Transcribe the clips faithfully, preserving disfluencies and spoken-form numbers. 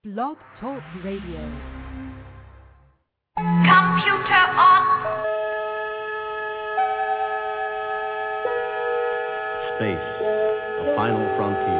Blog Talk Radio. Computer on. Space, the final frontier.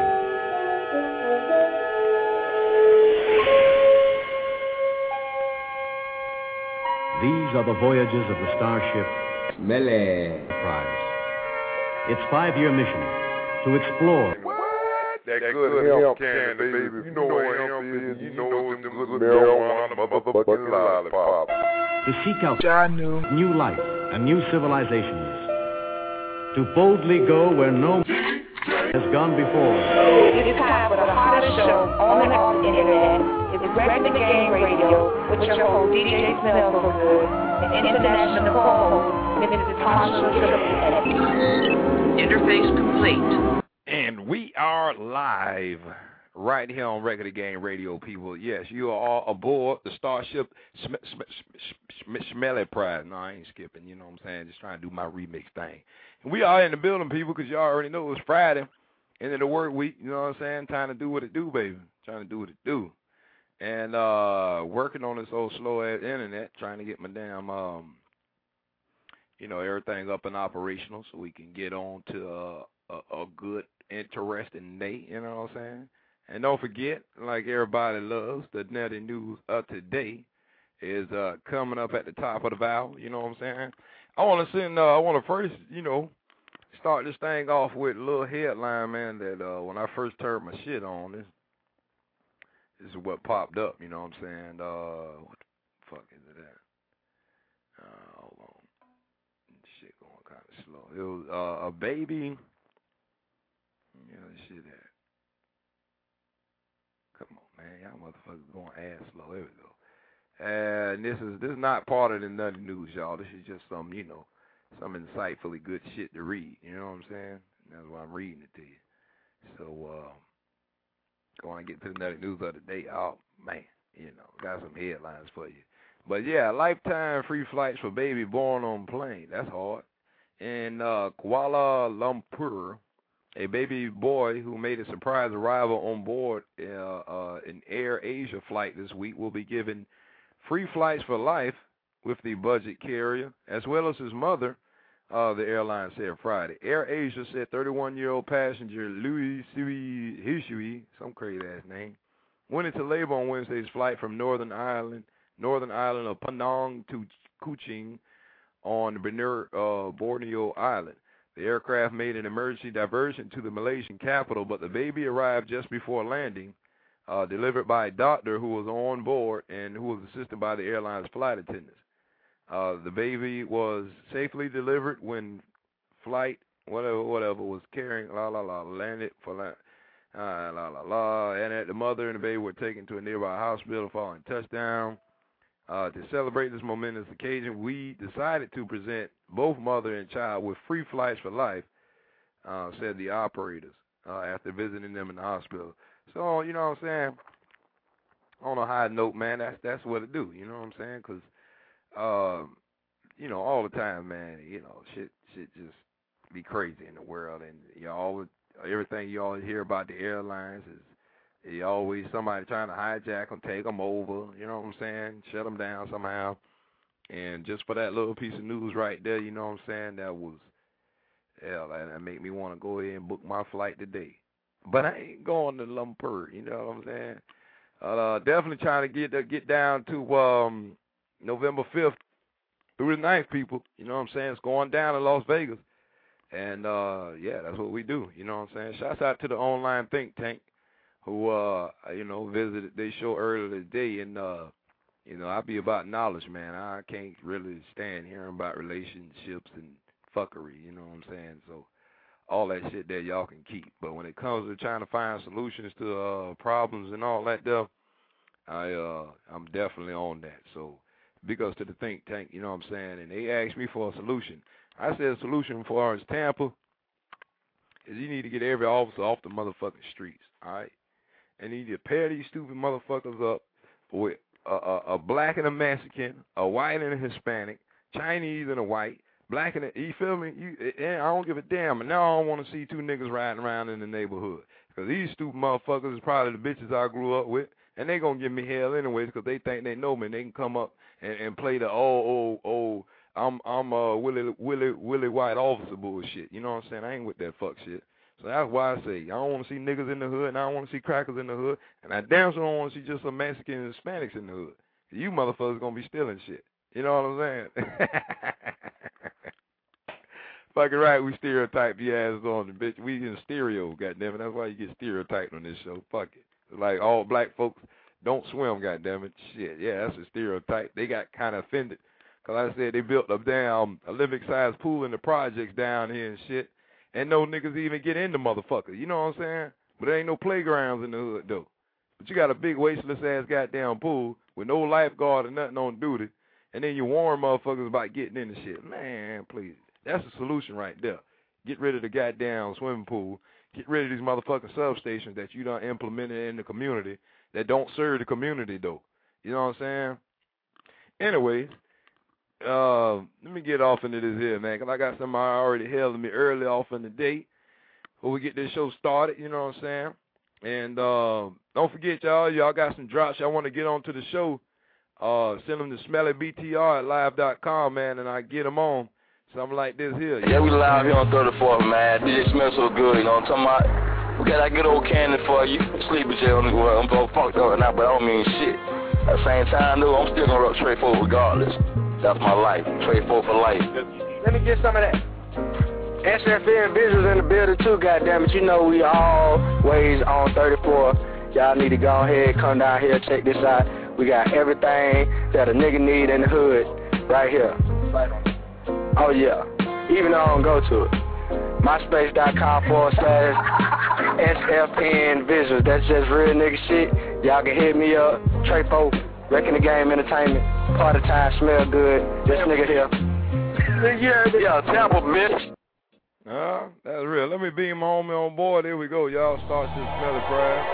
These are the voyages of the starship Mele Prize. Its five-year mission to explore. That, that good, good hemp candy, baby. baby. You know what hemp is. You know them good marijuana, motherfucking lollipops. To seek out I knew. new life and new civilizations. To boldly go where no has gone before. It is time for the hottest show on and off the internet. It's Wrecking the Game Radio with your host, D J Smell So Good, and international co-host, Missus Tasha Triple X. Interface complete. And we are live right here on Regular Game Radio, people. Yes, you are all aboard the Starship sm- sm- sm- sm- Smelly Prize. No, I ain't skipping, you know what I'm saying? Just trying to do my remix thing. And we are in the building, people, because y'all already know it's Friday, end of the work week, you know what I'm saying? Trying to do what it do, baby. Trying to do what it do. And uh, working on this old slow-ass internet, trying to get my damn, um, you know, everything up and operational so we can get on to uh, a, a good, interesting day, you know what I'm saying? And don't forget, like everybody loves, the nutty news of today is uh, coming up at the top of the valve, you know what I'm saying? I want to send, uh, I want to first, you know, start this thing off with a little headline, man, that uh, when I first turned my shit on, this, this is what popped up, you know what I'm saying? Uh, what the fuck is it at? Uh, hold on. Shit going kind of slow. It was uh, a baby. Yeah, this shit at. Come on, man. Y'all motherfuckers going ass slow. There we go. And this is this is not part of the nutty news, y'all. This is just some, you know, some insightfully good shit to read. You know what I'm saying? That's why I'm reading it to you. So, uh, going to get to the nutty news of the day. Oh, man, you know, got some headlines for you. But, yeah, lifetime free flights for baby born on plane. That's hard. In uh, Kuala Lumpur, a baby boy who made a surprise arrival on board uh, uh, an Air Asia flight this week will be given free flights for life with the budget carrier, as well as his mother, uh, the airline said Friday. Air Asia said thirty-one-year-old passenger Louis Sui Hishui, some crazy-ass name, went into labor on Wednesday's flight from Northern Ireland, Northern Island of Penang to Kuching on Borneo, uh, Borneo Island. The aircraft made an emergency diversion to the Malaysian capital, but the baby arrived just before landing, uh, delivered by a doctor who was on board and who was assisted by the airline's flight attendants. Uh, the baby was safely delivered when flight, whatever, whatever, was carrying, la, la, la, landed for, la, uh, la, la, la, and the mother and the baby were taken to a nearby hospital following touchdown. Uh, to celebrate this momentous occasion, we decided to present both mother and child with free flights for life, uh, said the operators uh, after visiting them in the hospital. So, you know what I'm saying? On a high note, man, that's that's what it do, you know what I'm saying? Because, uh, you know, all the time, man, you know, shit, shit just be crazy in the world. And you always, everything you always hear about the airlines is, you always somebody trying to hijack them, take them over, you know what I'm saying, shut them down somehow. And just for that little piece of news right there, you know what I'm saying, that was, hell, that, that made me want to go ahead and book my flight today. But I ain't going to Lumpur, you know what I'm saying. Uh, definitely trying to get uh, get down to um, November fifth through the ninth, people. You know what I'm saying? It's going down in Las Vegas. And, uh, yeah, that's what we do, you know what I'm saying. Shouts out to the online think tank, who, uh, you know, visited their show earlier today, and, uh, you know, I be about knowledge, man. I can't really stand hearing about relationships and fuckery, you know what I'm saying? So all that shit there y'all can keep. But when it comes to trying to find solutions to uh, problems and all that stuff, I, uh, I'm definitely on that. So big ups to the think tank, you know what I'm saying? And they asked me for a solution. I said a solution for us, Tampa, is you need to get every officer off the motherfucking streets, all right? And you need to pair these stupid motherfuckers up with a, a, a black and a Mexican, a white and a Hispanic, Chinese and a white, black and a, you feel me? You, I don't give a damn. And now I don't want to see two niggas riding around in the neighborhood. Because these stupid motherfuckers is probably the bitches I grew up with, And they going to give me hell anyways because they think they know me and they can come up and, and play the old, old, old, I'm I'm uh, Willie, Willie, Willie White officer bullshit. You know what I'm saying? I ain't with that fuck shit. So that's why I say, I don't want to see niggas in the hood, and I don't want to see crackers in the hood, and I damn sure don't want to see just some Mexicans and Hispanics in the hood. You motherfuckers going to be stealing shit. You know what I'm saying? Fucking right, we stereotype your asses on the bitch. We in stereo, goddammit. That's why you get stereotyped on this show. Fuck it. It's like all black folks don't swim, goddammit. Shit, yeah, that's a stereotype. They got kind of offended. Because I said they built a damn Olympic-sized pool in the projects down here and shit. And no niggas even get into motherfuckers. You know what I'm saying? But there ain't no playgrounds in the hood, though. But you got a big wasteless-ass goddamn pool with no lifeguard or nothing on duty. And then you warn motherfuckers about getting into shit. Man, please. That's the solution right there. Get rid of the goddamn swimming pool. Get rid of these motherfucking substations that you done implemented in the community that don't serve the community, though. You know what I'm saying? Anyways, uh, let me get off into this here, man, because I got somebody already hailing me early off in the day before we get this show started, you know what I'm saying? And uh, don't forget, y'all, y'all got some drops y'all want to get onto the show. Uh, send them to smelly b t r at live dot com, man, and I get them on. Something like this here. Yeah, we live here on thirty-fourth, man. D J smells so good, you know what I'm talking about? We got that good old candy for you. Sleepy jail on the world. I'm both fucked up now, but I don't mean shit. At the same time, though, I'm still gonna rock Trey Four regardless. That's my life. Trey Four for life. Let me get some of that. S F N Visuals in the building too, goddammit. You know we always on thirty-four. Y'all need to go ahead, come down here, check this out. We got everything that a nigga need in the hood right here. Oh yeah, even though I don't go to it. MySpace.com forward slash SFN Visuals. That's just real nigga shit. Y'all can hit me up. Trey Four, Wrecking the Game Entertainment. Party time, smell good. This nigga here. Yeah, yeah, Tampa, bitch. Uh, that's real. Let me beam my homie on board. Here we go, y'all. Start this smelly pride.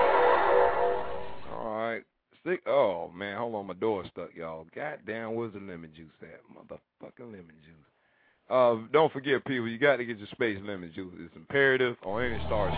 All right. Stick. Oh, man. Hold on. My door's stuck, y'all. Goddamn, where's the lemon juice at? Motherfucking lemon juice. Uh, don't forget, people, you got to get your space lemon juice. It's imperative on any Starship.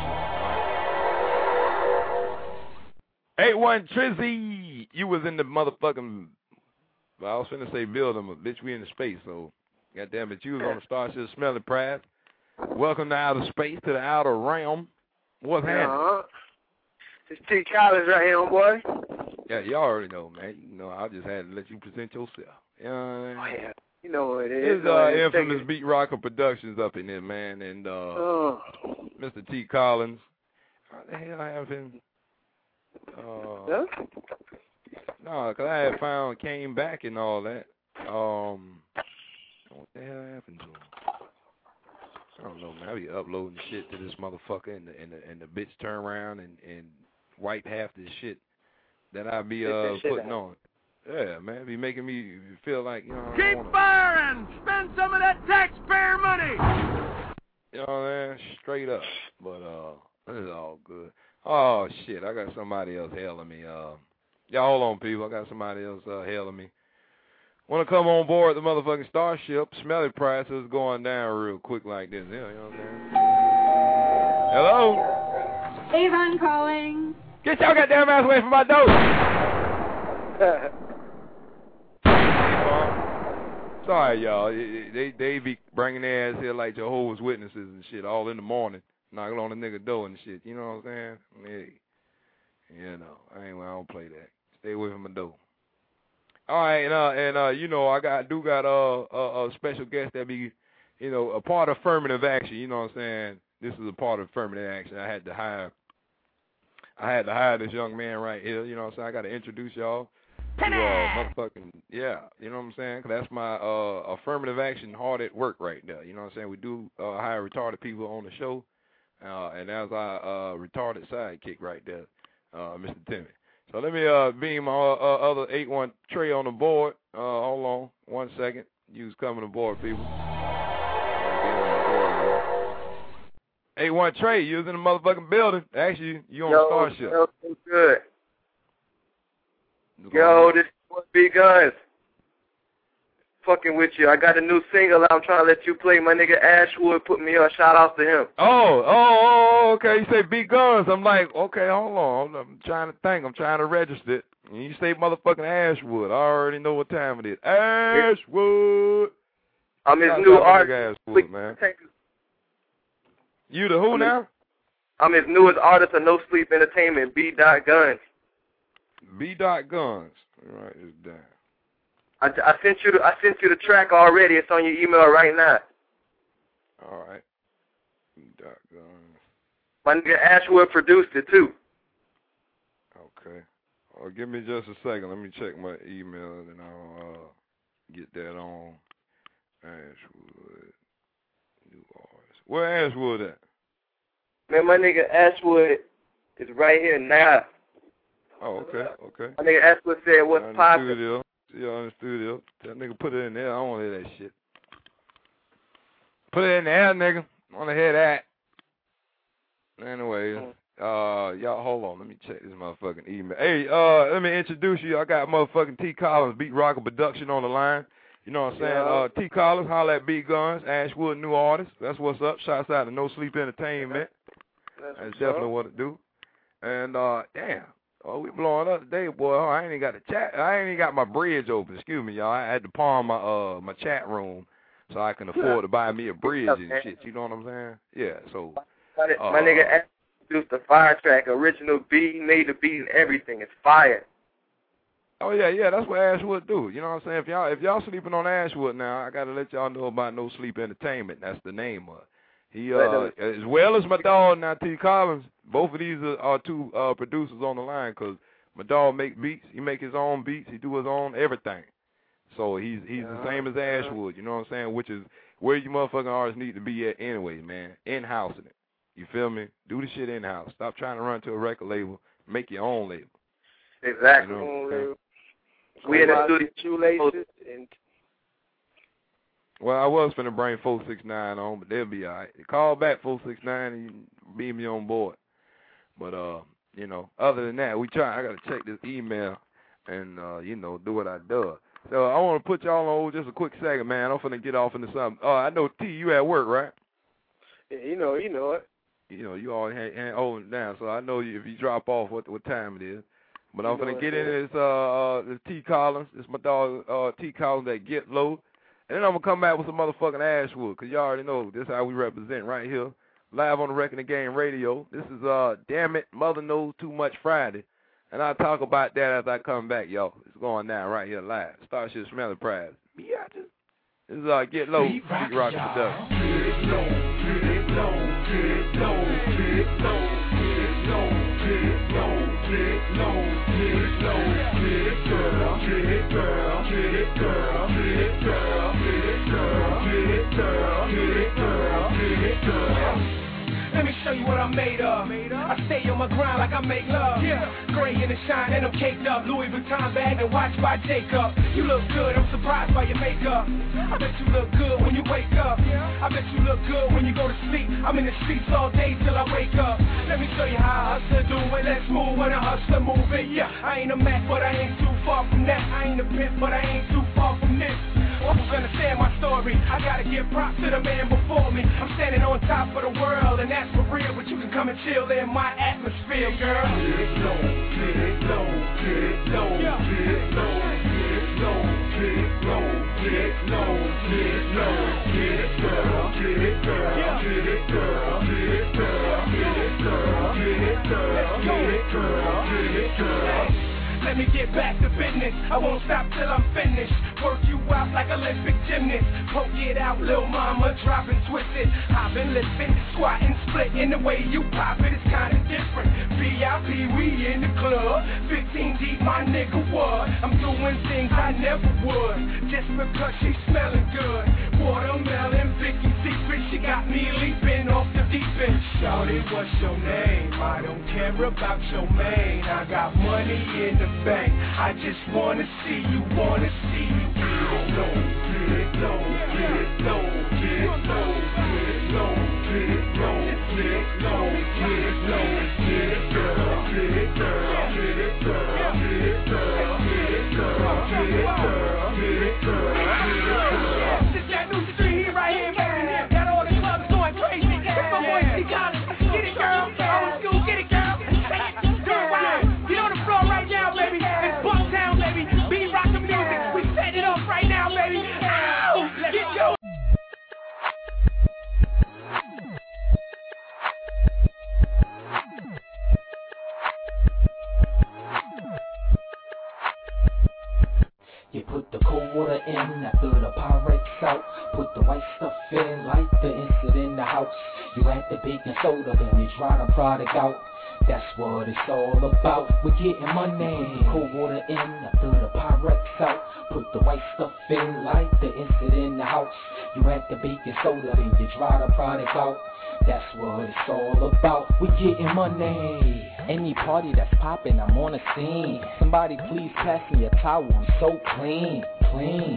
Right? eight one Trizzy. You was in the motherfucking, well, I was finna say building, but bitch, we in the space, so goddamn it, you was on the Starship Smelly Pride. Welcome to outer space, to the outer realm. What's happening? Uh-huh. It's T. Collins right here, boy. Yeah, you already know, man. You know, I just had to let you present yourself. You know what I mean? Oh, yeah. You know what it is. It's uh, Infamous Beat Rocker Productions up in there, man, and uh, oh. Mister T. Collins. How the hell I haven't? Uh, huh? No, because I had found, came back and all that. Um, what the hell happened to him? I don't know, man. I be uploading shit to this motherfucker, and the and the, and the bitch turn around and, and wipe half this shit that I be uh putting on. Yeah, man, be making me feel like, you know. Keep wanna... firing! Spend some of that taxpayer money! You know, man, straight up. But uh, this is all good. Oh shit, I got somebody else hailing me. Uh, y'all hold on, people. I got somebody else uh, hailing me. Want to come on board the motherfucking Starship? Smelly Price is going down real quick like this. Yeah, you know what I'm saying? Hello? Avon calling. Get y'all goddamn ass away from my door! Sorry, y'all. They they be bringing their ass here like Jehovah's Witnesses and shit all in the morning, knocking on the nigga door and shit. You know what I'm saying? Hey, you know, I ain't. I don't play that. Stay away from my door. All right, and uh, and uh, you know, I got I do got uh, a, a special guest that be, you know, a part of affirmative action. You know what I'm saying? This is a part of affirmative action. I had to hire. I had to hire this young man right here. You know what I'm saying? I got to introduce y'all. To, uh, motherfucking, yeah, you know what I'm saying? 'Cause that's my uh, affirmative action hard at work right there. You know what I'm saying? We do uh, hire retarded people on the show, uh, and that's our uh, retarded sidekick right there, uh, Mister Timmy. So let me uh, beam my uh, other eight one Trey on the board. Uh, hold on one second. You was coming aboard, people. eight one Trey, you was in the motherfucking building. Actually, you on Yo, the Starship. Yo, so good. Yo, this is what B Guns. fucking with you. I got a new single I'm trying to let you play. My nigga Ashwood put me on. Shout out to him. Oh, oh, oh, okay. You say B Guns. I'm like, okay, hold on. I'm trying to think. I'm trying to register it. And you say motherfucking Ashwood. I already know what time it is. Ashwood. I'm his new artist. Ashwood, man. You the who I'm now? His, I'm his newest artist of No Sleep Entertainment, B. Guns. B. Guns. All right, it's down. I, I sent you the I sent you the track already. It's on your email right now. All right. B. Guns. My nigga Ashwood produced it too. Okay. Oh, give me just a second. Let me check my email and I'll uh, get that on. Ashwood, new artist. Where Ashwood at? Man, my nigga Ashwood is right here now. Oh, okay, okay. My nigga Ashwood said, what's poppin'? Yeah, in the studio. That nigga put it in there. I don't want to hear that shit. Put it in there, nigga. I want to hear that. Anyway, uh, y'all, hold on. Let me check this motherfucking email. Hey, uh, let me introduce you. I got motherfucking T. Collins, Beat Rocker Production on the line. You know what I'm saying? Yeah. Uh, T. Collins, holla at B. Guns, Ashwood, new artist. That's what's up. Shouts out to No Sleep Entertainment. That's, That's definitely what to do. And, uh, damn. Oh, we blowing up today, boy. Oh, I ain't even got the chat. I ain't even got my bridge open. Excuse me, y'all. I had to pawn my uh my chat room so I can afford to buy me a bridge and shit. You know what I'm saying? Yeah. So my, uh, my nigga produced the fire track, original beat, made the beat and everything. It's fire. Oh yeah, yeah. That's what Ashwood do. You know what I'm saying? If y'all if y'all sleeping on Ashwood now, I gotta let y'all know about No Sleep Entertainment. That's the name of it. He, uh, as well as my dog now, T. Collins, both of these are, are two uh, producers on the line because my dog make beats. He make his own beats. He do his own everything. So he's he's yeah. the same as Ashwood, you know what I'm saying, which is where you motherfucking artists need to be at anyway, man, in-housing it. You feel me? Do the shit in-house. Stop trying to run to a record label. Make your own label. Exactly. You know we in the studio. Shoelaces and Well, I was finna bring four six nine on, but they'll be all right. Call back four six nine and you beam me on board. But, uh, you know, other than that, we try. I got to check this email and, uh, you know, do what I do. So I want to put y'all on hold just a quick second, man. I'm finna get off into something. Oh, I know, T, you at work, right? Yeah, you know, you know it. You know, you all hand, hand holding it down, so I know you, if you drop off what what time it is. But I'm finna get in this, uh, uh, this T. Collins. It's my dog, uh, T. Collins that Get Low. And then I'm going to come back with some motherfucking Ashwood, because y'all already know this is how we represent right here. Live on the Wrecking the Game radio. This is, uh, Damn It, Mother Knows Too Much Friday. And I'll talk about that as I come back, y'all. It's going down right here live. Starship Smelling Prize. Yeah, just, this is, uh, Get Low, Beat Rock Production. Get low, get low, get low, get low, get low, get low, get low, get low, get girl, get girl, get girl, get girl. Let me show you what I'm made of. I stay on my grind like I make love. Yeah. Gray in the shine and I'm caked up. Louis Vuitton bag and watched by Jacob. You look good, I'm surprised by your makeup. I bet you look good when you wake up. I bet you look good when you go to sleep. I'm in the streets all day till I wake up. Let me show you how a hustler do it. Let's move when a hustler move it. Yeah, I ain't a Mac, but I ain't too far from that. I ain't a pimp, but I ain't too far from this. I'm gonna understand my story. I gotta give props to the man before me. I'm standing on top of the world, and that's for real. But you can come and chill in my atmosphere, girl. Get low, get low, get low, get low, get low, get low, get low, get low, get it, girl, get it, girl, get it, girl, get it, girl, get it, girl, get it, girl, get it, girl, get it, girl. Let me get back to business. I won't stop till I'm finished. Work you out like Olympic gymnast. Poke it out, lil' mama, drop and twist it. I've been lifting, squatting, splitting. The way you pop it is kinda different. V I P, we in the club. fifteen deep, my nigga, what? I'm doing things I never would. Just because she's smelling good. Watermelon, Vicky secret. She got me leaping off the deep end. Shawty, what's your name? I don't care about your mane. I got money in the bank. I just wanna see you, wanna see you get low, get low, get low, get low, get low, get low, get low, get low, get it, girl, get it, girl, get it, girl, get it, girl, get it, girl, get it, girl, get it, girl, get it, girl. You put the cold water in after the Pyrex out. Put the white stuff in, light the instant in the house. You add the baking soda, then you dry the product out. That's what it's all about. We're getting money. Cold water in after the Pyrex out. Put the white stuff in, light the instant in the house. You add the baking soda, then you dry the product out. That's what it's all about. We getting money. Any party that's poppin', I'm on the scene. Somebody please pass me a towel, I'm so clean, clean.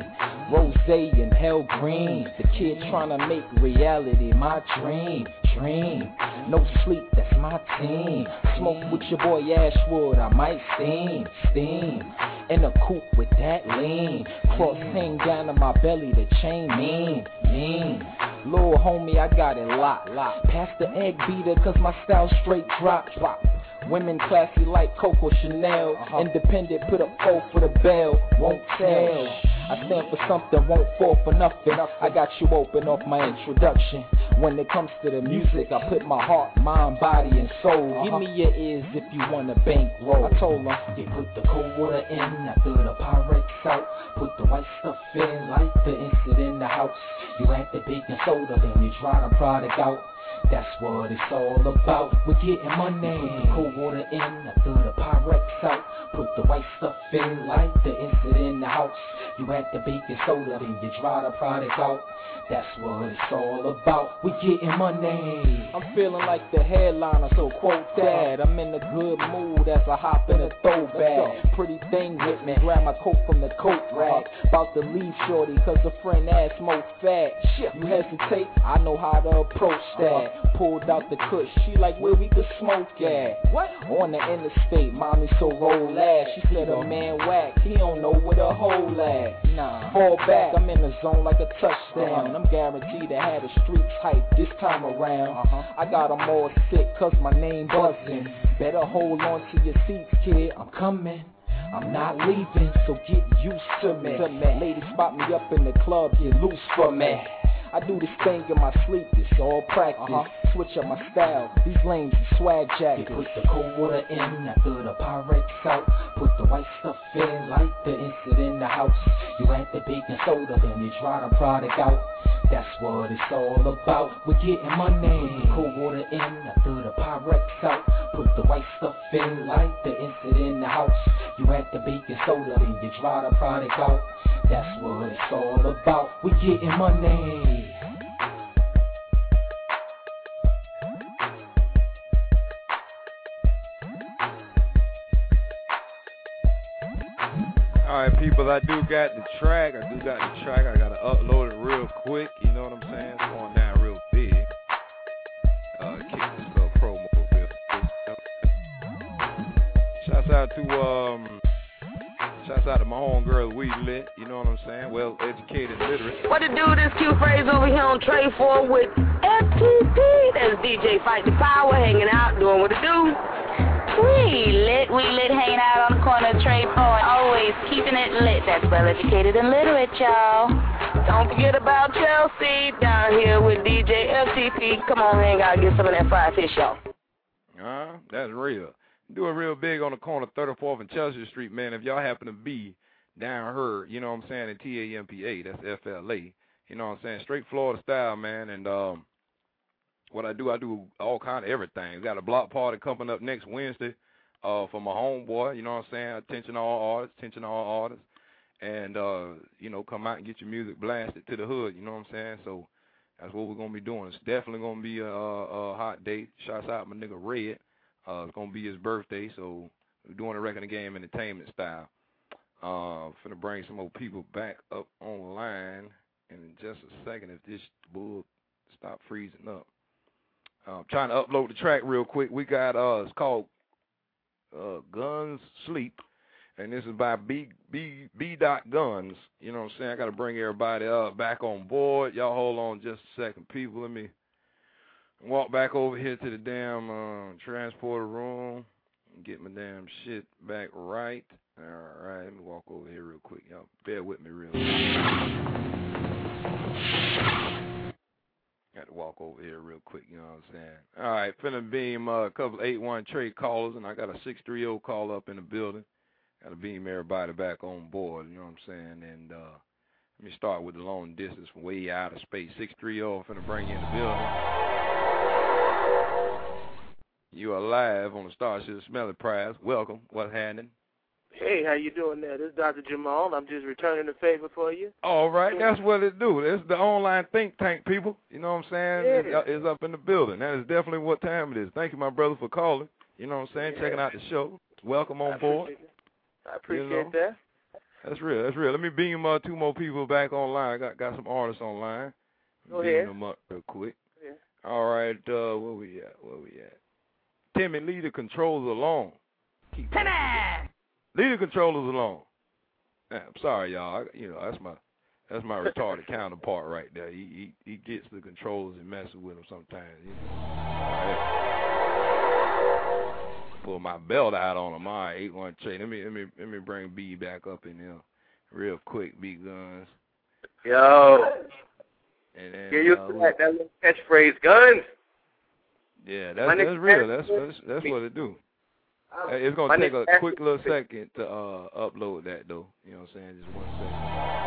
Rosé and hell green. The kid tryna make reality my dream, dream. No sleep, that's my team. Smoke with your boy Ashwood, I might steam, steam. In a coupe with that lean. Cross hang down to my belly, the chain mean, mean. Lil' homie, I got it locked, locked. Pass the egg beater, cause my style straight drop, drop. Women classy like Coco Chanel. Uh-huh. Independent, put up four for the bell, won't tell. I stand for something, won't fall for nothing. I got you open off my introduction. When it comes to the music, I put my heart, mind, body, and soul. Uh-huh. Give me your ears if you want a bankroll. I told them, they put the cold water in after the Pyrex out. Put the white stuff in, light the instant in the house. You add the baking soda, then you dry the product out. That's what it's all about. We're getting money. Cold water in after the Pyrex out. Put the white stuff in, light the instant in the house. You add the baking soda, then you dry the product out. That's what it's all about. We getting money. I'm feeling like the headliner, so quote that. I'm in a good mood as I hop in a throwback. Pretty thing with me, grab my coat from the coat rack. About to leave shorty, cause a friend ass smoke fat. Shit, you hesitate, I know how to approach that. Pulled out the kush, she like where we could smoke at. What? On the interstate, mommy so roll ass. She said a man whack, he don't know where the hole at. Nah, fall back, I'm in the zone like a touchdown. I'm guaranteed to have the streets hype this time around. Uh-huh. I got them all sick cause my name buzzing. Better hold on to your seats, kid, I'm coming. I'm not leaving, so get used to me. Ladies spot me up in the club, get loose for me. I do this thing in my sleep, it's all practice. Uh-huh. Switch up my style, these lanes swag jackets. They put the cold water in after the Pyrex out. Put the white stuff in, light the instant in the house. You add the baking soda, then you dry the product out. That's what it's all about. We're getting money. Cold water in after the Pyrex out. Put the white stuff in, light the instant in the house. You add the baking soda, then you dry the product out. That's what it's all about. We're getting money. Alright, people, I do got the track. I do got the track. I gotta upload it real quick. You know what I'm saying? It's going down real big. Uh, kick this little promo real quick. Shouts out to, um, shouts out to my homegirl, We Lit. You know what I'm saying? Well educated, literate. What to do this Q phrase over here on Trade four with F T P. That's D J Fight the Power, hanging out, doing what it do. We lit, we lit, hanging out on the corner of Trade four, always keeping it lit. That's well educated and literate, y'all. Don't forget about Chelsea down here with D J F T P. Come on, hang out, get some of that fried fish, y'all. Uh, that's real. Doing real big on the corner, thirty-fourth and Chelsea Street, man. If y'all happen to be down here, you know what I'm saying, in T A M P A, that's F L A. You know what I'm saying, straight Florida style, man. And um, what I do, I do all kind of everything. Got a block party coming up next Wednesday uh, for my homeboy, you know what I'm saying, attention all artists, attention all artists. And, uh, you know, come out and get your music blasted to the hood, you know what I'm saying? So that's what we're going to be doing. It's definitely going to be a, a, a hot day. Shouts out my nigga Red. Uh, it's going to be his birthday, so we're doing a Record the Game entertainment style. Uh, finna bring some more people back up online in just a second if this bull stop freezing up. I'm uh, trying to upload the track real quick. We got, uh, it's called uh, Guns Sleep, and this is by B, B, B. Dot Guns. You know what I'm saying? I got to bring everybody uh, back on board. Y'all hold on just a second, people. Let me walk back over here to the damn uh, transporter room and get my damn shit back right. All right, let me walk over here real quick. Y'all bear with me real quick. Got to walk over here real quick, you know what I'm saying? All right, finna beam uh, a couple eight one trade callers, and I got a six three zero call up in the building. Got to beam everybody back on board, you know what I'm saying? And uh, let me start with the long distance from way out of space. six three oh, finna bring you in the building. You are live on the Starship Smelly Prize. Welcome. What's happening? Hey, how you doing there? This is Doctor Jamal. I'm just returning the favor for you. All right, that's what it do. It's the online think tank, people. You know what I'm saying? Yeah. It's, it's up in the building. That is definitely what time it is. Thank you, my brother, for calling. You know what I'm saying? Yeah. Checking out the show. Welcome on I board. Appreciate I appreciate you know? that. That's real. That's real. Let me beam uh, two more people back online. I got got some artists online. Go beam ahead. them up real quick. Yeah. All right. Uh, where we at? Where we at? Timmy, leave the controls alone. Keep Timmy! Leave the controllers alone. Yeah, I'm sorry, y'all. I, you know, that's my that's my retarded counterpart right there. He, he he gets the controllers and messes with them sometimes. You know. All right. Pull my belt out on him. All right, eight one trade. Let me let me let me bring B back up in there real quick. B Guns. Yo. And then, Get used uh, to that, that little catchphrase, guns. Yeah, that's that's real. That's that's that's what it do. It's gonna take a quick little second to uh, upload that though. You know what I'm saying? Just one second.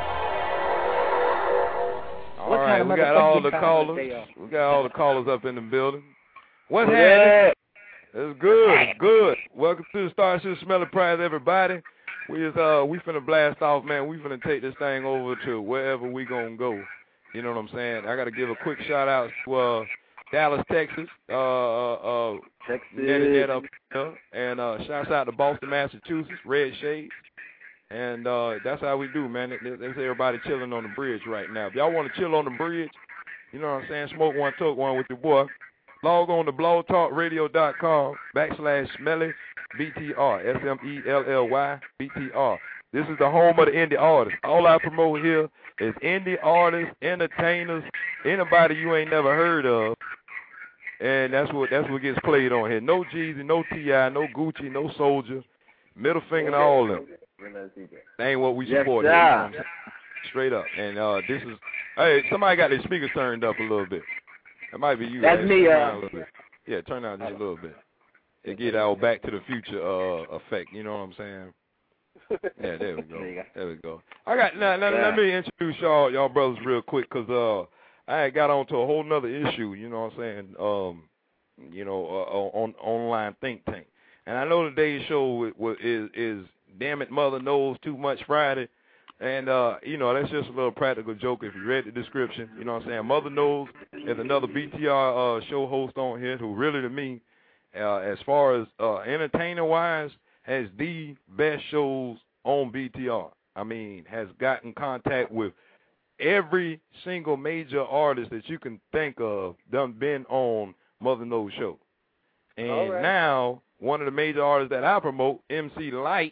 All what right, kind of we got all the motherfucking callers. We got all the callers up in the building. What's Yeah. happening? It's good. It's good. Welcome to the Starship Smelly Prize, everybody. We is uh we finna blast off, man. We finna take this thing over to wherever we gonna go. You know what I'm saying? I gotta give a quick shout out to uh Dallas, Texas. Uh, uh, uh Texas. Netted that up there. And uh, shouts out to Boston, Massachusetts, Red Shades. And uh, that's how we do, man. There's everybody chilling on the bridge right now. If y'all want to chill on the bridge, you know what I'm saying, smoke one, toke one with your boy, log on to blogtalkradio.com backslash smelly B T R, S M E L L Y B T R. This is the home of the indie artists. All I promote here is indie artists, entertainers, anybody you ain't never heard of. And that's what that's what gets played on here. No Jeezy, no T I, no Gucci, no Soldier, middle finger to all of them. That ain't what we support yes, here. You know, straight up. And uh, this is, hey, somebody got their speakers turned up a little bit. That might be you. That's right? me. Turn Uh, down a little bit. Yeah, turn down just a little bit. It get our Back to the Future uh, effect. You know what I'm saying? Yeah, there we go. There, there we go. I got now. now yeah. Let me introduce y'all, y'all brothers, real quick, cause uh. I had got onto a whole nother issue, you know what I'm saying, um, you know, uh, on online think tank. And I know today's show is, is Damn It, Mother Knows Too Much Friday. And, uh, you know, that's just a little practical joke if you read the description. You know what I'm saying? Mother Knows is another B T R uh, show host on here who really, to me, uh, as far as uh, entertainer-wise, has the best shows on B T R. I mean, has gotten contact with every single major artist that you can think of done been on Mother Knows Show. And right. now, one of the major artists that I promote, M C Lyte,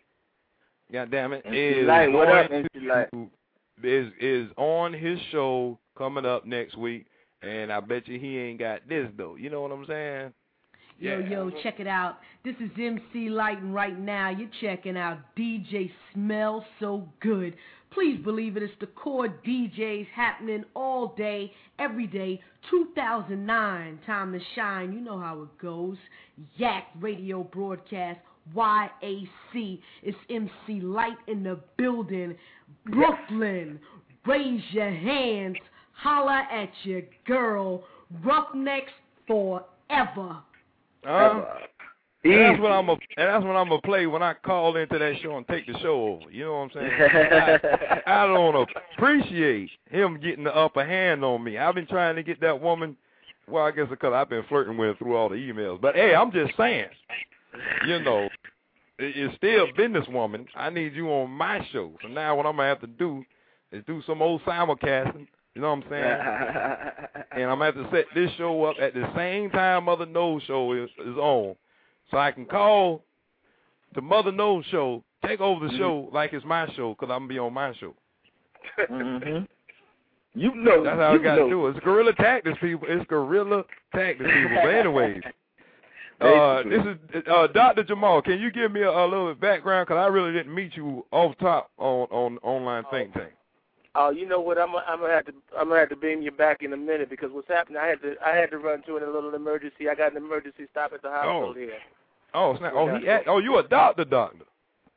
God damn it, is, Light, what up, M C Lyte? is is on his show coming up next week, and I bet you he ain't got this, though. You know what I'm saying? Yo, yeah. yo, check it out. This is M C Lyte, and right now you're checking out D J Smell So Good. Please believe it, it's the core D Js happening all day, every day. two thousand nine, time to shine. You know how it goes. Yak Radio broadcast, Y A C. It's M C Lyte in the building. Brooklyn, raise your hands. Holla at your girl. Roughnecks forever. Uh, and that's what I'm a, and that's what I'm gonna play when I call into that show and take the show over. You know what I'm saying? I, I don't appreciate him getting the upper hand on me. I've been trying to get that woman. Well, I guess because I've been flirting with her through all the emails. But hey, I'm just saying, you know, it, it's still businesswoman. I need you on my show. So now what I'm gonna have to do is do some old simulcasting. You know what I'm saying? And I'm going to have to set this show up at the same time Mother Knows Show is, is on. So I can call the Mother Knows Show, take over the mm-hmm. show like it's my show, because I'm going to be on my show. Mm-hmm. You know. That's how you I got know. to do it. It's guerrilla tactics, people. It's guerrilla tactics, people. But anyways, uh, this is uh, Doctor Jamal. Can you give me a, a little background? Because I really didn't meet you off top on, on Online Think Tank. Oh, you know what? I'm I'm gonna have to I'm gonna have to beam you back in a minute because what's happening? I had to I had to run to a little emergency. I got an emergency stop at the hospital oh. here. Oh, snap. Oh, he at, oh, you a doctor, doctor?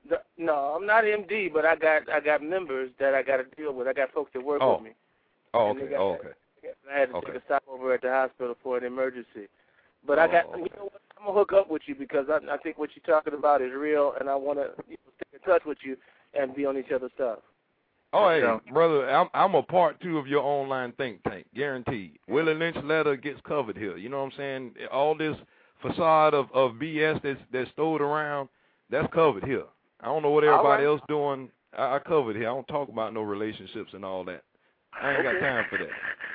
No, I'm not M D, but I got I got members that I got to deal with. I got folks that work oh. with me. Oh, okay. Got, Oh, okay. I had to okay. take a stop over at the hospital for an emergency. But oh, I got, okay. you know what, I'm going to hook up with you because I, I think what you're talking about is real, and I want to you know, stay in touch with you and be on each other's stuff. Oh, hey, so, brother, I'm, I'm a part two of your online think tank, guaranteed. Willie Lynch letter gets covered here. You know what I'm saying? All this facade of, of B S that's, that's stowed around, that's covered here. I don't know what everybody right. else doing. I, I covered here. I don't talk about no relationships and all that. I ain't got time for that.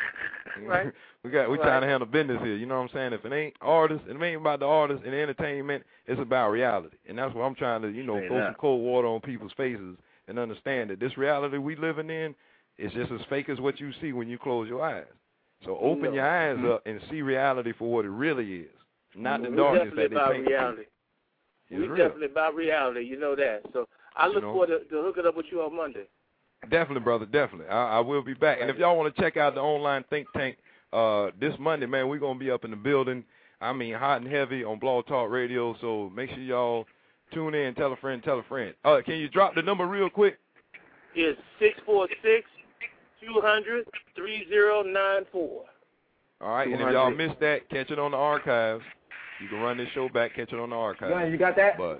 Right. we got we right. trying to handle business here. You know what I'm saying? If it ain't artists, it ain't about the artists and the entertainment. It's about reality, and that's what I'm trying to, you know, Say throw that. some cold water on people's faces and understand that this reality we living in is just as fake as what you see when you close your eyes. So open no. your eyes mm-hmm. up and see reality for what it really is, not mm-hmm. the darkness We're that about they paint. reality. We're definitely about reality. You know that. So I look you know? forward to, to hooking up with you on Monday. Definitely, brother, definitely. I, I will be back. And if y'all want to check out the online think tank uh, this Monday, man, we're going to be up in the building. I mean, hot and heavy on Blog Talk Radio. So make sure y'all tune in, tell a friend, tell a friend. Uh, can you drop the number real quick? It's six four six, two hundred, three zero nine four. All right, and if y'all missed that, catch it on the archives. You can run this show back, catch it on the archives. Yeah, you got that? But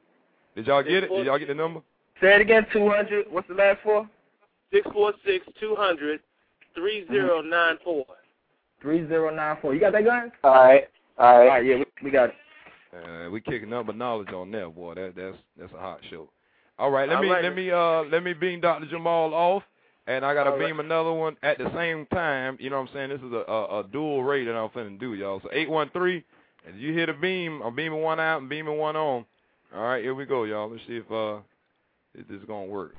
did y'all get it? Did y'all get the number? Say it again, two hundred. What's the last four? six four six, two hundred, three zero nine four. three zero nine four. You got that, guys? All right. All right. All right, yeah, we, we got it. Uh, we kicking number knowledge on that, boy. That that's that's a hot show. All right, let All me right. let me uh let me beam Doctor Jamal off, and I gotta All beam right. another one at the same time. You know what I'm saying? This is a a, a dual rate that I'm finna do, y'all. So eight one three, and you hear the beam, I'm beaming one out and beaming one on. All right, here we go, y'all. Let's see if uh if this is gonna work.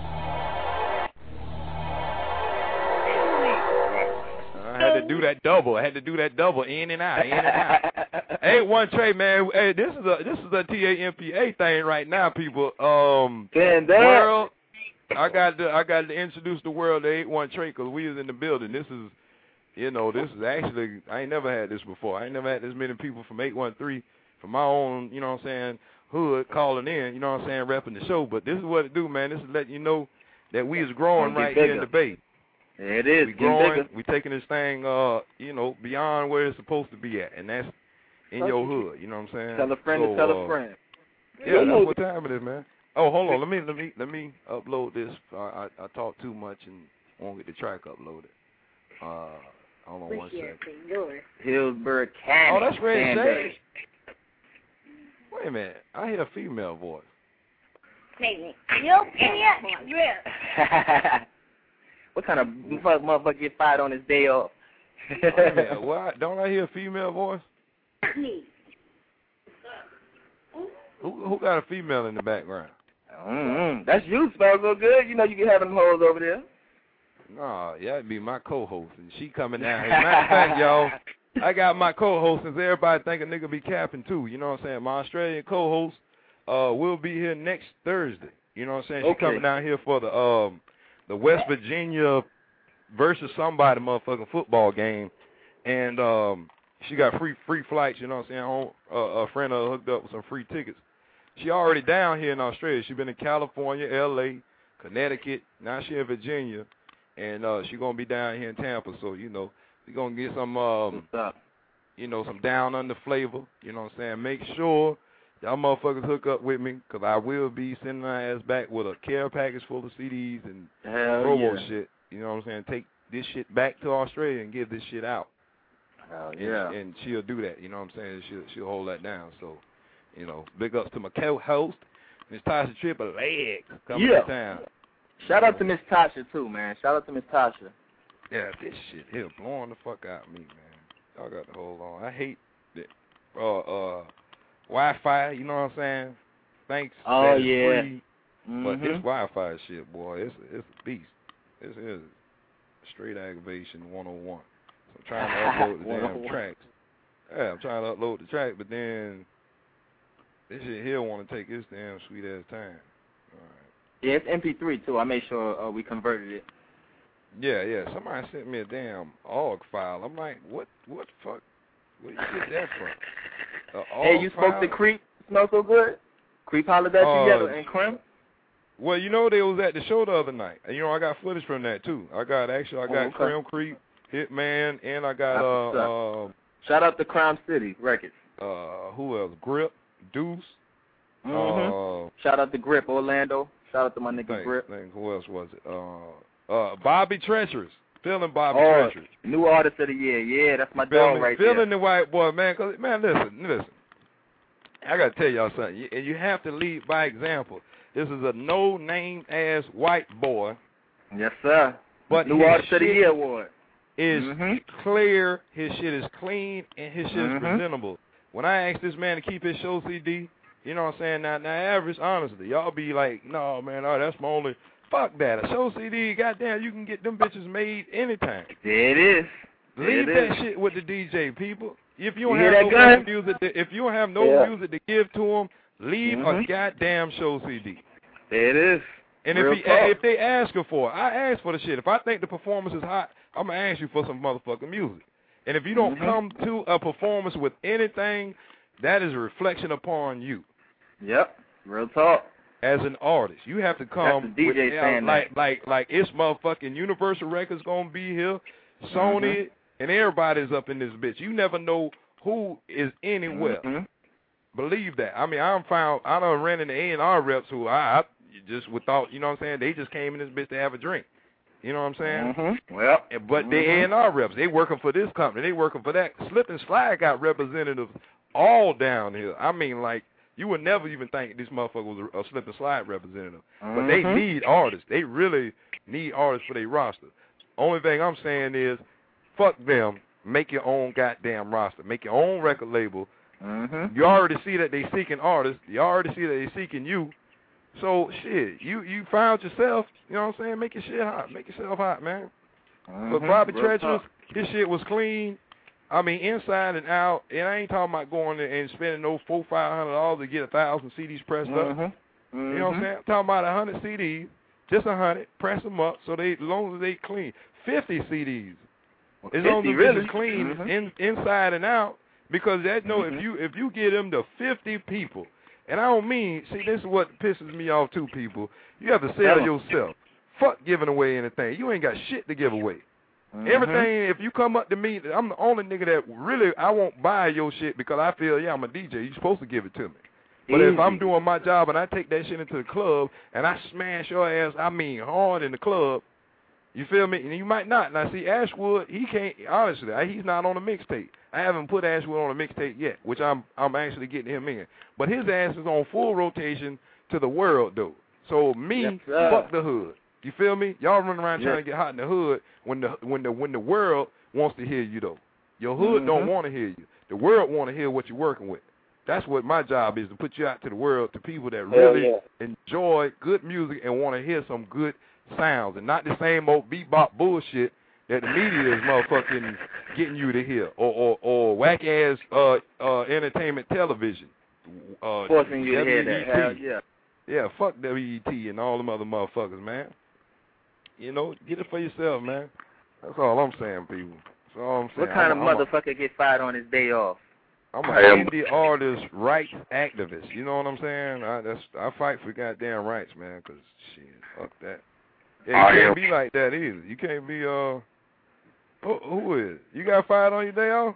I had to do that double. I had to do that double in and out, in and out. Hey, one Trey, man. Hey, this is a this is a T A M P A thing right now, people. Um, world, I got to I got to introduce the world to eight one Trey because we was in the building. This is, you know, this is actually I ain't never had this before. I ain't never had this many people from eight one three from my own, you know what I'm saying, hood calling in. You know what I'm saying, repping the show. But this is what it do, man. This is letting you know that we is growing right here in the Bay. It is. We growing. We taking this thing, uh, you know, beyond where it's supposed to be at, and that's in your hood. You know what I'm saying? Tell a friend so, to tell uh, a friend. Yeah, that's what time it is, man. Oh, hold on. Let me let me let me upload this. I I, I talk too much and won't get the track uploaded. Uh, hold on one second. Hillsborough County. Oh, that's Red Sanders. Shade. Wait a minute. I hear a female voice. Maybe. Yo, yeah. What kind of motherfucker get fired on his day off? Wait a minute. Why don't I hear a female voice? Who who got a female in the background? Mm-hmm. That's you, smells so good. You know you can have them hoes over there. Nah, yeah, that'd be my co-host, and she coming down here. Matter of fact, y'all, I got my co-host, since everybody think a nigga be capping too. You know what I'm saying? My Australian co-host uh, will be here next Thursday. You know what I'm saying? She Okay. coming down here for the um the West Virginia versus somebody motherfucking football game, and um she got free free flights. You know what I'm saying? Home, uh, a friend of her hooked up with some free tickets. She already down here in Australia. She been in California, L A, Connecticut. Now she in Virginia, and uh, she gonna be down here in Tampa. So you know, we gonna get some, um, you know, some down under flavor. You know what I'm saying? Make sure y'all motherfuckers hook up with me, cause I will be sending her ass back with a care package full of C Ds and Hell promo yeah. shit. You know what I'm saying? Take this shit back to Australia and give this shit out. Hell yeah. And, and she'll do that. You know what I'm saying? She'll she'll hold that down. So. You know, big ups to my co-host, Miss Tasha Triple Legs, coming Yeah. to town. Shout out to Miss Tasha, too, man. Shout out to Miss Tasha. Yeah, this shit here blowing the fuck out of me, man. Y'all got to hold on. I hate that uh, uh, Wi-Fi, you know what I'm saying? Thanks. Oh, that it's yeah. free, Mm-hmm. but this Wi-Fi shit, boy, it's, it's a beast. This is straight aggravation one oh one. So I'm trying to upload the damn tracks. Yeah, I'm trying to upload the track, but then this shit here want to take its damn sweet ass time. All right. Yeah, it's M P three, too. I made sure uh, we converted it. Yeah, yeah. Somebody sent me a damn O G file. I'm like, what what the fuck? Where you get that from? A Hey, you O G file? spoke to Creep? Smell so good? Creep hollered at Uh, you yet and Crim? Well, you know, they was at the show the other night. And, you know, I got footage from that, too. I got, actually, I got oh, okay. Crown Creek, Hitman, and I got, uh, uh, shout out to Crown City Records. Uh, who else? Grip, Deuce. Mm-hmm. Uh, shout out to Grip, Orlando. Shout out to my nigga think, Grip. Think, who else was it? Uh, uh, Bobby Treacherous. Feeling Bobby oh, Treacherous. New artist of the year. Yeah, that's my feeling, dog right feeling there. Feeling the white boy, man. Cause, man, listen, listen. I got to tell y'all something. You, and you have to lead by example. This is a no-name ass white boy. Yes, sir. But New artist of the year award. Is mm-hmm. clear, his shit is clean, and his shit mm-hmm. is presentable. When I asked this man to keep his show C D, you know what I'm saying? Now, now average, honestly, y'all be like, no, man, oh, that's my only. Fuck that. A show C D, goddamn, you can get them bitches made anytime. There it is. There Leave it that is. shit with the D J, people. If you don't you have no gun? music, to, if you don't have no yeah. music to give to them, leave mm-hmm. a goddamn show C D. There it is. And Real if he, talk. if they ask her for it, I ask for the shit. If I think the performance is hot, I'm gonna ask you for some motherfucking music. And if you don't mm-hmm. come to a performance with anything, that is a reflection upon you. Yep. Real talk. As an artist, you have to come That's the D J with, saying like, that. like, like, it's motherfucking Universal Records gonna be here, Sony, mm-hmm. and everybody's up in this bitch. You never know who is anywhere. Mm-hmm. Believe that. I mean, I'm found. I done ran into A and R reps who I, I just without, you know what I'm saying. They just came in this bitch to have a drink. You know what I'm saying? Mm-hmm. Well, but mm-hmm. they A and R reps. They working for this company. They working for that. Slip and Slide got representatives all down here. I mean, like, you would never even think this motherfucker was a, a Slip and Slide representative. Mm-hmm. But they need artists. They really need artists for their roster. Only thing I'm saying is, fuck them. Make your own goddamn roster. Make your own record label. Mm-hmm. You already see that they seeking artists. You already see that they seeking you. So, shit, you, you found yourself, you know what I'm saying? Make your shit hot. Make yourself hot, man. Mm-hmm. But Bobby Real Treacherous, talk. his shit was clean. I mean, inside and out. And I ain't talking about going and spending no four, five hundred dollars to get a thousand C Ds pressed mm-hmm. up. Mm-hmm. You know what I'm saying? I'm talking about a hundred C Ds, just a hundred, press them up so they, as long as they clean. Fifty C Ds. Well, as long as fifty, it's really? clean mm-hmm. in, inside and out. Because that know mm-hmm. if you if you get them to fifty people, and I don't mean, see, this is what pisses me off too, people. You have to sell Yeah. yourself. Fuck giving away anything. You ain't got shit to give away. Mm-hmm. Everything, if you come up to me, I'm the only nigga that really, I won't buy your shit because I feel, yeah, I'm a D J. You're supposed to give it to me. But Easy. if I'm doing my job and I take that shit into the club and I smash your ass, I mean hard in the club, you feel me? And you might not. Now, see, Ashwood, he can't, honestly, he's not on a mixtape. I haven't put Ashwood on a mixtape yet, which I'm I'm actually getting him in. But his ass is on full rotation to the world, though. So me, yes, fuck the hood. You feel me? Y'all running around yes. trying to get hot in the hood when the when the when the world wants to hear you, though. Your hood mm-hmm. don't want to hear you. The world want to hear what you're working with. That's what my job is, to put you out to the world, to people that really yeah. enjoy good music and want to hear some good sounds, and not the same old bebop bullshit that the media is motherfucking getting you to hear, or or, or whack ass uh, uh, entertainment television. Uh, Forcing you to hear that. Hell yeah. Yeah, fuck W E T and all them other motherfuckers, man. You know, get it for yourself, man. That's all I'm saying, people. That's all I'm saying. What kind I'm, of I'm motherfucker a, get fired on his day off? I'm an indie artist, rights activist. You know what I'm saying? I that's I fight for goddamn rights, man. Cause shit, fuck that. Yeah, you can't be like that either. You can't be uh. Who, who is? You got fired on your day off?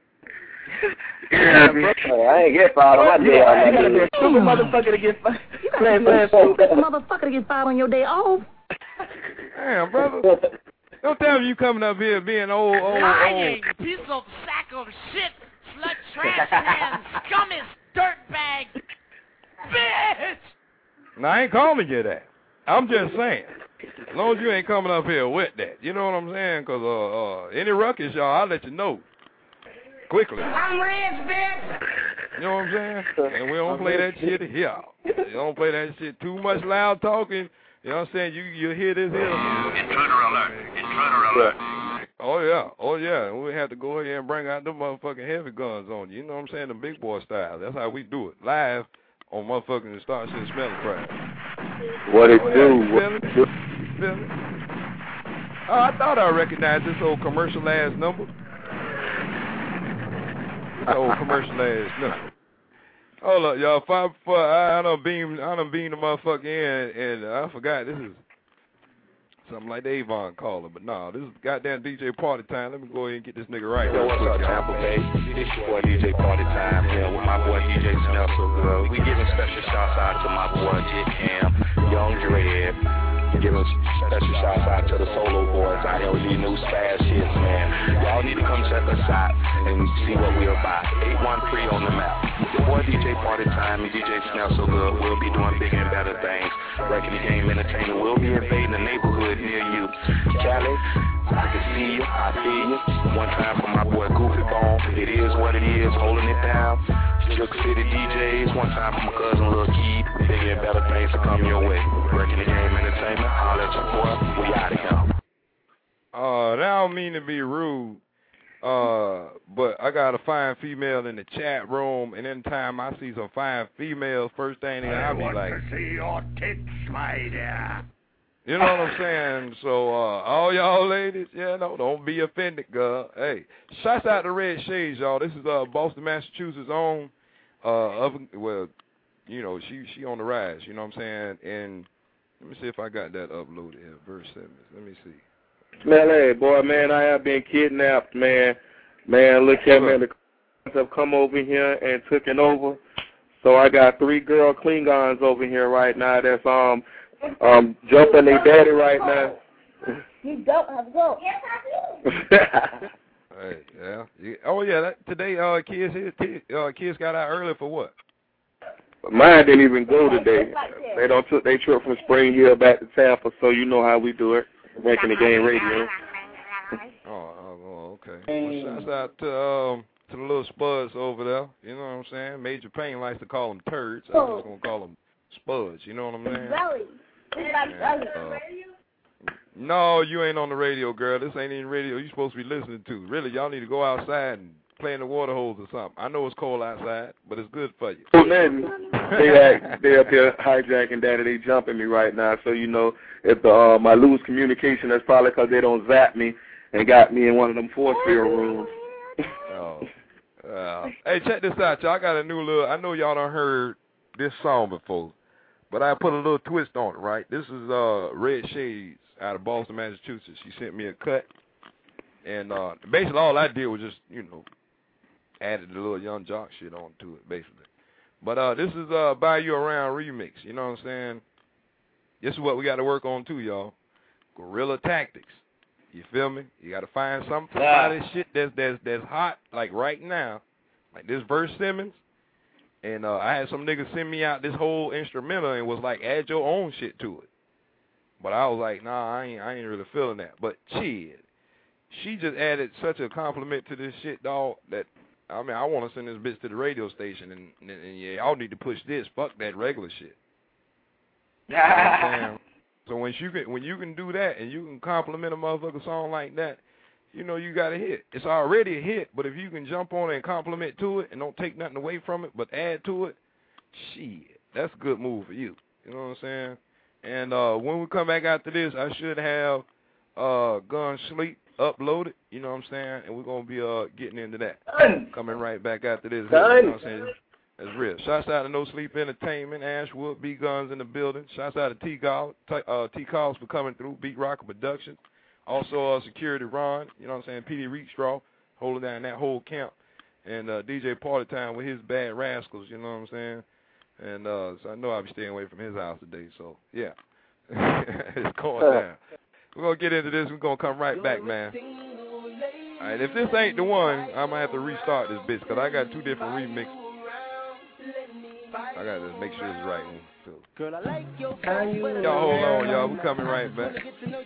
Yeah, bro. I ain't get fired on my day off. You gotta be a stupid motherfucker to get fired. You gotta be a stupid motherfucker to get fired on your day off. Damn, brother. Don't tell me you coming up here being old, old, lying, old. piece of sack of shit, slut, trash man, scummy, dirtbag, bitch. Now, I ain't calling you that. I'm just saying. As long as you ain't coming up here with that. You know what I'm saying? Because uh, uh, any ruckus, y'all, I'll let you know. Quickly. I'm rich, bitch. You know what I'm saying? And we don't play that shit here. You don't play that shit too much loud talking. You know what I'm saying? You you hear this here. Intruder alert. Intruder alert. Oh, yeah. Oh, yeah. We have to go ahead and bring out them motherfucking heavy guns on you. You know what I'm saying? The big boy style. That's how we do it. Live on motherfucking Start Shit Smelling Crack. What it oh, yeah. do? You feel it? You feel it? Oh, I thought I recognized this old commercial ass number. This old commercial ass number. Hold up, y'all. Five foot. I, I done beam. I done beam the motherfucker in, and I forgot this is something like the Avon caller, but nah, this is goddamn D J Party Time. Let me go ahead and get this nigga right. Yo, what's up, Tampa Bay? This your boy D J Party Time here with my boy D J Smell So Good. We giving special shouts out to my boy Jit Cam, Young Dread. Giving special shouts out to the solo boys out here with these new fast hits, man. Y'all need to come check us out and see what we're about. eight one three on the map. Your boy D J Party Time and D J Smell So Good. We'll be doing bigger and better things. Wrecking the Game Entertainment will be invading the neighborhood near you. Cali, I can see you, I see you. One time for my boy Goofy Bone. It is what it is, holding it down. Juke City D Js. One time for my cousin Lil Keith. Bigger and better things to come your way. Wrecking the Game Entertainment. Holler at your boy. We out of here. Uh, I don't mean to be rude, uh, but I got a fine female in the chat room, and anytime I see some fine females, first thing I'll be like, I want to see your tits, my dear. You know what I'm saying? So, uh, all y'all ladies, yeah, no, don't be offended, girl. Hey, shouts out to Red Shades, y'all. This is uh, Boston, Massachusetts' own, uh, of, well, you know, she she on the rise, you know what I'm saying? And let me see if I got that uploaded here, verse seven. Let me see. Man, hey, boy, man, I have been kidnapped, man. Man, look at me. The have come over here and taken over. So I got three girl Klingons over here right now that's um um jumping their daddy right now. You don't have to go. Yes, I do. Hey, yeah. yeah. Oh, yeah, that, today uh, kids, uh, kids got out early for what? Mine didn't even go today. They don't took their trip from Spring Hill back to Tampa, so you know how we do it. Making the Game Radio. Oh, oh okay. Well, shouts out to um to the little spuds over there. You know what I'm saying? Major Payne likes to call them turds. I'm just gonna call them spuds. You know what I'm saying? And, uh, no, you ain't on the radio, girl. This ain't even radio you're supposed to be listening to. Really, y'all need to go outside and play in the water holes or something. I know it's cold outside, but it's good for you. Oh, man, they act, they up here hijacking daddy. They jumping me right now. So, you know, if the, um, I lose communication, that's probably because they don't zap me and got me in one of them force field rooms. Oh. Uh, hey, check this out, y'all. I got a new little, I know y'all done heard this song before, but I put a little twist on it, right? This is uh, Red Shades out of Boston, Massachusetts. She sent me a cut, and uh, basically all I did was just, you know, added a little Young Jock shit onto it, basically. But uh, this is uh, Buy You Around remix, you know what I'm saying? This is what we got to work on too, y'all. Guerrilla tactics. You feel me? You got to find something about this shit that's, that's, that's hot, like right now, like this verse Simmons. And uh, I had some niggas send me out this whole instrumental and was like, add your own shit to it. But I was like, nah, I ain't, I ain't really feeling that. But shit, she just added such a compliment to this shit, dog, that, I mean, I want to send this bitch to the radio station, and, and, and yeah, y'all need to push this. Fuck that regular shit. You know what I'm saying? So when you can when you can do that and you can compliment a motherfucker song like that, you know you got a hit. It's already a hit, but if you can jump on it and compliment to it and don't take nothing away from it but add to it, shit, that's a good move for you. You know what I'm saying? And uh, when we come back after this, I should have uh, Gun Sleep uploaded. You know what I'm saying? And we're gonna be uh getting into that. Done. Coming right back after this. Done. You know what I'm saying? That's real. Shouts out to No Sleep Entertainment, Ashwood, B Guns in the building. Shouts out to T Calls, uh, T Calls for coming through, Beat Rocker Production. Also, uh, Security Ron, you know what I'm saying, P D Reekstraw, holding down that whole camp. And uh, D J Party Time with his Bad Rascals, you know what I'm saying? And uh, so I know I'll be staying away from his house today, so yeah. It's going down. We're going to get into this. We're going to come right back, man. All right, if this ain't the one, I'm going to have to restart this bitch because I got two different remixes. I got to make sure it's right one, too. Girl, I like your y'all hold on, y'all. We're coming right back.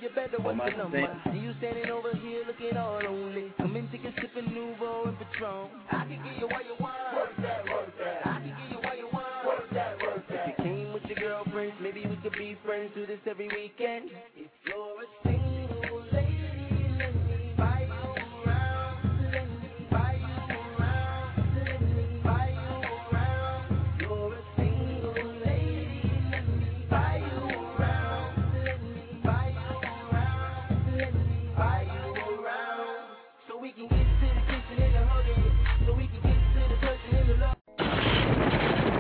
You standing over here looking all lonely. Come in, take a sip of Nouveau and Patron. I can give you what you want. Work that, work that. I can give you what you want. Work that, work that. If you came with your girlfriends, maybe we could be friends. Do this every weekend. If you're a single lady, let me buy you around. Let me buy you around. Let me buy you around. You're a single lady, let me buy you around. Let me buy you around. Let me buy you around. So we can get to the kissing and the hugging. So we can get to the touching and the love.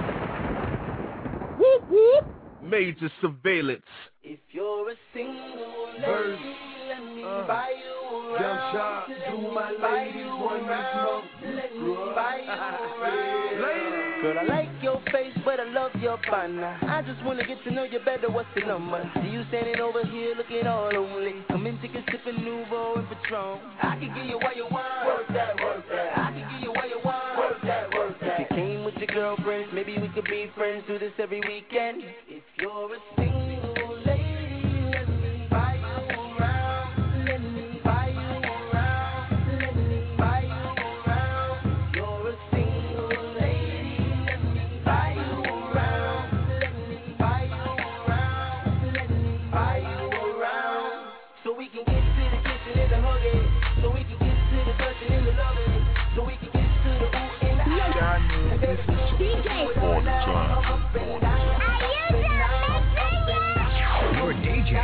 major surveillance. If you're a single Birds. lady, let me Uh, buy you around. Gunshot. Let Do me my buy ladies you want me around. smoke? Let me buy you around. Ladies. Girl, I like your face, but I love your partner. I just wanna get to know you better. What's the number? See you standing over here looking all lonely. Come in, take a sip of Nouveau and Patron. I can give you what you want. Work that, work that. I can give you what you want. Work that, work that. If you came with your girlfriends, maybe we could be friends. Do this every weekend. If you're a single lady, let me buy you around. Let me buy you around. Let me buy you around. If you're a single lady, let me buy you around. Let me buy you around. Let me buy you around. So we can get to the kissing and the hugging. So we can get to the touching and the loving. So we can get to the ooh and the ah. And baby, D J On the time. On the time. Your D J.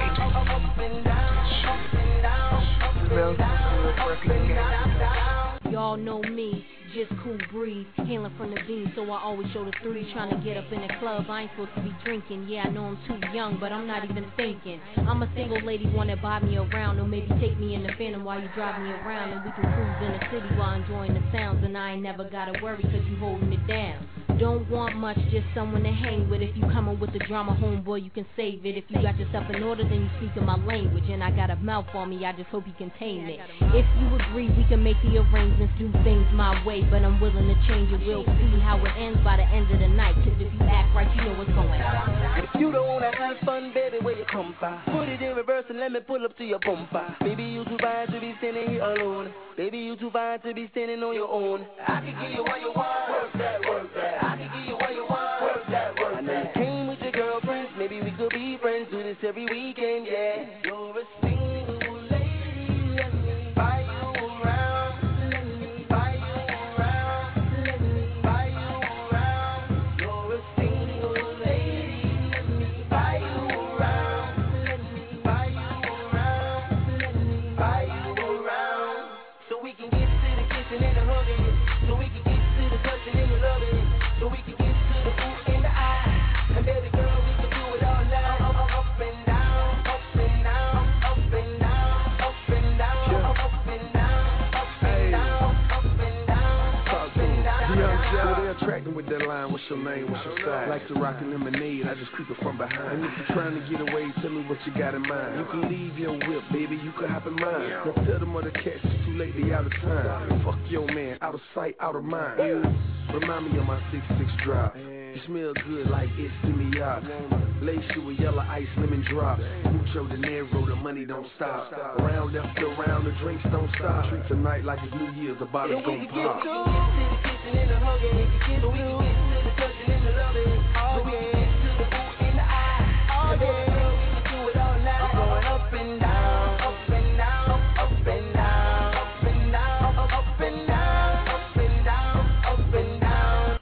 Y'all know me, just cool breeze, hailing from the beam, so I always show the three, trying to get up in the club. I ain't supposed to be drinking, yeah, I know I'm too young, but I'm not even thinking. I'm a single lady, wanna buy me around, or maybe take me in the Phantom while you drive me around, and we can cruise in the city while enjoying the sounds, and I ain't never gotta worry, cause you holding it down. Don't want much, just someone to hang with. If you coming with the drama, homeboy, you can save it. If you got yourself in order, then you speaking my language. And I got a mouth on me, I just hope you can tame it. If you agree, we can make the arrangements, do things my way. But I'm willing to change it, we'll see how it ends by the end of the night. Cause if you act right, you know what's going on. If you don't wanna have fun, baby, where you come from? Put it in reverse and let me pull up to your bumper. Baby, you too fine to be standing here alone. Baby, you too fine to be standing on your own. I can give you what you want. Work that, work that. I can give you what you want. Work that, work that. I know you came with your girlfriends. Maybe we could be friends. Do this every weekend, yeah. You're a single lady. Let me buy you around. Let me buy you around. Let me buy you around. You're a single lady. Let me buy you around. Let me buy you around. Let me buy you around. So we can get to the kissing and the hugging. So we can get to the touching and the loving. So we can get to the ooh and the ah. And baby girl, we can do it all night. Up, up, up and down, up and down, up and down, up and down, up and down, up and down, up and down, up and down. Young Joe, they're attracting with that line. What's your name? What's your size? Like to rock a lemonade, I just creep it from behind. And if you're trying to get away, tell me what you got in mind. You can leave your whip, baby, you can hop in mine. Now tell them other cats it's too late, they out of time. Fuck your man, out of sight, out of mind. Remind me of my six six drop. You smell good like it's to me out. Lace you with yellow ice, lemon drop. Mucho dinero, the money don't stop. Around after round, the drinks don't stop. Treat tonight like it's New Year's, the bottles gon' pop. So we can get to the kissing and the hugging. We can get to the touching and the loving. So we can get to the ooh and the ah. And baby girl, we can do it all night. Going up and down, up and down, up and down, up and down, up and down, up and down, up and down.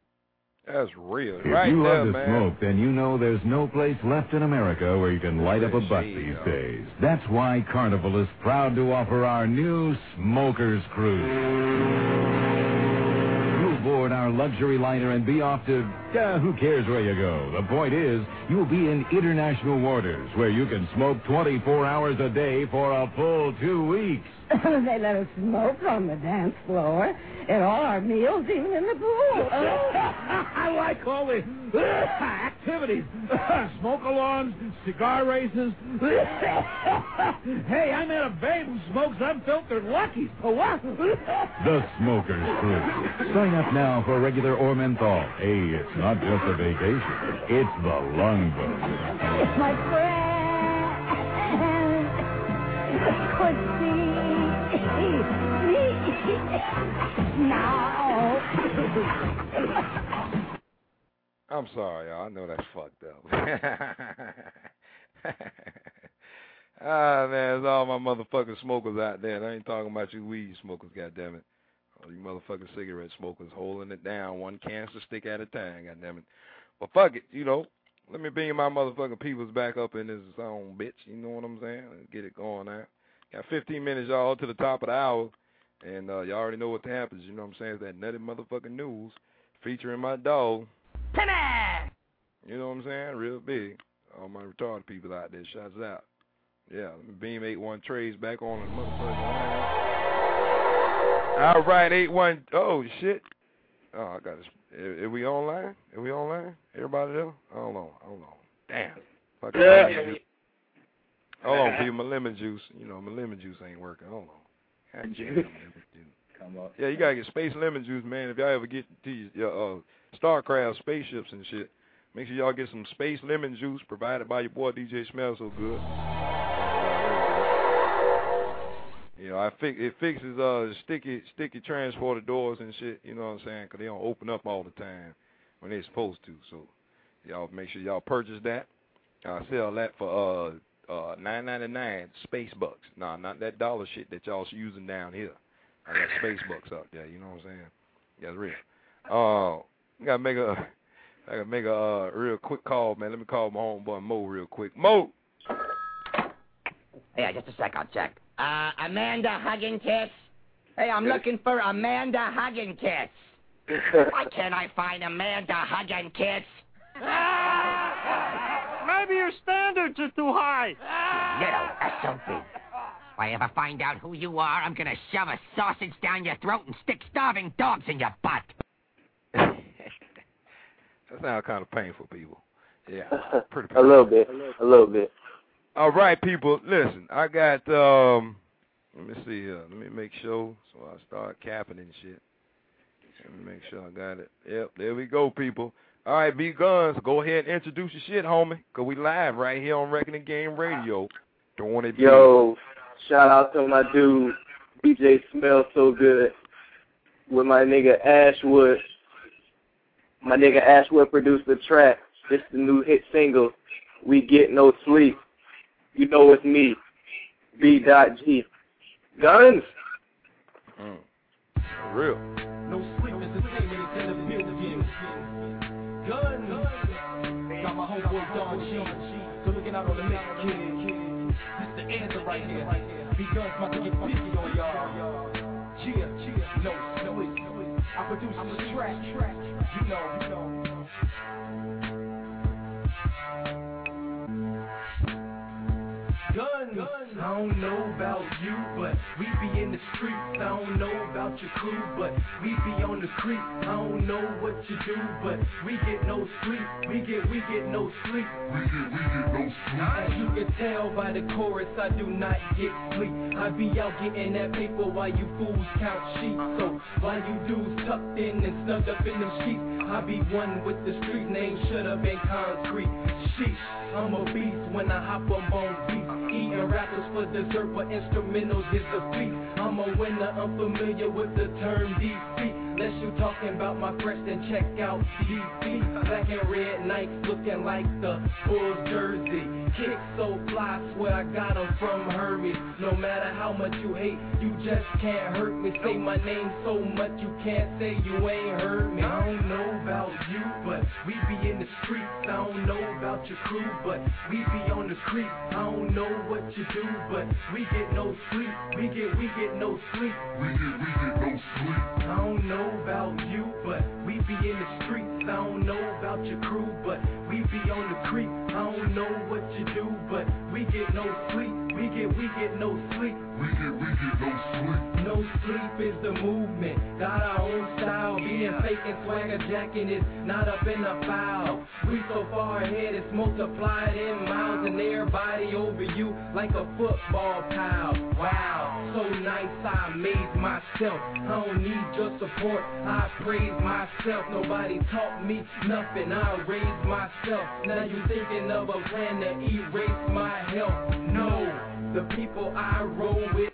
That's real. If Right you there, love to man. smoke, then you know there's no place left in America where you can light up a butt these days. That's why Carnival is proud to offer our new Smokers Cruise. You'll board our luxury liner and be off to, uh, who cares where you go. The point is, you'll be in international waters where you can smoke twenty-four hours a day for a full two weeks. They let us smoke on the dance floor, at all our meals, even in the pool. I like all the activities. Smoke-alongs, cigar races. Hey, I met a babe who smokes unfiltered Luckies. For what? The Smokers Cruise. Sign up now for regular or menthol. Hey, it's not just a vacation. It's the lung boat. It's my friend. Could see. Now. I'm sorry, y'all. I know that's fucked up. Ah, man, it's all my motherfucking smokers out there. I ain't talking about you weed smokers, goddammit. All you motherfucking cigarette smokers holding it down one cancer stick at a time, goddammit. But fuck it, you know. Let me bring my motherfucking peoples back up in this zone, bitch. You know what I'm saying? Let's get it going now. Got fifteen minutes, y'all, to the top of the hour. And uh, y'all already know what happens. You know what I'm saying? It's that nutty motherfucking news featuring my dog. Penny! You know what I'm saying? Real big. All my retarded people out there, shouts out. Yeah, Beam eight one Trays back on the motherfucking line. All right, eight one. Oh, shit. Oh, I got to. Are, are we online? Are we online? Everybody there? I don't know. I don't know. Damn. Fuck yeah. Hold on, people. My lemon juice. You know, my lemon juice ain't working. Hold on. God damn, lemon juice. Come on. Yeah, you got to get space lemon juice, man. If y'all ever get these uh, StarCraft spaceships and shit, make sure y'all get some space lemon juice provided by your boy D J Smells So Good. You know, I fix it fixes uh sticky sticky transporter doors and shit. You know what I'm saying? Cause they don't open up all the time when they're supposed to. So y'all make sure y'all purchase that. I sell that for uh uh nine ninety-nine space bucks. Nah, not that dollar shit that y'all's using down here. I got space bucks out there. You know what I'm saying? Yeah, it's real. Uh, I gotta make a I gotta make a uh, real quick call, man. Let me call my homeboy Mo real quick. Mo. Yeah, just a sec. I'll check. Uh, Amanda Hugginkiss? Hey, I'm looking for Amanda Hugginkiss. Why can't I find Amanda Hugginkiss? Maybe your standards are too high. Little S O B. If I ever find out who you are, I'm gonna shove a sausage down your throat and stick starving dogs in your butt. That sounds kind of painful, people. Yeah, pretty painful. A little bit, a little bit. All right, people, listen, I got, um, let me see here. Let me make sure, so I start capping and shit. Let me make sure I got it. Yep, there we go, people. All right, B Guns, go ahead and introduce your shit, homie, because we live right here on Reckoning Game Radio. Throwing it Yo, big. Shout out to my dude, D J Smells So Good, with my nigga Ashwood. My nigga Ashwood produced the track. This is the new hit single, We Get No Sleep. You know it's me, B G. Guns. Mm. Real. No sleep entertainment is in the building. Guns. Got my homeboy Don G. So looking out on the mix, kid. This the answer right here. B Guns about to get busy on y'all. Cheer, cheer, no sleep. I produce the track. You know, you know. Guns. I don't know about you, but we be in the streets. I don't know about your crew, but we be on the creek. I don't know what you do, but we get no sleep. We get, we get no sleep. We get, we get no sleep. As you can tell by the chorus, I do not get sleep. I be out getting that paper while you fools count sheep. So while you dudes tucked in and snugged up in them sheets, I be one with the street name should have been concrete. Sheesh, I'm a beast when I hop up on beats. Eating rappers for dessert, but instrumentals is a feat. I'm a winner, unfamiliar with the term D C. Unless you talking about my fresh, then check out D C. Black and red Nikes looking like the Bulls jersey. Kick so fly, swear I got them from Hermes. No matter how much you hate, you just can't hurt me. Say my name so much you can't say you ain't heard me. I don't know about you, but we be in the streets. I don't know about your crew, but we be on the creek. I don't know what you do, but we get no sleep. We get, we get no sleep. We get, we get no sleep. I don't know about you, but we be in the streets. I don't know about your crew, but we be on the creek. I don't know what you do, but we get no sleep. We get, we get no sleep. We get, we get no sleep. No sleep is the movement. Got our own style. Being fake and swagger jacking is not up in the file. We so far ahead, it's multiplied in miles, and everybody over you like a football pal. Wow, so nice, I amaze myself. I don't need your support, I praise myself. Nobody taught me nothing, I raised myself. Now you thinking of a plan to erase my health. No, the people I roll with.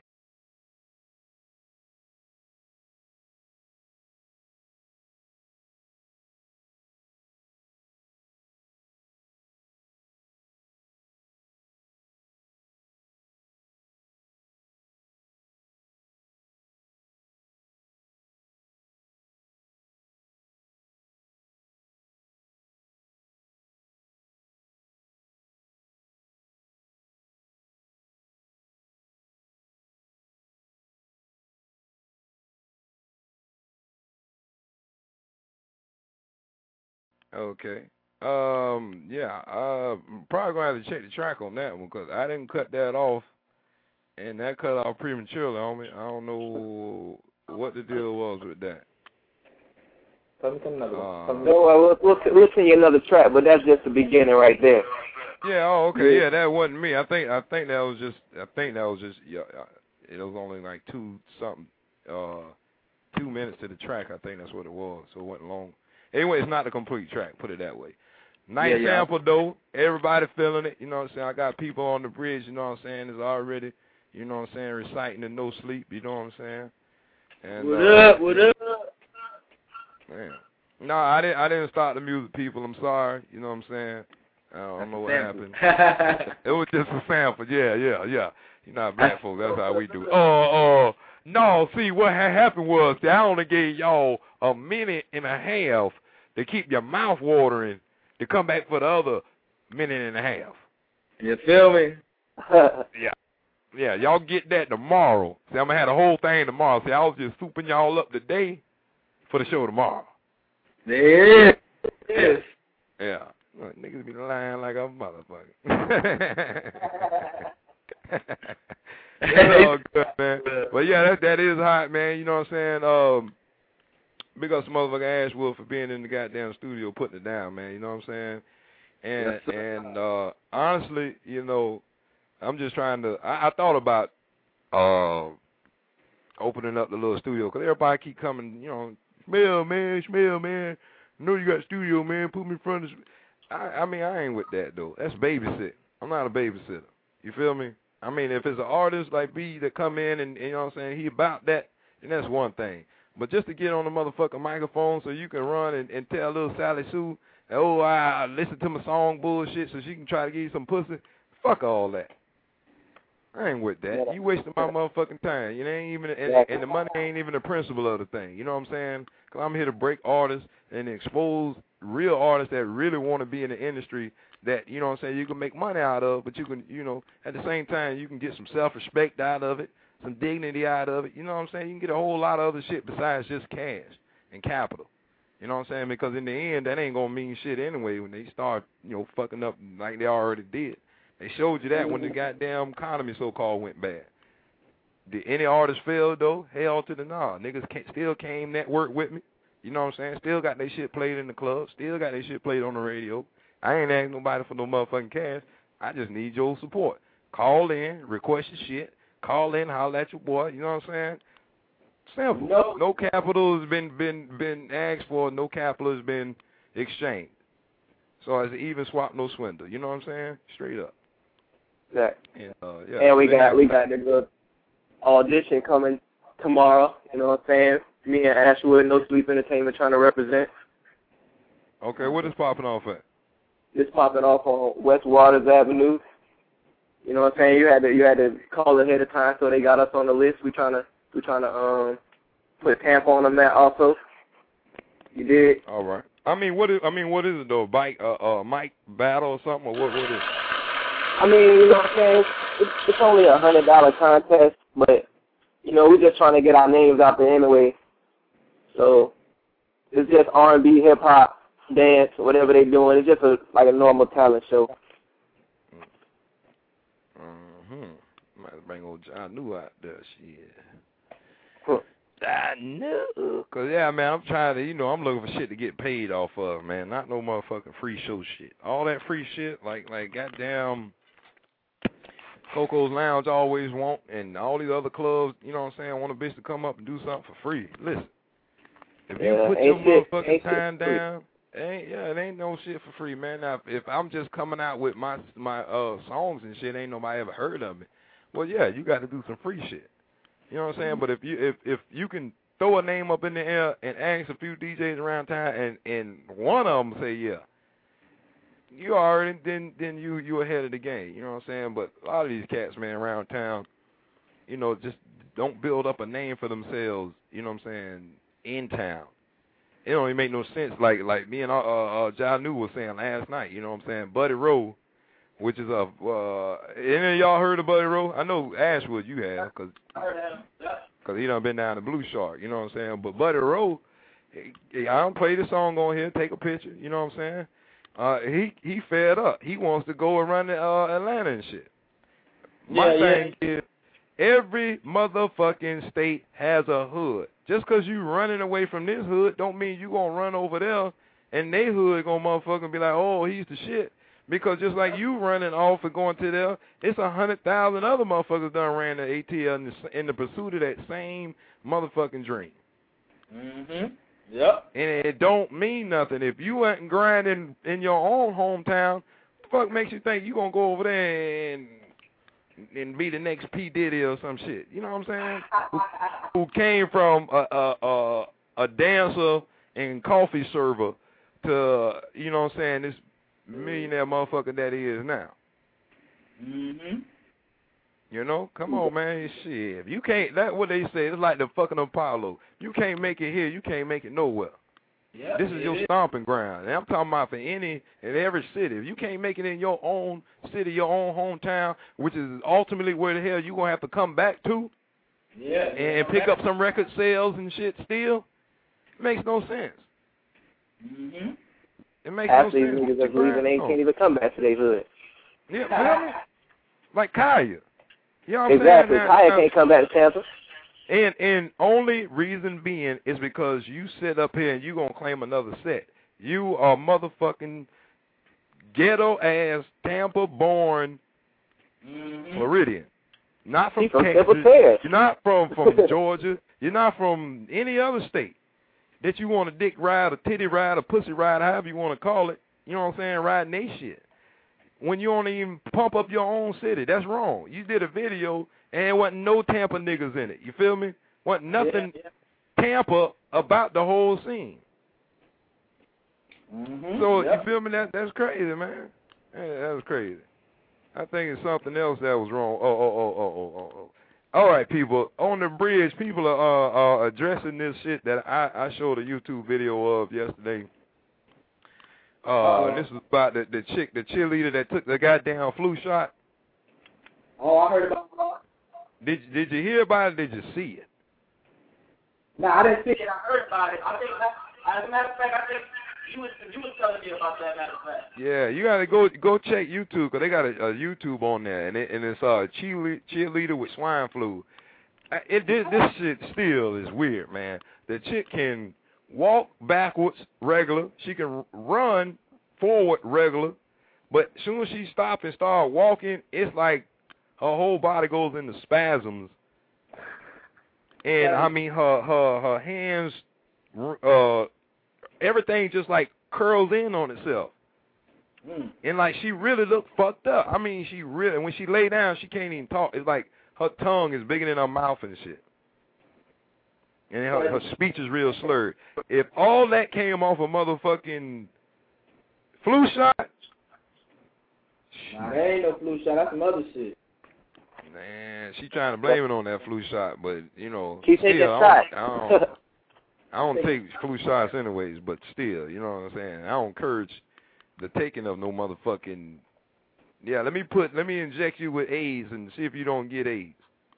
Okay. Um, yeah, uh, probably gonna have to check the track on that one because I didn't cut that off, and that cut off prematurely on me. I don't know what the deal was with that. Uh, no, we'll, we'll, we'll send you another track, but that's just the beginning right there. Yeah. Oh, okay. Yeah, that wasn't me. I think I think that was just I think that was just yeah. It was only like two something, uh, two minutes to the track. I think that's what it was. So it wasn't long. Anyway, it's not the complete track. Put it that way. Nice yeah, yeah. sample though. Everybody feeling it. You know what I'm saying? I got people on the bridge. You know what I'm saying? Is already. You know what I'm saying? Reciting the No Sleep. You know what I'm saying? And, what uh, up? What up? Man. No, I didn't. I didn't start the music, people. I'm sorry. You know what I'm saying? I don't that's know what happened. It was just a sample. Yeah, yeah, yeah. You know, black folks. That's how we do it. Oh, uh, uh, no. See, what ha happened was that I only gave y'all a minute and a half to keep your mouth watering to come back for the other minute and a half. You feel me? Yeah. Yeah, y'all get that tomorrow. See, I'm going to have the whole thing tomorrow. See, I was just souping y'all up today for the show tomorrow. Yeah. Yes. Yeah. Look, niggas be lying like a motherfucker. That's all good, man. But yeah, that that is hot, man. You know what I'm saying? Um, big up some motherfucker Ashwood for being in the goddamn studio putting it down, man. You know what I'm saying? And yes, and uh, honestly, you know, I'm just trying to. I, I thought about uh, opening up the little studio because everybody keep coming. You know, smell, man, smell, man. I know you got studio, man. Put me in front of. The, I, I mean, I ain't with that though. That's babysitting. I'm not a babysitter. You feel me? I mean, if it's an artist like B that come in and, and you know what I'm saying, he about that, then that's one thing. But just to get on the motherfucking microphone so you can run and, and tell little Sally Sue, oh, I, I listen to my song bullshit so she can try to give you some pussy, fuck all that. I ain't with that. You wasting my motherfucking time. You ain't even, and, and the money ain't even the principle of the thing. You know what I'm saying? Because I'm here to break artists and expose real artists that really want to be in the industry that, you know what I'm saying, you can make money out of, but you can, you know, at the same time, you can get some self-respect out of it, some dignity out of it. You know what I'm saying? You can get a whole lot of other shit besides just cash and capital. You know what I'm saying? Because in the end, that ain't going to mean shit anyway when they start, you know, fucking up like they already did. They showed you that when the goddamn economy so-called went bad. Did any artist fail, though? Hell to the nah. Niggas can't, still came network with me. You know what I'm saying? Still got their shit played in the club. Still got their shit played on the radio. I ain't asking nobody for no motherfucking cash. I just need your support. Call in, request your shit. Call in, holler at your boy. You know what I'm saying? Simple. No, no capital has been been been asked for. No capital has been exchanged. So it's an even swap, no swindle. You know what I'm saying? Straight up. Exactly. And, uh, yeah. And we got we got the good audition coming tomorrow. You know what I'm saying? Me and Ashwood, No Sleep Entertainment, trying to represent. Okay, what is popping off at? It's popping off on West Waters Avenue. You know what I'm saying? You had to you had to call ahead of time, so they got us on the list. We trying to we trying to um put Tampa on the map also. You did. All right. I mean, what is I mean, what is it though? Bike, uh, uh, mic battle or something, or what? What is it? I mean, you know what I'm saying? It's, it's only a hundred dollar contest, but you know we're just trying to get our names out there anyway. So it's just R and B, hip hop, dance, whatever they're doing. It's just a, like a normal talent show. Mm-hmm. Might bring old John New out there. Shit. Huh. I knew. Because, yeah, man, I'm trying to, you know, I'm looking for shit to get paid off of, man. Not no motherfucking free show shit. All that free shit, like, like goddamn Coco's Lounge always want, and all these other clubs, you know what I'm saying, want a bitch to come up and do something for free. Listen. If you yeah, put your shit, motherfucking time down, ain't yeah, it ain't no shit for free, man. Now, if, if I'm just coming out with my my uh songs and shit, ain't nobody ever heard of it. Well, yeah, you got to do some free shit. You know what I'm saying? But if you if if you can throw a name up in the air and ask a few D Js around town, and and one of them say yeah, you already then then you you ahead of the game. You know what I'm saying? But a lot of these cats, man, around town, you know, just don't build up a name for themselves. You know what I'm saying? In town. It don't even make no sense. Like like me and uh, uh Ja New was saying last night, you know what I'm saying? Buddy Rowe, which is a uh any of y'all heard of Buddy Rowe? I know Ashwood you have, cause, cause he done been down to Blue Shark, you know what I'm saying? But Buddy Rowe, he, he, I don't play the song on here, take a picture, you know what I'm saying? Uh, he he fed up. He wants to go and run to uh, Atlanta and shit. My Yeah, thing is, every motherfucking state has a hood. Just because you running away from this hood don't mean you going to run over there and they hood going to motherfucking be like, oh, he's the shit. Because just like you running off and going to there, it's a hundred thousand other motherfuckers done ran the A T L in the, in the pursuit of that same motherfucking dream. Mm-hmm. Yep. And it don't mean nothing. If you ain't grinding in your own hometown, the fuck makes you think you going to go over there and and be the next P. Diddy or some shit. You know what I'm saying? who, who came from a, a, a, a dancer and coffee server to, you know what I'm saying, this millionaire motherfucker that he is now. Mm-hmm. You know? Come on, man. Shit. If you can't, that's what they say. It's like the fucking Apollo. You can't make it here, you can't make it nowhere. Yep, this is your stomping ground. And I'm talking about for any and every city. If you can't make it in your own city, your own hometown, which is ultimately where the hell you're going to have to come back to, yeah, and yeah, pick up some record sales and shit still, it makes no sense. Mm-hmm. It makes Half no these sense. niggas that's leaving, they can't even come back to their hood. Yeah, really? Like Kaya. You know what I'm exactly. saying? Kaya Now, can't come back to Tampa. And and only reason being is because you sit up here and you gonna claim another set. You are motherfucking ghetto ass Tampa born mm-hmm. Floridian. Not from, from Texas. You're not from, from Georgia. You're not from any other state that you want to dick ride or titty ride or pussy ride, however you want to call it. You know what I'm saying? Riding they shit. When you don't even pump up your own city. That's wrong. You did a video and there wasn't no Tampa niggas in it. You feel me? Wasn't nothing yeah, yeah. Tampa about the whole scene. Mm-hmm. So, yep. you feel me? That That's crazy, man. Yeah, that was crazy. I think it's something else that was wrong. Oh, oh, oh, oh, oh, oh, oh. All right, people. On the bridge, people are, uh, are addressing this shit that I, I showed a YouTube video of yesterday. Uh, Uh, this is about the, the chick, the cheerleader that took the goddamn flu shot. Oh, I heard about that. Did Did you hear about it? Did you see it? No, I didn't see it. I heard about it. I think, that, as a matter of fact, I think you was you was telling me about that. Matter of fact. Yeah, you gotta go go check YouTube because they got a, a YouTube on there, and it, and it's uh cheerleader, cheerleader with swine flu. It this, this shit still is weird, man. The chick can walk backwards regular, she can run forward regular, but as soon as she stops and start walking, it's like her whole body goes into spasms. And I mean, her her her hands, uh, everything just like curls in on itself. Mm. And like she really looked fucked up. I mean, she really, when she lay down, she can't even talk. It's like her tongue is bigger than her mouth and shit. And her, her speech is real slurred. If all that came off a motherfucking flu shot, nah, there ain't no flu shot. That's some other shit. Man, she trying to blame it on that flu shot, but you know, Keep still, taking I, shots. don't, I, don't, I don't take flu shots anyways. But still, you know what I'm saying. I don't encourage the taking of no motherfucking. Yeah, let me put, let me inject you with AIDS and see if you don't get AIDS.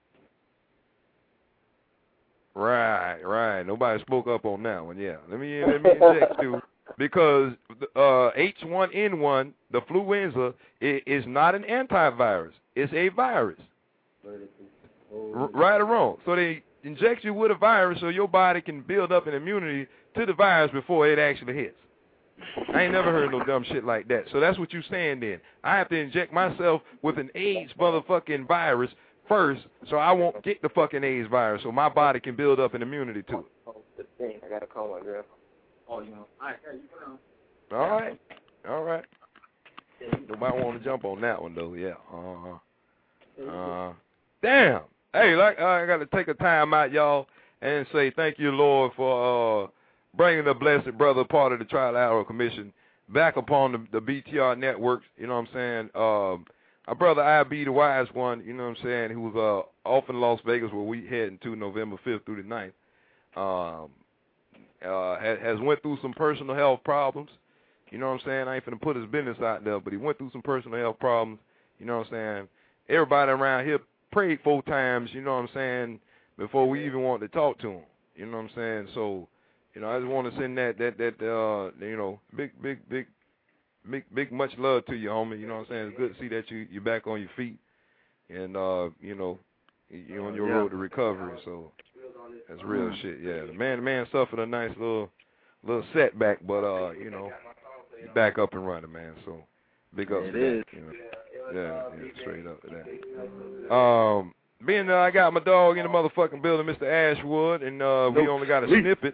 Right, right. Nobody spoke up on that one. Yeah, let me let me inject you because uh, H one N one, the fluenza, is, is not an antivirus. It's a virus. R- right or wrong. So they inject you with a virus so your body can build up an immunity to the virus before it actually hits. I ain't never heard no dumb shit like that. So that's what you saying then. I have to inject myself with an AIDS motherfucking virus first so I won't get the fucking AIDS virus so my body can build up an immunity to it. Oh, good thing. I got to call my girl. Oh, you know. All right, you know. All right. All right. Nobody want to jump on that one, though. Yeah. Uh-huh. Uh, damn. Hey, like I got to take a time out, y'all, and say thank you, Lord, for uh, bringing the blessed brother part of the Trilateral Commission back upon the, the B T R networks. You know what I'm saying? Um, our brother I B, the wise one, you know what I'm saying, who was uh, off in Las Vegas where we heading to November fifth through the ninth, um, uh, has, has went through some personal health problems. You know what I'm saying? I ain't finna put his business out there, but he went through some personal health problems. You know what I'm saying? Everybody around here prayed four times, you know what I'm saying, before we even wanted to talk to him. You know what I'm saying? So, you know, I just want to send that, that, that, uh, you know, big, big, big, big, big much love to you, homie. You know what I'm saying? It's good to see that you, you're back on your feet. And, uh, you know, you're on your yeah. road to recovery. So that's real mm. shit, yeah. The man, the man suffered a nice little little setback, but, uh, you know, he's back up and running, man. So big up it to is. that. You know? Yeah, yeah, straight up to that. Um, being that I got my dog in the motherfucking building, Mister Ashwood, and uh, we only got a snippet.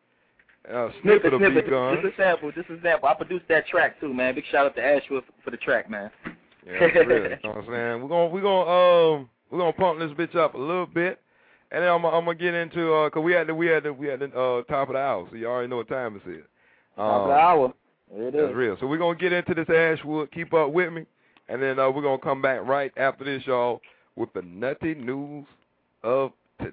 Uh, snippet of snippet. Begun. This is sample. This is sample. I produced that track too, man. Big shout out to Ashwood for, for the track, man. Yeah, really. You know what I'm saying? We're gonna we're gonna um we're gonna pump this bitch up a little bit, and then I'm I'm gonna get into uh cause we had the we had the we had the uh top of the hour, so you already know what time it is. Um, top of the hour. It that's is. real. So we're gonna get into this Ashwood. Keep up with me, and then uh, we're gonna come back right after this, y'all, with the nutty news of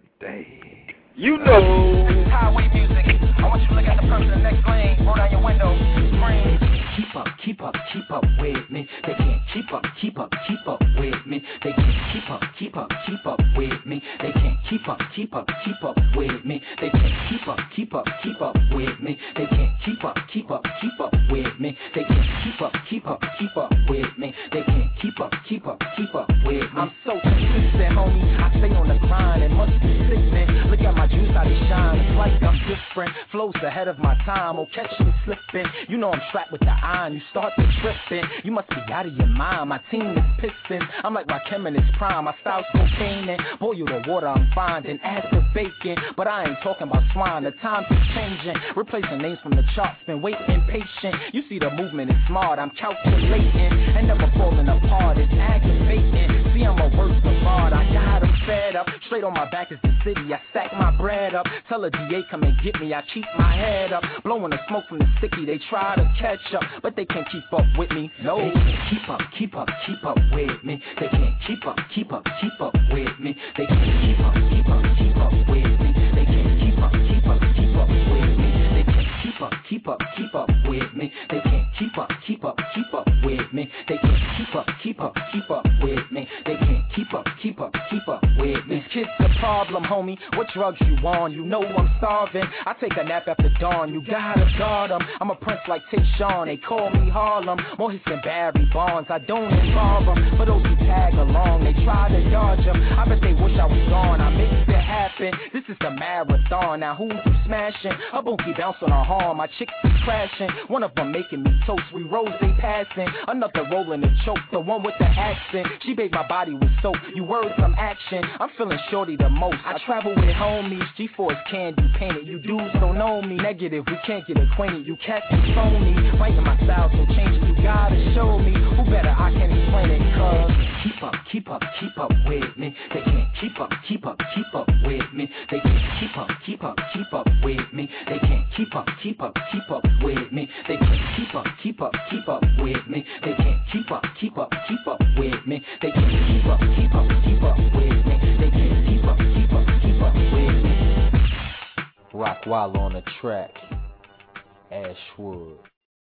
today. You know. This is highway music. I want you to look at the person in the next lane. Roll down your window. Scream. Keep up, keep up, keep up with me. They can't keep up, keep up, keep up with me. They can't keep up, keep up, keep up with me. They can't keep up, keep up, keep up with me. They can't keep up, keep up, keep up with me. They can't keep up, keep up, keep up with me. They can't keep up, keep up, keep up with me. They can't keep up, keep up, keep up with me. I'm so consistent, homie. I stay on the grind and must be sickening. Look at my juice, how they shine. It's like I'm different. Flows ahead of my time. Oh, catch me slipping. You know I'm strapped with the iron. You start to tripping. You must be out of your mind. My team is pissing. I'm like Rakim in his prime. My style's cocaine and boil the water I'm finding. Add the bacon, but I ain't talking about swine. The times is changing. Replacing names from the charts. Been waiting patient. You see the movement is smart. I'm calculating and never falling apart. It's aggravating. See I'm a work of art. I got 'em fed up. Straight on my back is the city. I stack my bread up. Tell a D A come and get me. I keep my head up. Blowing the smoke from the sticky. They try to catch up, but they can't keep up with me. No, they can't keep up, keep up, keep up with me. They can't keep up, keep up, keep up with me. They can't keep up, keep up, keep up with me. They can't keep up, keep up, keep up with me. They can't keep up, keep up, keep up with me. They can't keep up, keep up, keep up with me. They can't keep up, keep up, keep up with me. They can't keep up, keep up, keep up with me. These kids a problem, homie. What drugs you on? You know I'm starving. I take a nap after dawn. You gotta guard 'em. I'm a prince like Tayshaun. They call me Harlem. More hits than Barry Bonds. I don't involve 'em. For those who tag along, they try to dodge 'em. I bet they wish I was gone. I make it happen. This is the marathon. Now who's you smashing? A bookie bounce on her horn. My chicks is crashing. One of them making me toast. We rose, they passing. Another rolling the choke. The one with the accent. She bathed my body with soap. You words some action. I'm feeling shorty the most. I travel with homies. G four is candy painted. You dudes don't know me. Negative, we can't get acquainted. You cats can phone me. Fighting my style so changing. You gotta show me. Who better? I can explain it. Cause keep up, keep up, keep up with me. They can't keep up, keep up, keep up with me. They can't keep up, keep up, keep up with me. They can't keep up, keep up, keep up with me. They can't keep up, keep up, keep up with me. They can't keep up, keep up, keep up with me. They can't keep up, keep up, keep up with me. They can't keep up, keep up, keep up with me. Rock while on the track. Ashwood.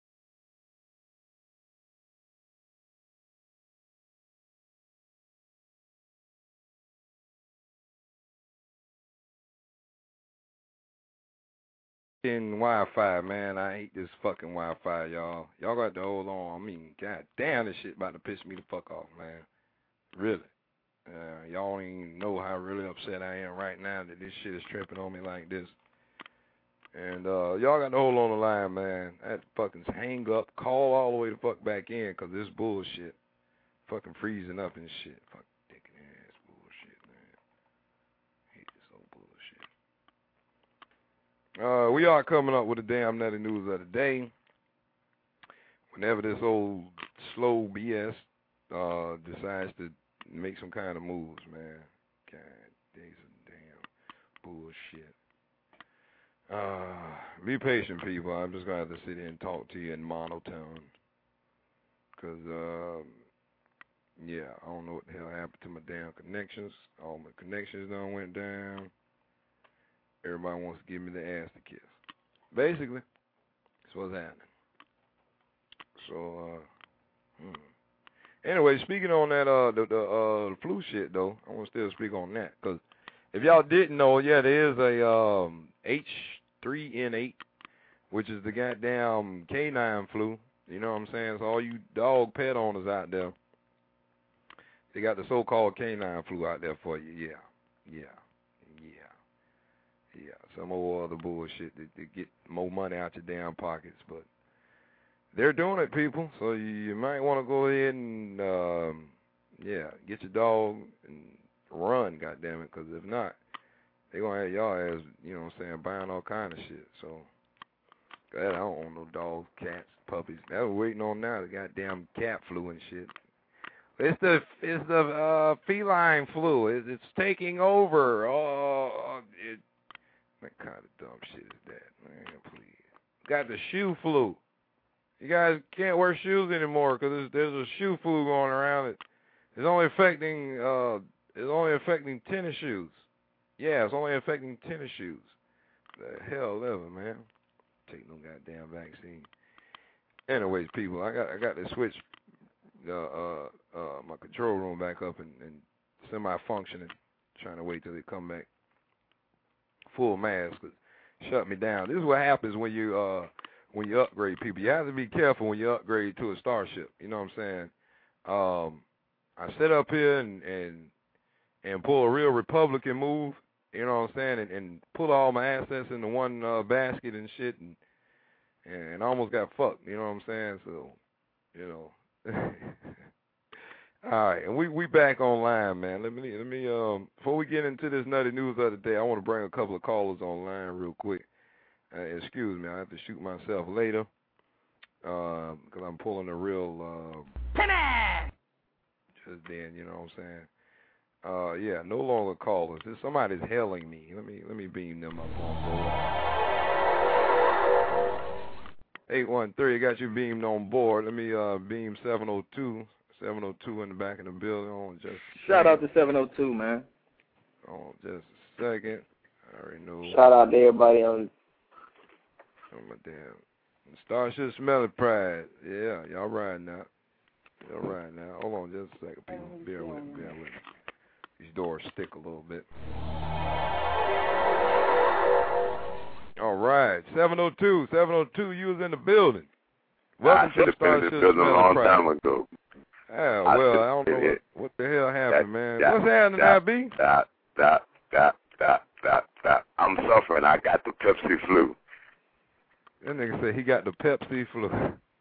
In Wi-Fi, man. I hate this fucking Wi-Fi, y'all. Y'all got to hold on. I mean, god damn, this shit about to piss me the fuck off, man. Really. Uh, y'all don't even know how really upset I am right now that this shit is tripping on me like this. And uh, y'all got to hold on the line, man. I had to fucking hang up, call all the way the fuck back in, because this bullshit fucking freezing up and shit. Fuck dick ass bullshit, man. I hate this old bullshit. Uh, we are coming up with the damn nutty news of the day. Whenever this old slow B S uh, decides to make some kind of moves, man. God, these are damn bullshit. Uh, be patient, people. I'm just going to have to sit here and talk to you in monotone. Because, um, yeah, I don't know what the hell happened to my damn connections. All my connections done went down. Everybody wants to give me the ass to kiss. Basically, that's what's happening. So, uh, hmm. Anyway, speaking on that, uh, the, the, uh, the flu shit, though, I want to still speak on that. Because if y'all didn't know, yeah, there is a um, H three N eight, which is the goddamn canine flu. You know what I'm saying? So all you dog pet owners out there, they got the so-called canine flu out there for you. Yeah, yeah, yeah, yeah. Some old other bullshit to, to get more money out your damn pockets, but they're doing it, people. So you, you might want to go ahead and, um, yeah, get your dog and run, goddammit, because if not, they're going to have y'all ass, you know what I'm saying, buying all kind of shit. So, God, I don't want no dogs, cats, puppies. That we're waiting on now, the goddamn cat flu and shit. It's the it's the uh, feline flu. It, it's taking over. Oh, it, what kind of dumb shit is that, man? Please. Got the shoe flu. You guys can't wear shoes anymore because there's, there's a shoe flu going around. It, it's only affecting uh, it's only affecting tennis shoes. Yeah, it's only affecting tennis shoes. The hell ever, man. Take no goddamn vaccine. Anyways, people, I got I got to switch uh, uh, uh, my control room back up and, and semi-functioning. Trying to wait till they come back full mask. Cause shut me down. This is what happens when you uh when you upgrade people. You have to be careful when you upgrade to a starship. You know what I'm saying? Um, I sit up here and and and pull a real Republican move. You know what I'm saying? And, and put all my assets into one uh, basket and shit, and and almost got fucked. You know what I'm saying? So, you know. All right, and we we back online, man. Let me let me um before we get into this nutty news of the day, I want to bring a couple of callers online real quick. Uh, excuse me, I have to shoot myself later because uh, I'm pulling a real uh, just then. You know what I'm saying? Uh, yeah, no longer callers. If somebody's hailing me, let me let me beam them up on board. eight one three, got you beamed on board. Let me uh, beam seven oh two. seven oh two in the back of the building. On just shout out to seven oh two, man. On just a second. I already know. Shout out to everybody on. Oh my damn. Starship Smelly Pride. Yeah, y'all riding now. Y'all riding now. Hold on just a second, people. Bear with me. Bear with me. These doors stick a little bit. All right, seven oh two, seven oh two, you was in the building. Welcome I should to have been in the Starship building a long Pride. time ago. Yeah, well, I, I don't know what, what the hell happened, that, man. That, What's happening, that, I B? That, that, that, that, that, that. I'm suffering. I got the Pepsi flu. That nigga said he got the Pepsi flu.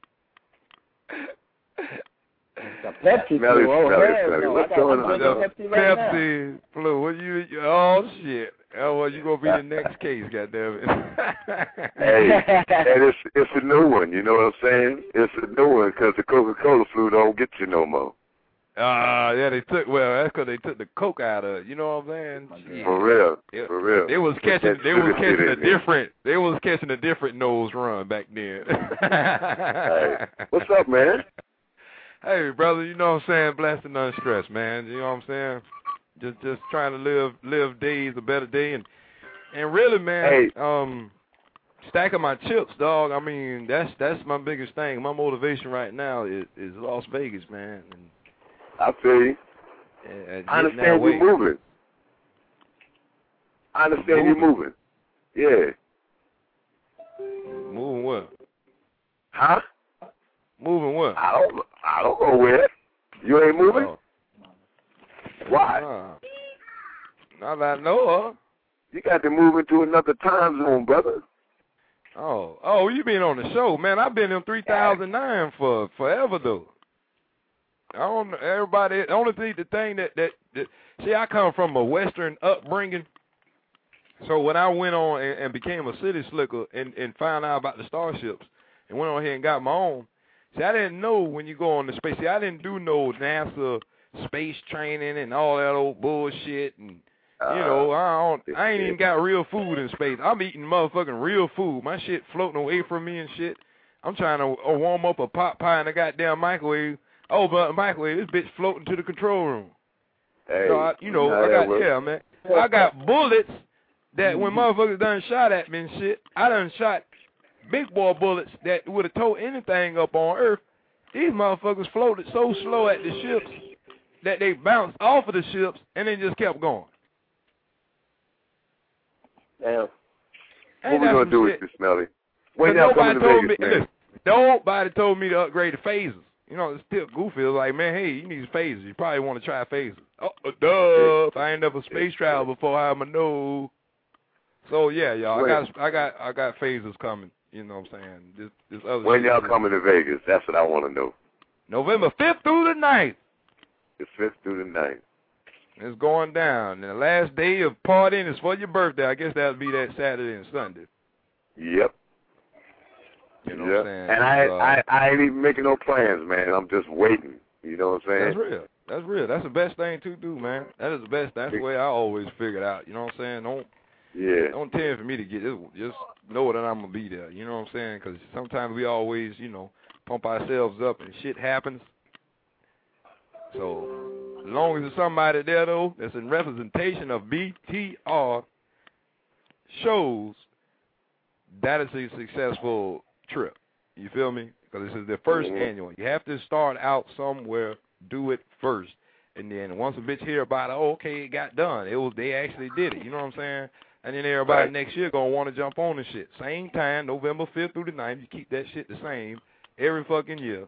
The Pepsi smelly, flu. Oh, smelly, hell smelly. no. What's I got, going I'm on? drinking Pepsi right Pepsi now. flu. What you, you? Oh shit. Oh well, you gonna be the next case, goddammit. Hey, and it's it's a new one. You know what I'm saying? It's a new one because the Coca-Cola flu don't get you no more. Ah, uh, yeah, they took. Well, that's because they took the Coke out of it. You know what I'm saying? Yeah. For real, it, for real. They was catching. They was catching a different. different. They was catching a different nose run back then. Hey, what's up, man? Hey, brother, you know what I'm saying? Blessed and unstressed, man. You know what I'm saying? Just, just trying to live, live days a better day, and and really, man, hey. um, stacking my chips, dog. I mean, that's that's my biggest thing. My motivation right now is, is Las Vegas, man. And, I feel you. and I understand you're moving. I understand moving. you're moving. Yeah. Moving what? Huh? Moving what? I don't. I don't know where. You ain't moving. Oh. Why? Uh, not that I know of. You got to move into another time zone, brother. Oh, oh, you been on the show, man. I've been in three thousand nine for forever though. I don't. Everybody. The only thing, the thing that, that that see, I come from a Western upbringing. So when I went on and, and became a city slicker and, and found out about the starships and went on here and got my own. See, I didn't know when you go on the space. See, I didn't do no NASA space training and all that old bullshit. And you know, I don't. I ain't even got real food in space. I'm eating motherfucking real food. My shit floating away from me and shit. I'm trying to uh, warm up a pot pie in a goddamn microwave. Oh, but microwave, this bitch floating to the control room. Hey, so I, you know, I got yeah, man. I got bullets that when motherfuckers done shot at me and shit, I done shot big boy bullets that would have towed anything up on Earth. These motherfuckers floated so slow at the ships that they bounced off of the ships and then just kept going. Damn. What we gonna do with this, Smelly? When y'all coming to Vegas, me, man? listen, Nobody told me to upgrade the phasers. You know, it's still goofy. It's like, man, hey, you need phasers. You probably want to try phasers. Oh, duh. I ain't never space travel before. How am I know? So yeah, y'all, I got, I got, I got phasers coming. You know what I'm saying? This, this other. When y'all coming to Vegas? That's what I want to know. November fifth through the ninth. The fifth through the ninth. It's going down. And the last day of partying is for your birthday. I guess that'll be that Saturday and Sunday. Yep. You know yep. what I'm saying? And I, uh, I, I ain't even making no plans, man. I'm just waiting. You know what I'm saying? That's real. That's real. That's the best thing to do, man. That is the best. That's the way I always figured out. You know what I'm saying? Don't. Yeah. Don't tell for me to get it. Just know that I'm gonna be there. You know what I'm saying? Because sometimes we always, you know, pump ourselves up and shit happens. So as long as there's somebody there though that's in representation of B T R shows, that is a successful trip. You feel me? Because this is the first mm-hmm. annual. You have to start out somewhere, do it first, and then once a bitch hear about it, oh, okay, it got done. It was they actually did it. You know what I'm saying? And then everybody right. next year gonna want to jump on and shit. Same time, November fifth through the ninth. You keep that shit the same every fucking year.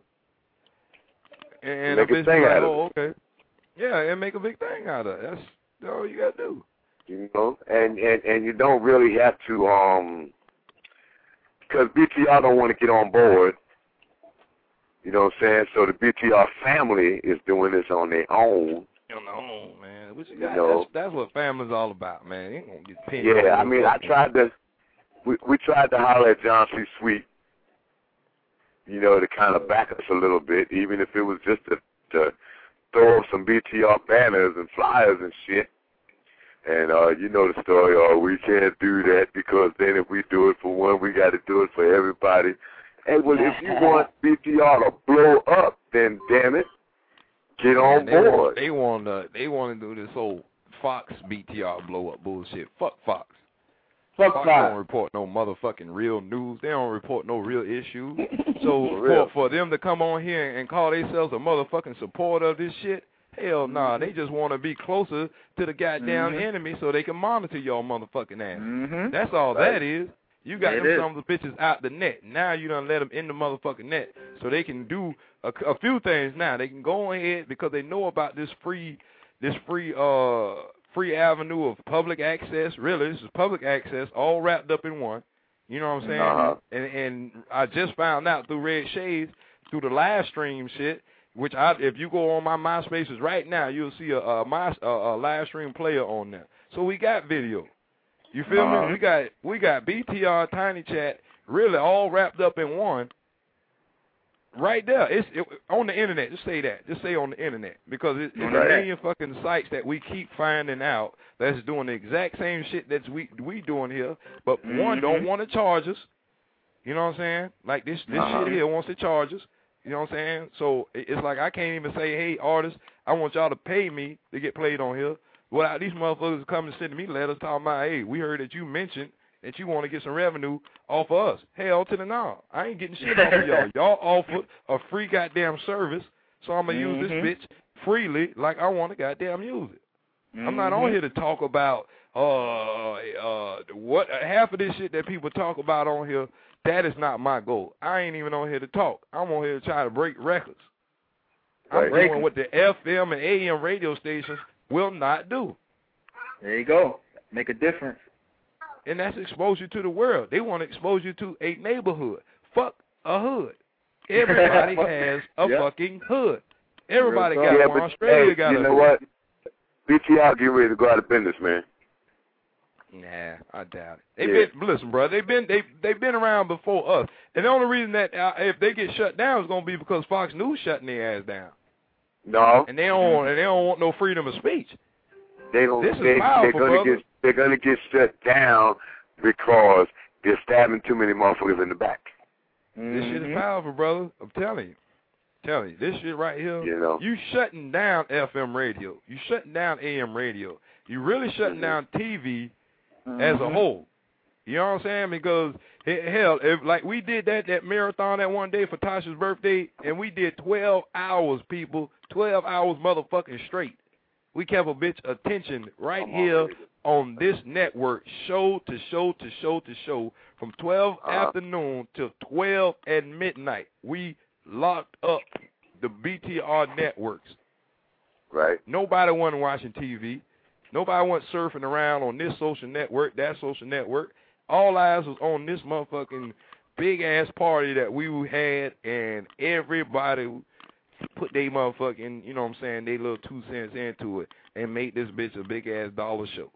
And make a a bitch thing like, out oh, of okay, yeah, and make a big thing out of it. That's all you gotta do. You know, and and and you don't really have to um, because B T R don't want to get on board. You know what I'm saying? So the B T R family is doing this on their own. On their own, man. What you got? You know, that's, that's what family's all about, man. You ain't gonna get pinned. Yeah, I mean, I tried to. We we tried to holler at John C. Sweet. You know, to kind of back us a little bit, even if it was just to, to throw up some B T R banners and flyers and shit. And uh, you know the story. Oh, we can't do that because then if we do it for one, we got to do it for everybody. Hey, well, if you want B T R to blow up, then damn it, get on they board. Want, they want to. They want to do this whole Fox B T R blow up bullshit. Fuck Fox. Fuck Fox Fox. don't report no motherfucking real news. They don't report no real issues. So for, for them to come on here and call themselves a motherfucking supporter of this shit, hell nah. Mm-hmm. They just want to be closer to the goddamn mm-hmm. enemy so they can monitor y'all motherfucking ass. Mm-hmm. That's all right. that is. You got it them is. some of the bitches out the net. Now you done let them in the motherfucking net so they can do a, a few things now. They can go ahead because they know about this free, this free, uh, free avenue of public access. Really, this is public access all wrapped up in one. You know what I'm saying? Uh-huh. And and I just found out through Red Shades, through the live stream shit, which I, if you go on my MySpaces right now, you'll see a, a, my, a, a live stream player on there. So we got video. You feel uh-huh. me? We got we got B T R, Tiny Chat, really all wrapped up in one. Right there, it's it, on the internet. Just say that. Just say on the internet because it, it's right. a million fucking sites that we keep finding out that's doing the exact same shit that we we doing here, but mm-hmm. one don't want to charge us. You know what I'm saying? Like this this uh-huh. shit here wants to charge us. You know what I'm saying? So it's like I can't even say, hey artists, I want y'all to pay me to get played on here. Without these motherfuckers coming and sending me letters talking about, hey, we heard that you mentioned that you want to get some revenue off of us. Hell to the no. I ain't getting shit off of y'all. Y'all offered a free goddamn service, so I'm going to mm-hmm. use this bitch freely like I want to goddamn use it. Mm-hmm. I'm not on here to talk about uh uh what half of this shit that people talk about on here. That is not my goal. I ain't even on here to talk. I'm on here to try to break records. I'm right. doing what the F M and A M radio stations will not do. There you go. Make a difference. And that's exposure to the world. They want to expose you to a neighborhood. Fuck a hood. Everybody has a yep. fucking hood. Everybody got yeah, one. But, Australia hey, got you a know hood. What? B T R get ready to go out of business, man. Nah, I doubt it. They've yeah. been listen, bro. They've been they they've been around before us, and the only reason that uh, if they get shut down is gonna be because Fox News shutting their ass down. No, and they don't and they don't want no freedom of speech. They don't. This is they, powerful, they're gonna brother. get they're gonna get shut down because they're stabbing too many motherfuckers in the back. Mm-hmm. This shit is powerful, brother. I'm telling you. I'm telling you, this shit right here. You know, you shutting down F M radio. You shutting down A M radio. You really shutting mm-hmm. down T V mm-hmm. as a whole. You know what I'm saying? Because hell, if like we did that that marathon that one day for Tasha's birthday, and we did twelve hours, people, twelve hours, motherfucking straight. We kept a bitch attention right here on this network, show to show to show to show, from twelve Uh-huh. afternoon till twelve at midnight. We locked up the B T R networks. Right. Nobody wasn't watching T V. Nobody wasn't surfing around on this social network, that social network. All eyes was on this motherfucking big-ass party that we had, and everybody put their motherfucking, you know what I'm saying, they little two cents into it and made this bitch a big-ass dollar show.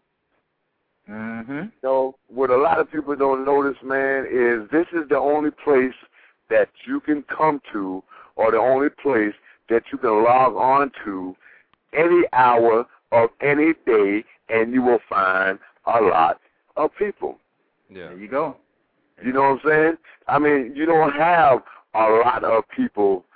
Mm-hmm. So what a lot of people don't notice, man, is this is the only place that you can come to, or the only place that you can log on to any hour of any day, and you will find a lot of people. Yeah. There you go. You know what I'm saying? I mean, you don't have a lot of people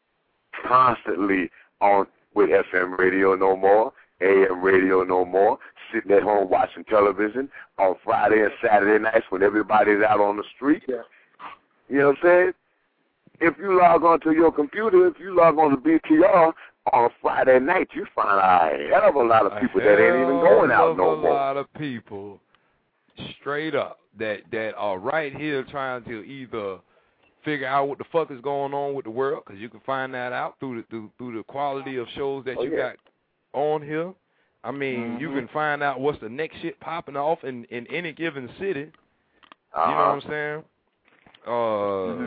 constantly on with F M radio no more, A M radio no more, sitting at home watching television on Friday and Saturday nights when everybody's out on the street. Yeah. You know what I'm saying? If you log on to your computer, if you log on to B T R on Friday night, you find a hell of a lot of people that ain't even going out no a more. A lot of people, straight up, that that are right here trying to either figure out what the fuck is going on with the world, because you can find that out through the through, through the quality of shows that Oh, you yeah. got on here. I mean, Mm-hmm. you can find out what's the next shit popping off in, in any given city. Uh-huh. You know what I'm saying? Uh, Mm-hmm.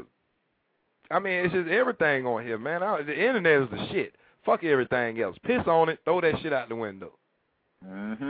I mean, it's just everything on here, man. I, the internet is the shit. Fuck everything else. Piss on it. Throw that shit out the window. Mm-hmm.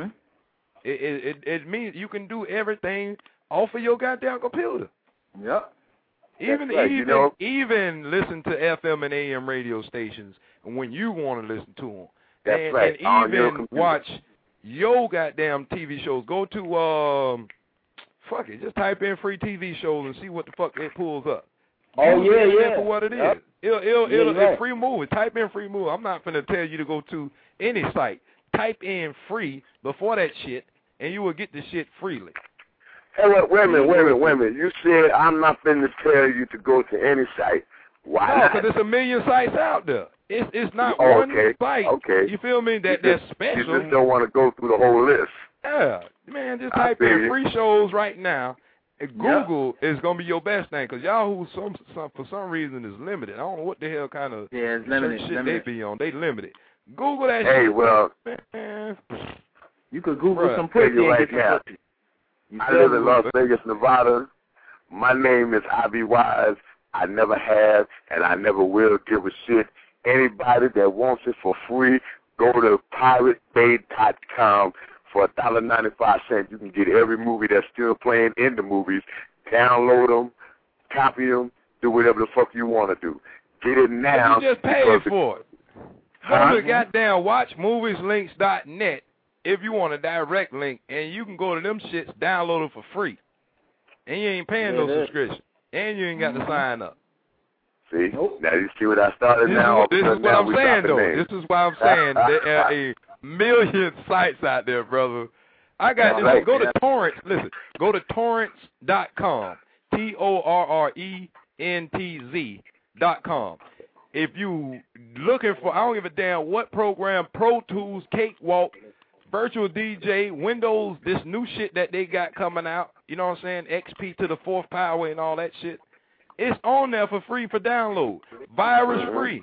It it it, it means you can do everything off of your goddamn computer. Yep. Even right, even you know. even listen to F M and A M radio stations when you want to listen to them. That's and, right, and on your even computer. watch your goddamn T V shows. Go to um, fuck it, just type in free T V shows and see what the fuck it pulls up. Oh, Use yeah, the internet yeah. for what it is. Yep. It'll it'll Yeah, it'll you're right. it's free movie. Type in free movie. I'm not finna tell you to go to any site. Type in free before that shit, and you will get the shit freely. Hey, wait, wait a minute, wait a minute, wait a minute. You said I'm not finna tell you to go to any site. Why No, not? because there's a million sites out there. It's it's not Oh, one okay, site. okay. You feel me? That you that's just, special. You just don't want to go through the whole list. Yeah, man, just I type feel in you. free shows right now. And Google is gonna be your best thing, because Yahoo some, some for some reason is limited. I don't know what the hell kind of Yeah, it's limited. shit limited. they be on. They limited. Google that Hey, shit. well, Man. You could Google Bruh, some tell pussy you and right get now. some pussy. You I feel live me? in Las Vegas, Nevada. My name is Ivy Wise. I never have, and I never will give a shit. Anybody that wants it for free, go to pirate bay dot com. For a dollar ninety-five cent, you can get every movie that's still playing in the movies. Download them, copy them, do whatever the fuck you want to do. Get it now. You just pay because it for it. Huh? Go to goddamn watch movies links dot net if you want a direct link, and you can go to them shits, download them for free. And you ain't paying Yeah, no it is. subscription. And you ain't got to sign up. See, now you see what I started This, now. is, this all is of a what sudden I'm now we saying, dropping though. names. This is what I'm saying. There are a million sites out there, brother. I got That's this. right, Go man. to torrents. Listen, go to torrents dot com. T O R R E N T Z dot com. If you looking for, I don't give a damn what program, Pro Tools, Cakewalk, Virtual D J, Windows, this new shit that they got coming out, you know what I'm saying, X P to the fourth power and all that shit, it's on there for free for download. Virus free.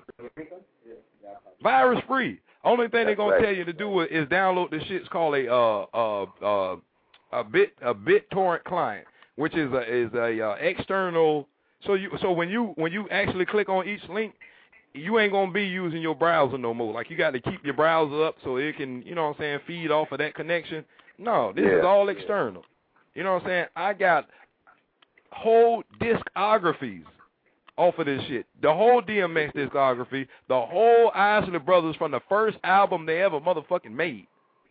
Virus free. Only thing they're gonna right. tell you to do is download this shit. It's called a uh uh uh a bit a BitTorrent client, which is a is a uh, external. So you so when you when you actually click on each link, you ain't gonna be using your browser no more. Like you got to keep your browser up so it can, you know what I'm saying, feed off of that connection. No, this Yeah. is all external. You know what I'm saying? I got whole discographies off of this shit. The whole D M X discography, the whole Isley Brothers from the first album they ever motherfucking made.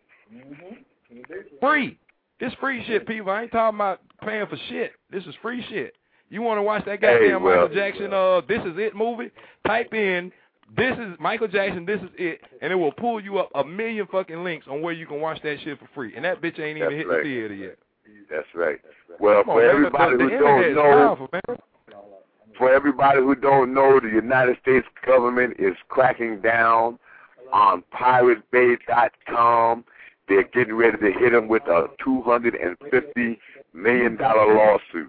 Free. This free shit, people. I ain't talking about paying for shit. This is free shit. You want to watch that goddamn Hey, well- Michael Jackson uh This Is It movie? Type in This is Michael Jackson, This Is It, and it will pull you up a million fucking links on where you can watch that shit for free. And that bitch ain't even That's hit right. the theater yet. That's right. Well, Come on, for man, everybody the, the, who the don't internet is know, powerful, man. for everybody who don't know, the United States government is cracking down on pirate bay dot com they're getting ready to hit him with a two hundred fifty million dollars lawsuit.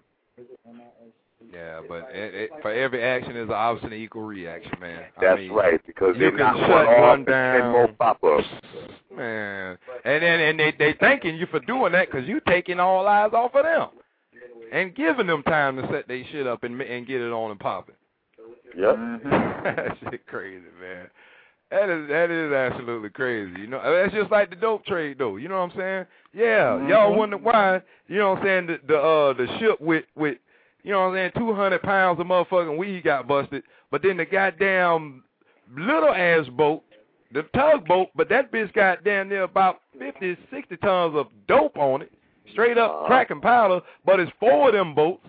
Yeah, but it, it, for every action is obviously an equal reaction, man. That's I mean, right, because you they're can not shut one one off down. and more pop-ups. Man, and then and they they thanking you for doing that because you taking all eyes off of them and giving them time to set their shit up and and get it on and popping. Yep. That shit crazy, man. That is that is absolutely crazy. You know, that's just like the dope trade, though. You know what I'm saying? Yeah, Mm-hmm. y'all wonder why. You know what I'm saying? The the uh the ship with with you know what I'm saying, two hundred pounds of motherfucking weed got busted, but then the goddamn little ass boat, the tugboat, but that bitch got damn near about fifty, sixty tons of dope on it, straight up uh, crack and powder, but it's four of them boats.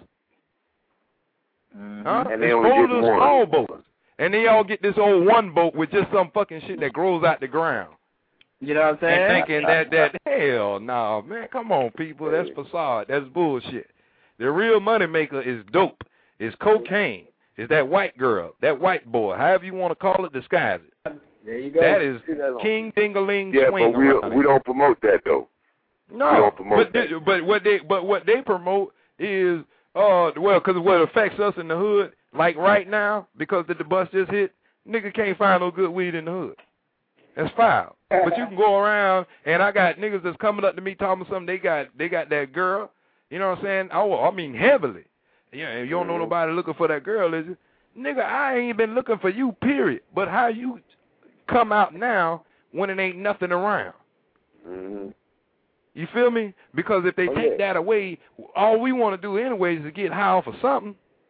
Mm-hmm. Huh? And they it's only four get of those one. small boats. And they all get this old one boat with just some fucking shit that grows out the ground. You know what I'm saying? And thinking that, that hell no, man, come on, people, that's facade, that's bullshit. The real money maker is dope, is cocaine, is that white girl, that white boy, however you want to call it, disguise it. There you go. That is King Dingaling Yeah, swing but we around we it. don't promote that though. No, we don't promote but that. they, but what they but what they promote is uh well, because what affects us in the hood, like right now, because the, the bus just hit, nigga can't find no good weed in the hood. That's foul. But you can go around, and I got niggas that's coming up to me talking about something. They got they got that girl. You know what I'm saying? Oh, I mean heavily. Yeah, you don't know nobody looking for that girl, is you? Nigga, I ain't been looking for you, period. But how you come out now when it ain't nothing around? Mm-hmm. You feel me? Because if they oh, take yeah. that away, all we want to do anyway is to get high off of something.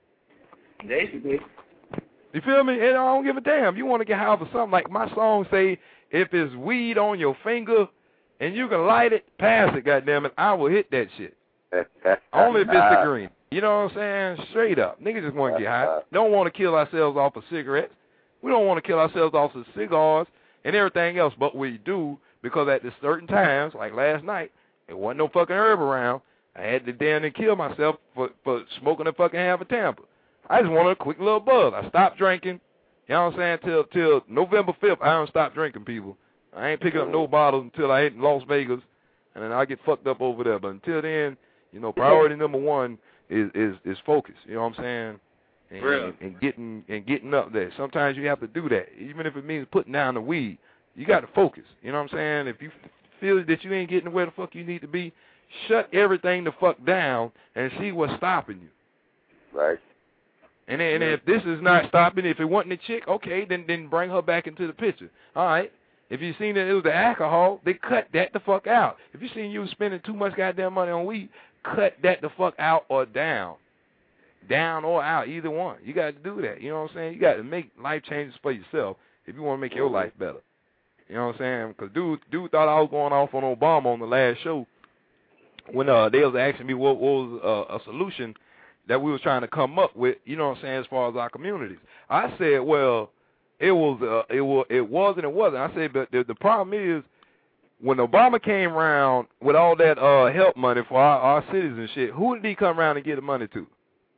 Basically. You feel me? And I don't give a damn. You want to get high off of something. Like my song say, if it's weed on your finger and you can light it, pass it, goddammit, I will hit that shit. Only if it's the green. You know what I'm saying? Straight up. Niggas just want to get high. Don't want to kill ourselves off of cigarettes. We don't want to kill ourselves off of cigars and everything else, but we do because at the certain times, like last night, there wasn't no fucking herb around. I had to damn near kill myself for, for smoking a fucking half a Tampa. I just wanted a quick little buzz. I stopped drinking. You know what I'm saying? Till till November fifth, I don't stop drinking, people. I ain't picking up no bottles until I hit Las Vegas, and then I get fucked up over there. But until then, you know, priority number one is is, is focus. You know what I'm saying? And, Really? and, and getting and getting up there. Sometimes you have to do that, even if it means putting down the weed. You got to focus. You know what I'm saying? If you feel that you ain't getting where the fuck you need to be, shut everything the fuck down and see what's stopping you. Right. And then, and if this is not stopping, if it wasn't the chick, okay, then then bring her back into the picture. All right. If you seen that it was the alcohol, they cut that the fuck out. If you seen you spending too much goddamn money on weed, cut that the fuck out or down. Down or out, either one. You got to do that. You know what I'm saying? You got to make life changes for yourself if you want to make your life better. You know what I'm saying? Because dude, dude thought I was going off on Obama on the last show when uh, they was asking me what, what was uh, a solution that we was trying to come up with, you know what I'm saying, as far as our communities. I said, well, it was uh, it was it was and it wasn't. I said, but the, the problem is when Obama came around with all that uh, help money for our, our cities and shit, who did he come around and get the money to?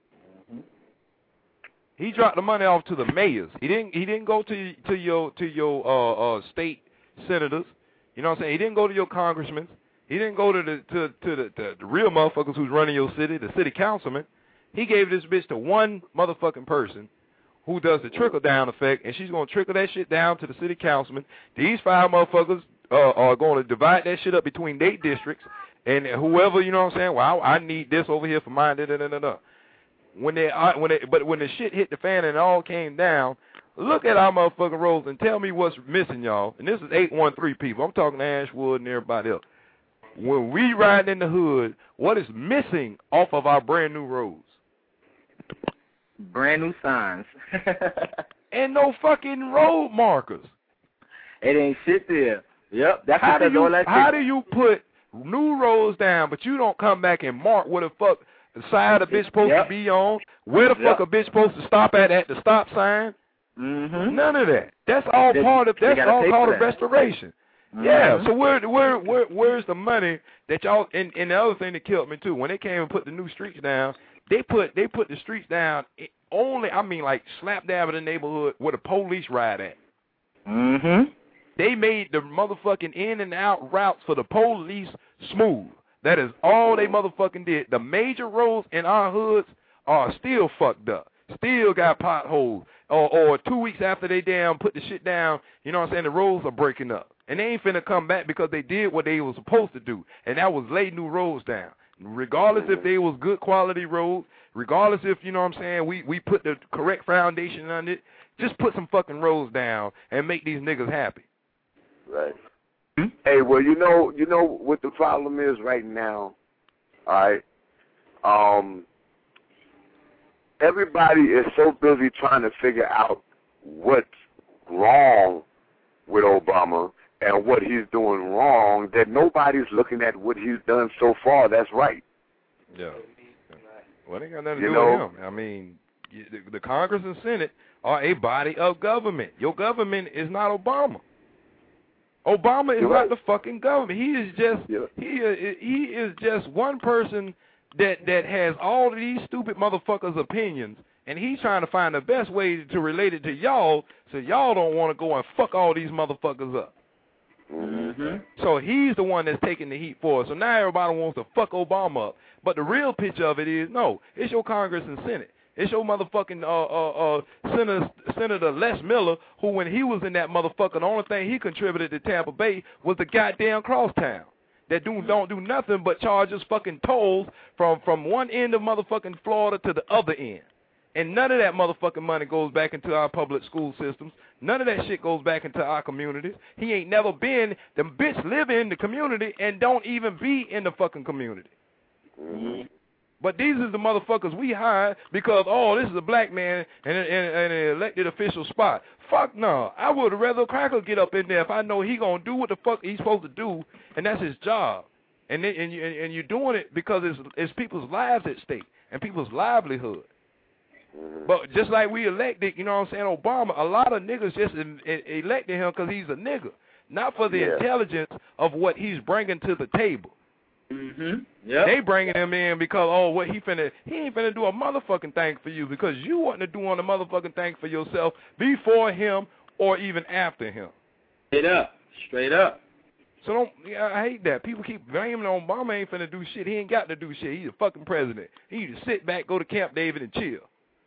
He dropped the money off to the mayors. He didn't. He didn't go to to your to your uh, uh, state senators. You know what I'm saying? He didn't go to your congressmen. He didn't go to the to to the, the, the real motherfuckers who's running your city, the city councilman. He gave this bitch to one motherfucking person who does the trickle down effect, and she's gonna trickle that shit down to the city councilman. These five motherfuckers uh, are going to divide that shit up between their districts, and whoever, you know what I'm saying. Well, I, I need this over here for mine. Da, da, da, da, da. When they, uh, when they, but when the shit hit the fan and it all came down, look at our motherfucking roads and tell me what's missing, y'all. And this is eight one three people. I'm talking to Ashwood and everybody else. When we ride in the hood, what is missing off of our brand new roads? Brand new signs. And no fucking road markers. It ain't shit there. Yep. That's how what do you, all that how shit. do you put new roads down, but you don't come back and mark where the fuck the side a bitch supposed yep. to be on, where the yep. fuck a bitch supposed to stop at at the stop sign? Mm-hmm. None of that. That's all they, part of. That's all called a restoration. Mm-hmm. Yeah. So where where where where's the money that y'all? And, and the other thing that killed me too, when they came and put the new streets down, they put they put the streets down only. I mean, like slap dab in the neighborhood where the police ride at. Mm-hmm. They made the motherfucking in and out routes for the police smooth. That is all they motherfucking did. The major roads in our hoods are still fucked up. Still got potholes. Or, or two weeks after they damn put the shit down, you know what I'm saying, the roads are breaking up. And they ain't finna come back because they did what they were supposed to do, and that was lay new roads down. Regardless if they was good quality roads, regardless if, you know what I'm saying, we, we put the correct foundation on it, just put some fucking roads down and make these niggas happy. Right. Hmm? Hey, well, you know, you know what the problem is right now, all right? Um, everybody is so busy trying to figure out what's wrong with Obama and what he's doing wrong that nobody's looking at what he's done so far that's right. Yeah. Well, it ain't got nothing to You do know? with him. I mean, the, the Congress and Senate are a body of government. Your government is not Obama. Obama is You're not right. the fucking government. He is just Yeah. he is, he is just one person that that has all of these stupid motherfuckers' opinions, and he's trying to find the best way to relate it to y'all, so y'all don't want to go and fuck all these motherfuckers up. Mm-hmm. So he's the one that's taking the heat for us. So now everybody wants to fuck Obama up. But the real picture of it is, no, it's your Congress and Senate. It's your motherfucking uh, uh, uh, Senator, Senator Les Miller, who when he was in that motherfucker, the only thing he contributed to Tampa Bay was the goddamn crosstown. That do, don't do nothing but charge us fucking tolls from, from one end of motherfucking Florida to the other end. And none of that motherfucking money goes back into our public school systems. None of that shit goes back into our communities. He ain't never been. The bitch live in the community and don't even be in the fucking community. Mm-hmm. But these is the motherfuckers we hired because, oh, this is a black man in, in, in an elected official spot. Fuck no. I would rather Cracker get up in there if I know he going to do what the fuck he's supposed to do, and that's his job. And then, and, you, and you're doing it because it's, it's people's lives at stake and people's livelihood. But just like we elected, you know what I'm saying, Obama, a lot of niggas just in, in, elected him because he's a nigga, not for the Yeah. intelligence of what he's bringing to the table. Mm-hmm. Yeah. They bringing him in because, oh, what he finna, he ain't finna do a motherfucking thing for you because you want to do on a motherfucking thing for yourself before him or even after him. Straight up. Straight up. So don't, yeah, I hate that. People keep blaming Obama ain't finna do shit. He ain't got to do shit. He's a fucking president. He need to sit back, go to Camp David and chill.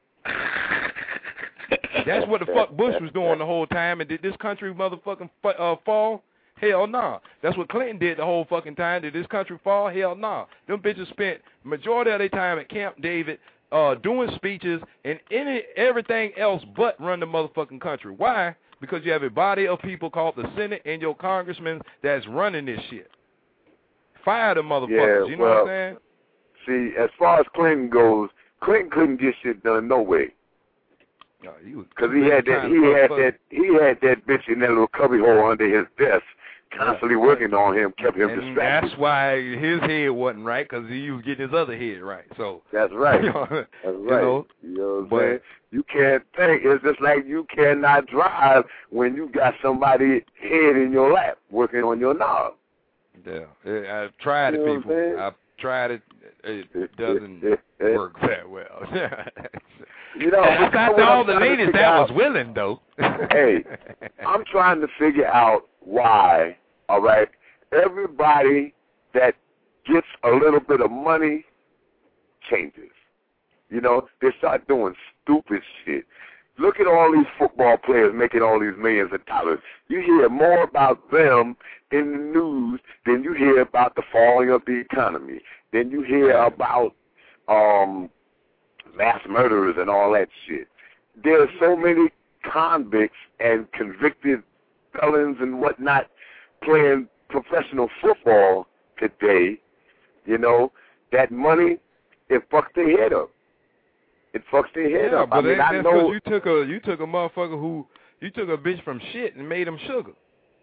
That's what the fuck Bush was doing the whole time. And did this country motherfucking uh, fall? Hell nah. That's what Clinton did the whole fucking time. Did this country fall? Hell nah. Them bitches spent majority of their time at Camp David uh, doing speeches and any everything else but run the motherfucking country. Why? Because you have a body of people called the Senate and your congressmen that's running this shit. Fire the motherfuckers. Yeah, you know well, what I'm saying? See, as far as Clinton goes, Clinton couldn't get shit done no way. No, he was Because he had that, he had that, he had that bitch in that little cubbyhole under his desk, constantly working on him, kept him and distracted. that's why his head wasn't right, because he was getting his other head right. So That's right. You know, That's right. You know, you know what I'm but- saying? You can't think. It's just like you cannot drive when you got somebody head in your lap working on your knob. Yeah, I- I've tried You it, know what I'm people. saying? I've tried it. It doesn't work that well. You know, besides what all I'm the trying to ladies figure that out- was willing, though. Hey, I'm trying to figure out why, all right, everybody that gets a little bit of money changes. You know, they start doing stupid shit. Look at all these football players making all these millions of dollars. You hear more about them in the news than you hear about the falling of the economy. Then you hear about um, mass murderers and all that shit. There are so many convicts and convicted felons and whatnot playing professional football today, you know, that money, it fucks their head up. It fucks their head yeah, up. but I mean, that's I because know. you took a you took a motherfucker who you took a bitch from shit and made him sugar.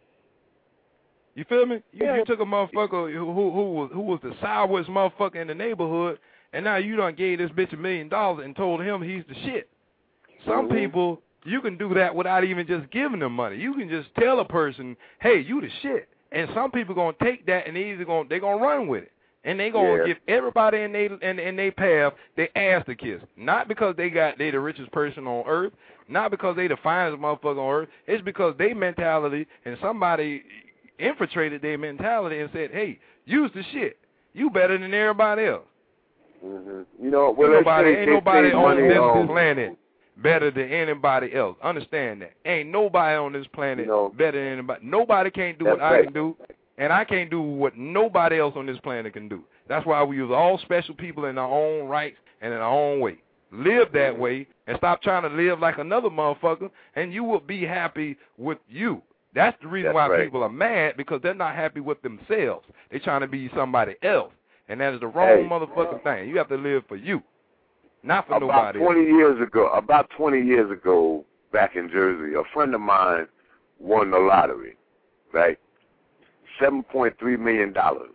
You feel me? You, Yeah. you took a motherfucker who who who was who was the sourest motherfucker in the neighborhood, and now you done gave this bitch a million dollars and told him he's the shit. Some Mhm. people, you can do that without even just giving them money. You can just tell a person, hey, you the shit. And some people gonna take that and they either gonna they gonna run with it. And they gonna Yeah. give everybody in they in, in their path their ass to kiss. Not because they got they the richest person on earth, not because they the finest motherfucker on earth. It's because they mentality and somebody infiltrated their mentality and said, "Hey, use the shit. You better than everybody else." Mm-hmm. You know, well, ain't nobody, say, ain't nobody on money this on, planet better than anybody else. Understand that. Ain't nobody on this planet you know, better than anybody. Nobody can't do what right. I can do, and I can't do what nobody else on this planet can do. That's why we use all special people in our own rights and in our own way. Live that way and stop trying to live like another motherfucker, and you will be happy with you. That's the reason That's why right. people are mad, because they're not happy with themselves. They're trying to be somebody else. And that is the wrong Hey. motherfucking thing. You have to live for you, not for About nobody twenty else. years ago, about twenty years ago, back in Jersey, a friend of mine won the lottery, right? seven point three million dollars.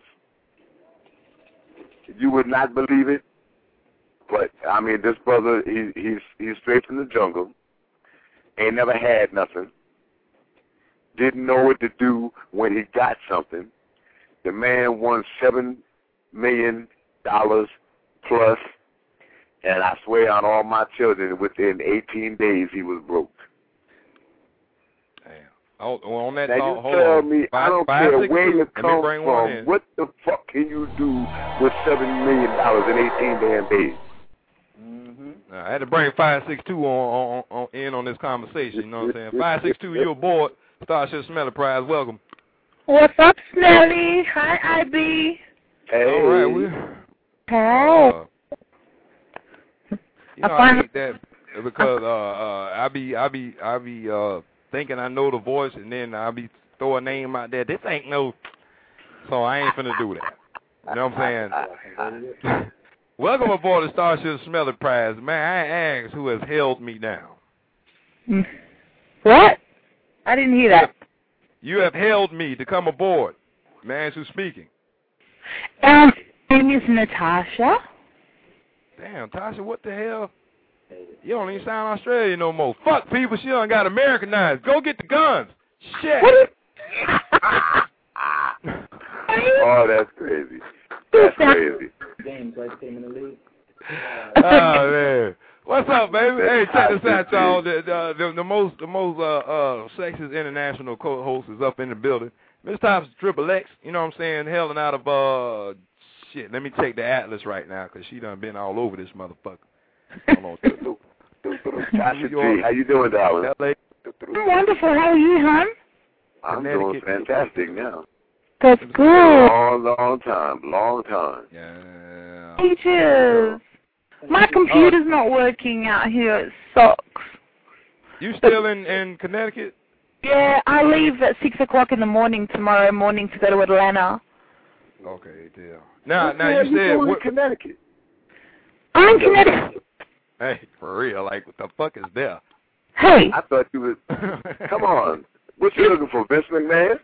You would not believe it, but, I mean, this brother, he, he's, he's straight from the jungle, ain't never had nothing, didn't know what to do when he got something. The man won seven million dollars plus, and I swear on all my children, within eighteen days he was broke. Damn. Oh, well, on that Now thought, you hold tell on. me, I Five- don't five, care six, where two. you Let me come bring one from, in. what the fuck can you do with seven million dollars in eighteen damn days? Mm-hmm. I had to bring five six two on, on, on in on this conversation. You know what I'm saying? five six two, you're aboard. Starship Smelly Prize. Welcome. What's up, Smelly? Hi, I B. Hey. All right, we. Hey. Uh, you know, I, I hate that because uh, uh, I be, I be, I be uh, thinking I know the voice, and then I be throw a name out there. This ain't no, so I ain't finna do that. You know what I'm saying? Welcome aboard the Starship Smelly Prize. Man, I asked who has held me down. What? I didn't hear that. You have held me to come aboard. Man, who's speaking? Um, my name is Natasha. Damn, Tasha, what the hell? You don't even sound Australian no more. Fuck people, she done got Americanized. Go get the guns. Shit. Oh, that's crazy. That's crazy. James Rice came in the league. Oh man, what's up, baby? Hey, check this out, y'all. The, the, the, the most, the most uh, uh, sexist international co-host is up in the building. Miss Thompson, Triple X. You know what I'm saying? Hailing out of uh, shit. Let me check the atlas right now, cause she done been all over this motherfucker. Hold on. Tasha G, how you doing, darling? L A. I'm wonderful. How are you, hon? I'm doing fantastic now. That's It's good. been a long, long time, long time. Yeah. Teachers. My computer's not working out here. It sucks. You still in, in Connecticut? Yeah, I leave at six o'clock in the morning tomorrow morning to go to Atlanta. Okay, deal. Now, What now the hell you you said doing what? in Connecticut? I'm in Connecticut. Hey, for real, like what the fuck is there? Hey. I thought you was. Come on, what you looking for, Vince McMahon?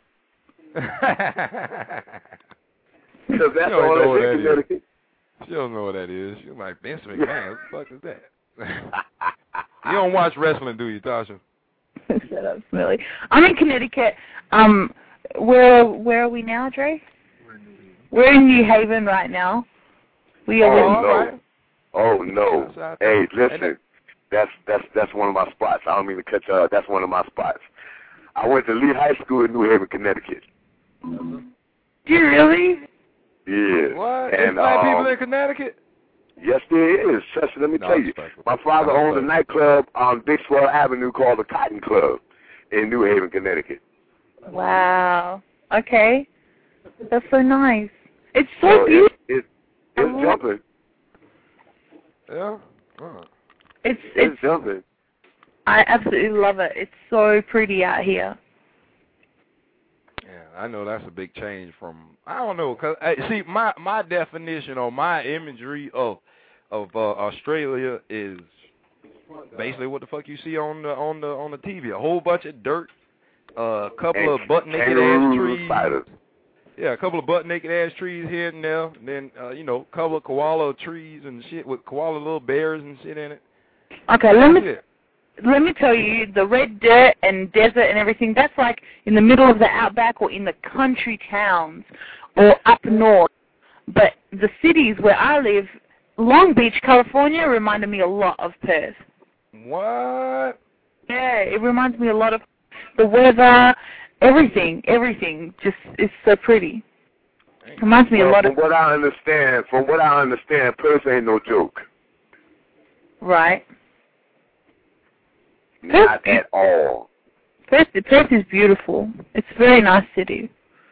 Because that's don't all know what that's in that is. Connecticut. She don't know what that is. She's like, Vince McMahon, what the fuck is that? You don't watch wrestling, do you, Tasha? Shut up, Smelly. I'm in Connecticut. Um, where where are we now, Dre? We're in New Haven right now. We are Oh in. no! right. Oh no! Yeah, so Hey, listen, that's that's that's one of my spots. I don't mean to cut you off. That's one of my spots. I went to Lee High School in New Haven, Connecticut. Do you really? Yeah. What? And There's black um, people in Connecticut? yes, there is. Just let me No, tell I'm you, fucking- my father I'm owned a fucking- nightclub on Big Swell Avenue called the Cotton Club in New Haven, Connecticut. Wow. Okay. That's so nice. It's so So it, beautiful. it, it's jumping. Yeah. Uh. It's It's it's. jumping. I absolutely love it. It's so pretty out here. Yeah, I know that's a big change from, I don't know, cause uh, see, my my definition or my imagery of of uh, Australia is basically what the fuck you see on the on the on the T V. A whole bunch of dirt, a uh, couple And of butt naked kangaroos, ass trees. spiders. Yeah, a couple of butt naked ass trees here and there. And then uh, you know, a couple of koala trees and shit with koala little bears and shit in it. Okay, let me That's it. let me tell you, the red dirt and desert and everything, that's like in the middle of the outback or in the country towns or up north. But the cities where I live, Long Beach, California, reminded me a lot of Perth. What? Yeah, it reminds me a lot of the weather, everything, everything. Just is so pretty. Reminds me well, a lot from of. From what I understand, from what I understand, Perth ain't no joke. Right. Not Perth, at all. Perth, Perth is beautiful. It's a very nice city.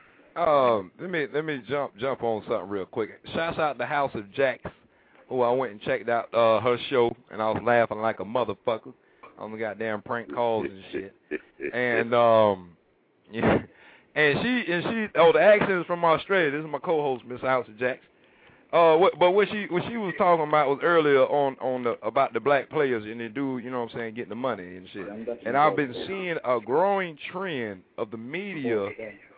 Um, let me let me jump jump on something real quick. Shouts out to House of Jacks, who I went and checked out uh, her show, and I was laughing like a motherfucker on the goddamn prank calls and shit. And um, yeah, and she and she oh the accent is from Australia. This is my co-host, Miss House of Jacks. Uh, what, but what she what she was talking about was earlier on on the about the black players and the dude, you know what I'm saying, getting the money and shit. And I've been seeing a growing trend of the media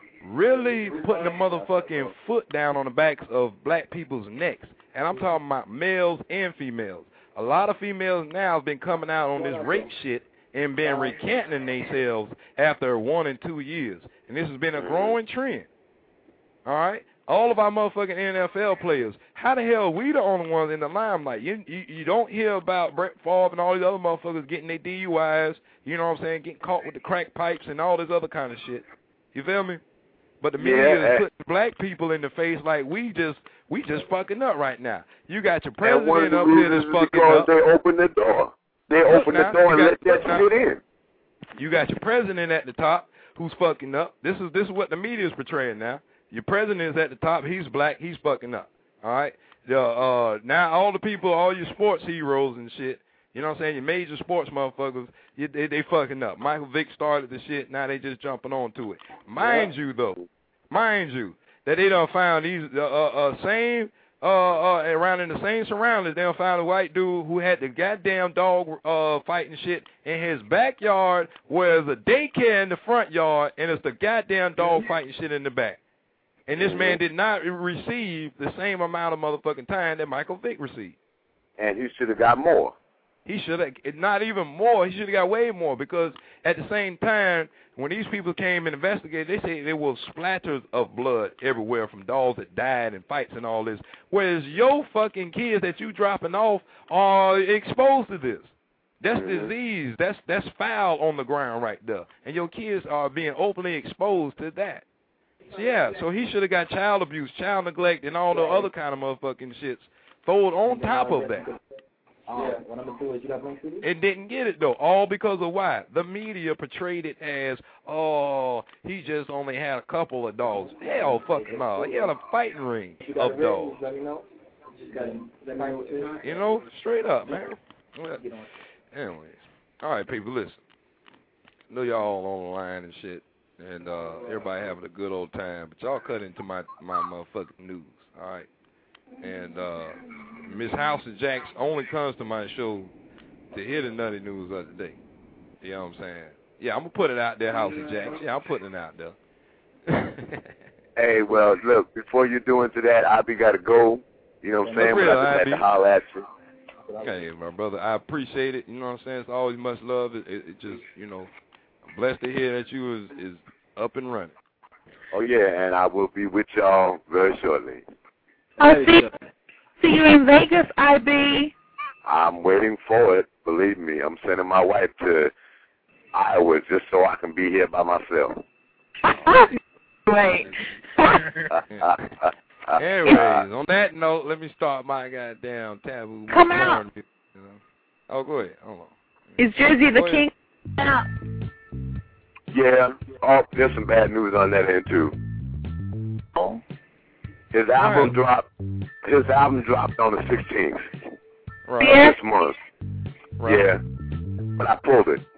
really putting the motherfucking foot down on the backs of black people's necks. And I'm talking about males and females. A lot of females now have been coming out on this rape shit and been recanting themselves after one and two years. And this has been a growing trend. All right? All of our motherfucking N F L players, how the hell are we the only ones in the limelight? You, you you don't hear about Brett Favre and all these other motherfuckers getting their D U Is, you know what I'm saying, getting caught with the crack pipes and all this other kind of shit. You feel me? But the media yeah, is putting black people in the face like we just we just fucking up right now. You got your president up here that's fucking because up. They open the door. They Look open now, the door and got, let that now, shit in. You got your president at the top who's fucking up. This is this is what the media is portraying now. Your president is at the top. He's black. He's fucking up. All right. The, uh, now all the people, all your sports heroes and shit, you know what I'm saying, your major sports motherfuckers, you, they, they fucking up. Michael Vick started the shit. Now they just jumping on to it. Mind yeah. you, though, mind you, that they done found these uh, uh, same uh, uh, around in the same surroundings. They done found a white dude who had the goddamn dog uh, fighting shit in his backyard, where there's a daycare in the front yard, and it's the goddamn dog fighting shit in the back. And this man did not receive the same amount of motherfucking time that Michael Vick received. And he should have got more. He should have, not even more. He should have got way more, because at the same time, when these people came and investigated, they say there were splatters of blood everywhere from dogs that died and fights and all this. Whereas your fucking kids that you dropping off are exposed to this. That's mm-hmm. disease. That's that's foul on the ground right there. And your kids are being openly exposed to that. So yeah, so he should have got child abuse, child neglect, and all the other kind of motherfucking shits thrown on top of that. Yeah, what I'm gonna do is you got Blink City? It didn't get it though, all because of why? The media portrayed it as, oh, he just only had a couple of dogs. Hell, fucking no, he had a fighting ring of dogs. You know, straight up, man. Well, anyways, all right, people, listen. I know y'all on the line and shit. And uh, everybody having a good old time, but y'all cut into my my motherfucking news, all right? And uh, Miss House of Jacks only comes to my show to hear the nutty news of the day. You know what I'm saying? Yeah, I'm gonna put it out there, House of Jacks. Yeah, I'm putting it out there. Hey, well, look, before you do into that, I be gotta go. You know what I'm saying? Real, but I just had to holler at you. Okay, my brother, I appreciate it. You know what I'm saying? It's always much love. It, it, it just, you know. Blessed to hear that you is, is up and running. Oh, yeah, and I will be with y'all very shortly. I'll see, see you in Vegas, I B. I'm waiting for it. Believe me, I'm sending my wife to Iowa just so I can be here by myself. Wait. Anyways, on that note, let me start my goddamn taboo. Come out. You know? Oh, go ahead. Hold on. Is Jersey the king out? Yeah. Oh, there's some bad news on that end too. Oh. His album right. dropped. His album dropped on the sixteenth. Right. Yeah. This month. Right. Yeah. But I pulled it.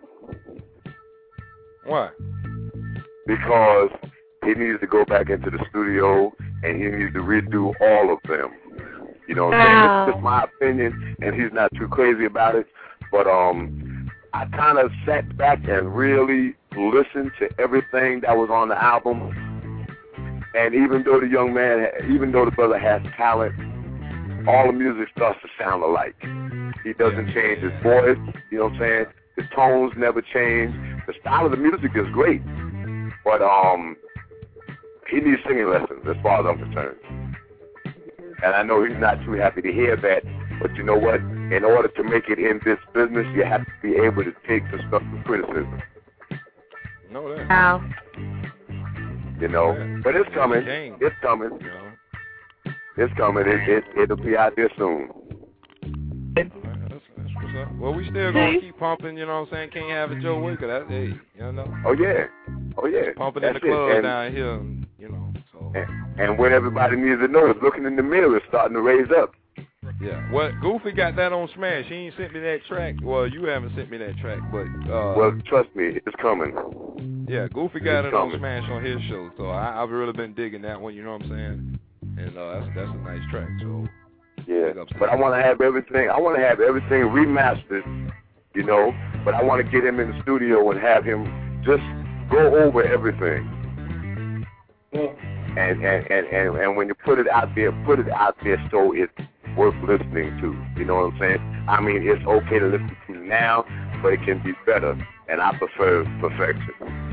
Why? Because he needs to go back into the studio and he needs to redo all of them. You know what I'm wow. saying? It's just my opinion, and he's not too crazy about it. But um, I kind of sat back and really listened to everything that was on the album. And even though the young man, even though the brother has talent, all the music starts to sound alike. He doesn't change his voice, you know what I'm saying? His tones never change. The style of the music is great, but um, he needs singing lessons as far as I'm concerned. And I know he's not too happy to hear that. But you know what? In order to make it in this business, you have to be able to take constructive criticism. No, that. Wow. You know, Yeah. but it's Yeah, coming. game. It's coming. You know. It's coming. It, it, it'll be out there soon. That's, that's what's up. Well, we still gonna keep pumping. You know what I'm saying? Can't have it your way, 'cause that's hey, you know. Oh yeah. Oh yeah. Pumping That's in the club it. down here, you know. So. And, and what everybody needs to know is looking in the mirror is starting to raise up. Yeah. Well, Goofy got that on Smash. He ain't sent me that track. Well, you haven't sent me that track, but uh. Well, trust me, it's coming. Yeah, Goofy got It's it coming. on Smash on his show, so I, I've really been digging that one. You know what I'm saying? And uh, that's that's a nice track. So. Yeah. But I want to have everything. I want to have everything remastered. You know. But I want to get him in the studio and have him just go over everything. And and, and, and and when you put it out there, put it out there so it's worth listening to. You know what I'm saying? I mean, it's okay to listen to now, but it can be better. And I prefer perfection.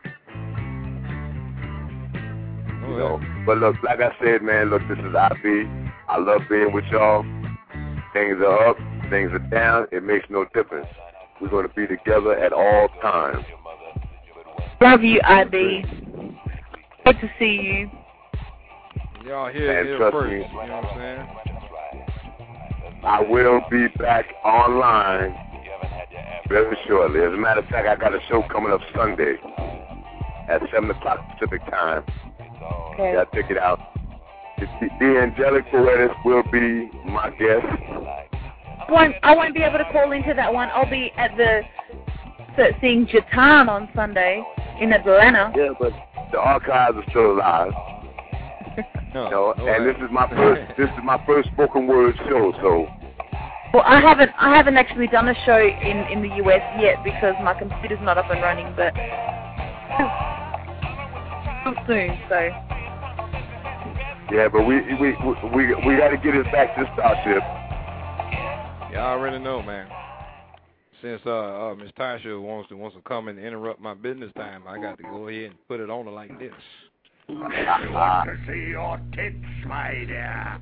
You know. But look, like I said, man, look, this is I B. I love being with y'all. Things are up, things are down. It makes no difference. We're going to be together at all times. Love you, I B. Good to see you. Y'all here, And here trust first. me, You know what I'm saying? I will be back online very shortly. As a matter of fact, I got a show coming up Sunday at seven o'clock Pacific time. Okay. Yeah, check it out. The, the Angelic Poetics will be my guest. I won't, I won't be able to call into that one. I'll be at the seeing Jatan on Sunday in Atlanta. Yeah, but the archives are still alive. No, you know, no and way. this is my first this is my first spoken word show, so Well, I haven't I haven't actually done a show in, in the U S yet because my computer's not up and running, but soon, so. yeah, but we we we we got to get us back to Starship. Y'all already know, man. Since uh, uh Miss Tasha wants to wants to come and interrupt my business time, I got to go ahead and put it on her like this. I want to see your tits, my dear.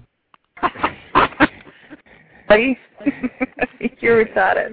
You're retarded.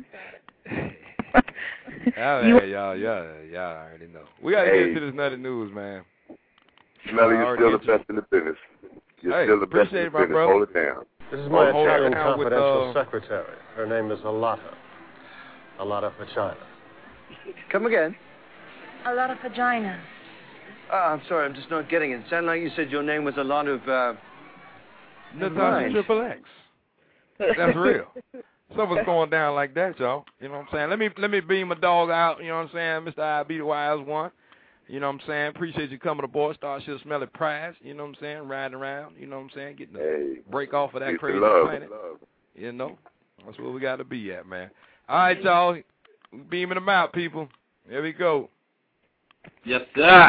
Y'all, You- y'all, y'all, y'all already know. We got to Hey. get to this nutty news, man. Smelly, I you're already still the get you. best in the business. You're Hey, still the best appreciate in it, the my business. brother. Hold it down. This is my Oh, hold Italian it down with, confidential uh, secretary. Her name is Alata. Alata Vagina. Come again? A lot of vagina. Oh, I'm sorry, I'm just not getting it. It sounded like you said your name was a lot of, uh... Natasha Right. Triple X. That's real. Something's going down like that, y'all. You know what I'm saying? Let me let me beam a dog out, you know what I'm saying? Mister I B the Wise One. You know what I'm saying? Appreciate you coming aboard. Starship Smelly Prize, you know what I'm saying? Riding around, you know what I'm saying? Getting the break off of that Peace crazy and love. planet. You know? That's where we got to be at, man. All right, y'all. Beaming them out, people. Here we go. Yes, sir.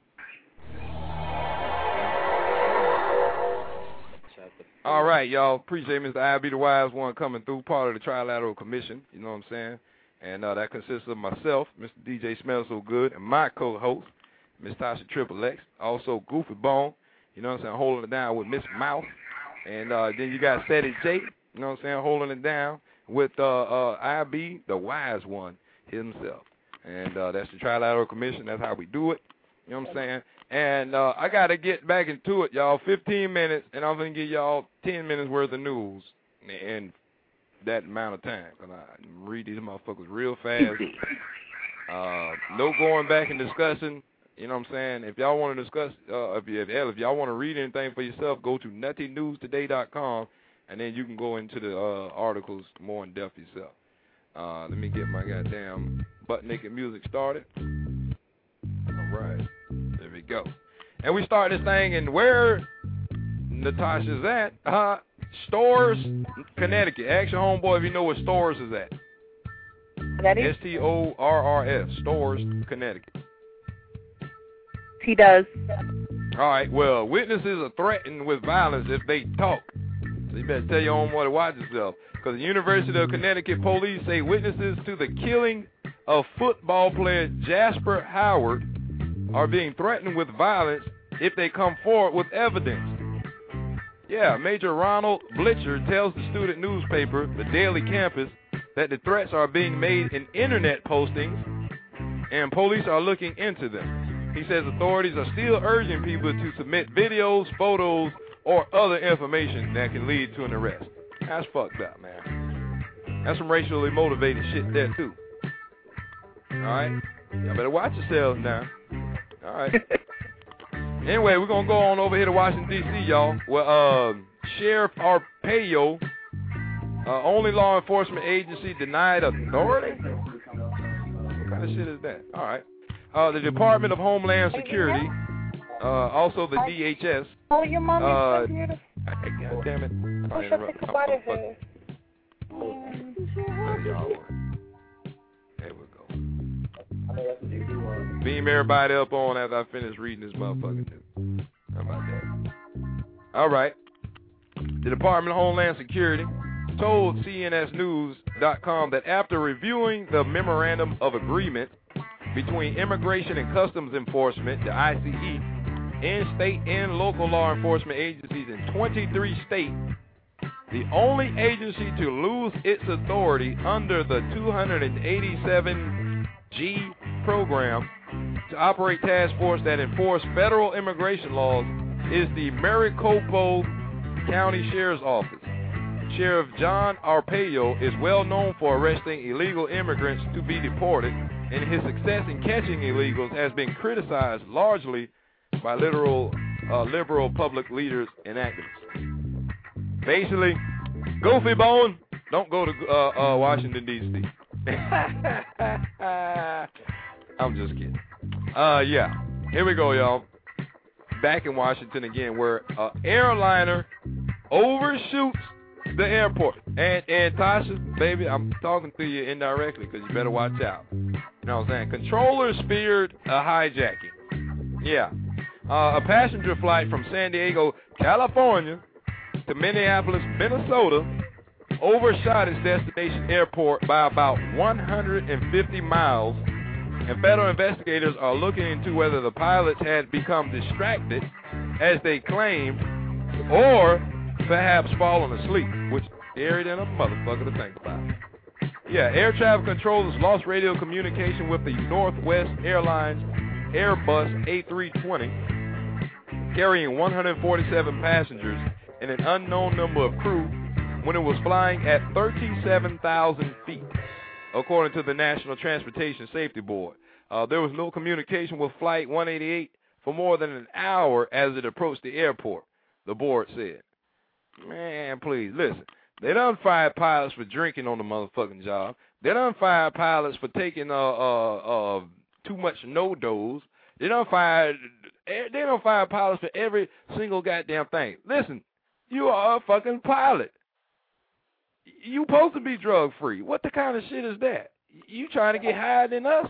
All right, y'all. Appreciate Mister I B the Wise One coming through, part of the Trilateral Commission, you know what I'm saying? And uh, that consists of myself, Mister D J Smells So Good, and my co-host, Miss Tasha Triple X, also Goofy Bone, you know what I'm saying, holding it down with Miss Mouth. And uh, then you got Sadie J, you know what I'm saying, holding it down with uh, uh, I B the Wise One himself. And uh, that's the Trilateral Commission. That's how we do it, you know what I'm saying? And uh, I got to get back into it, y'all. fifteen minutes, and I'm going to give y'all ten minutes worth of news in that amount of time. Because I read these motherfuckers real fast. Uh, no going back and discussing. You know what I'm saying? If y'all want to discuss, uh, if, you, if y'all want to read anything for yourself, go to nutty news today dot com, and then you can go into the uh, articles more in depth yourself. Uh, let me get my goddamn butt naked music started. All right. There we go. And we start this thing in where Natasha's at. Uh, Storrs, Connecticut. Ask your homeboy if you know where Storrs is at. That is? S T O R R S. Storrs, Connecticut. He does. All right. Well, witnesses are threatened with violence if they talk. So you better tell your homeboy to watch himself. Because the University of Connecticut police say witnesses to the killing of football player Jasper Howard are being threatened with violence if they come forward with evidence. Yeah, Major Ronald Blitcher tells the student newspaper, the Daily Campus, that the threats are being made in internet postings and police are looking into them. He says authorities are still urging people to submit videos, photos, or other information that can lead to an arrest. That's fucked up, man. That's some racially motivated shit there, too. All right? Y'all better watch yourselves now. All right. Anyway, we're going to go on over here to Washington, D C, y'all. Well, uh, Sheriff Arpaio, uh, only law enforcement agency denied authority? What kind of shit is that? All right. Uh, the Department of Homeland Security, uh, also the D H S. Oh, your mom uh, is so beautiful. God damn it. I Sorry, should interrupt. take a I'm- bite I'm of her. fucking- There we go. Beam everybody up on after I finish reading this motherfucker too. How about that? All right. The Department of Homeland Security told C N S News dot com that after reviewing the Memorandum of Agreement between Immigration and Customs Enforcement, the I C E, and state and local law enforcement agencies in twenty-three states, the only agency to lose its authority under the two eighty-seven G program to operate task force that enforce federal immigration laws is the Maricopa County Sheriff's Office. Sheriff John Arpaio is well known for arresting illegal immigrants to be deported, and his success in catching illegals has been criticized largely by literal, uh, liberal public leaders and activists. Basically, Goofy Bone, don't go to uh, uh, Washington, D C I'm just kidding. Uh, yeah. Here we go, y'all. Back in Washington again, where an airliner overshoots the airport. And, and Tasha, baby, I'm talking to you indirectly because you better watch out. You know what I'm saying? Controllers feared a hijacking. Yeah. Uh, a passenger flight from San Diego, California to Minneapolis, Minnesota overshot its destination airport by about one hundred fifty miles, and federal investigators are looking into whether the pilots had become distracted, as they claimed, or perhaps fallen asleep, which scary than a motherfucker to think about. Yeah, air traffic controllers lost radio communication with the Northwest Airlines Airbus A three twenty, carrying one hundred forty-seven passengers and an unknown number of crew when it was flying at thirty-seven thousand feet, according to the National Transportation Safety Board. Uh, there was no communication with Flight one eighty-eight for more than an hour as it approached the airport, the board said. Man, please, listen. They done fired pilots for drinking on the motherfucking job. They done fired pilots for taking uh, uh, uh, too much no-dos. They done fired, they done fired pilots for every single goddamn thing. Listen, you are a fucking pilot. You supposed to be drug-free. What the kind of shit is that? You trying to get higher than us?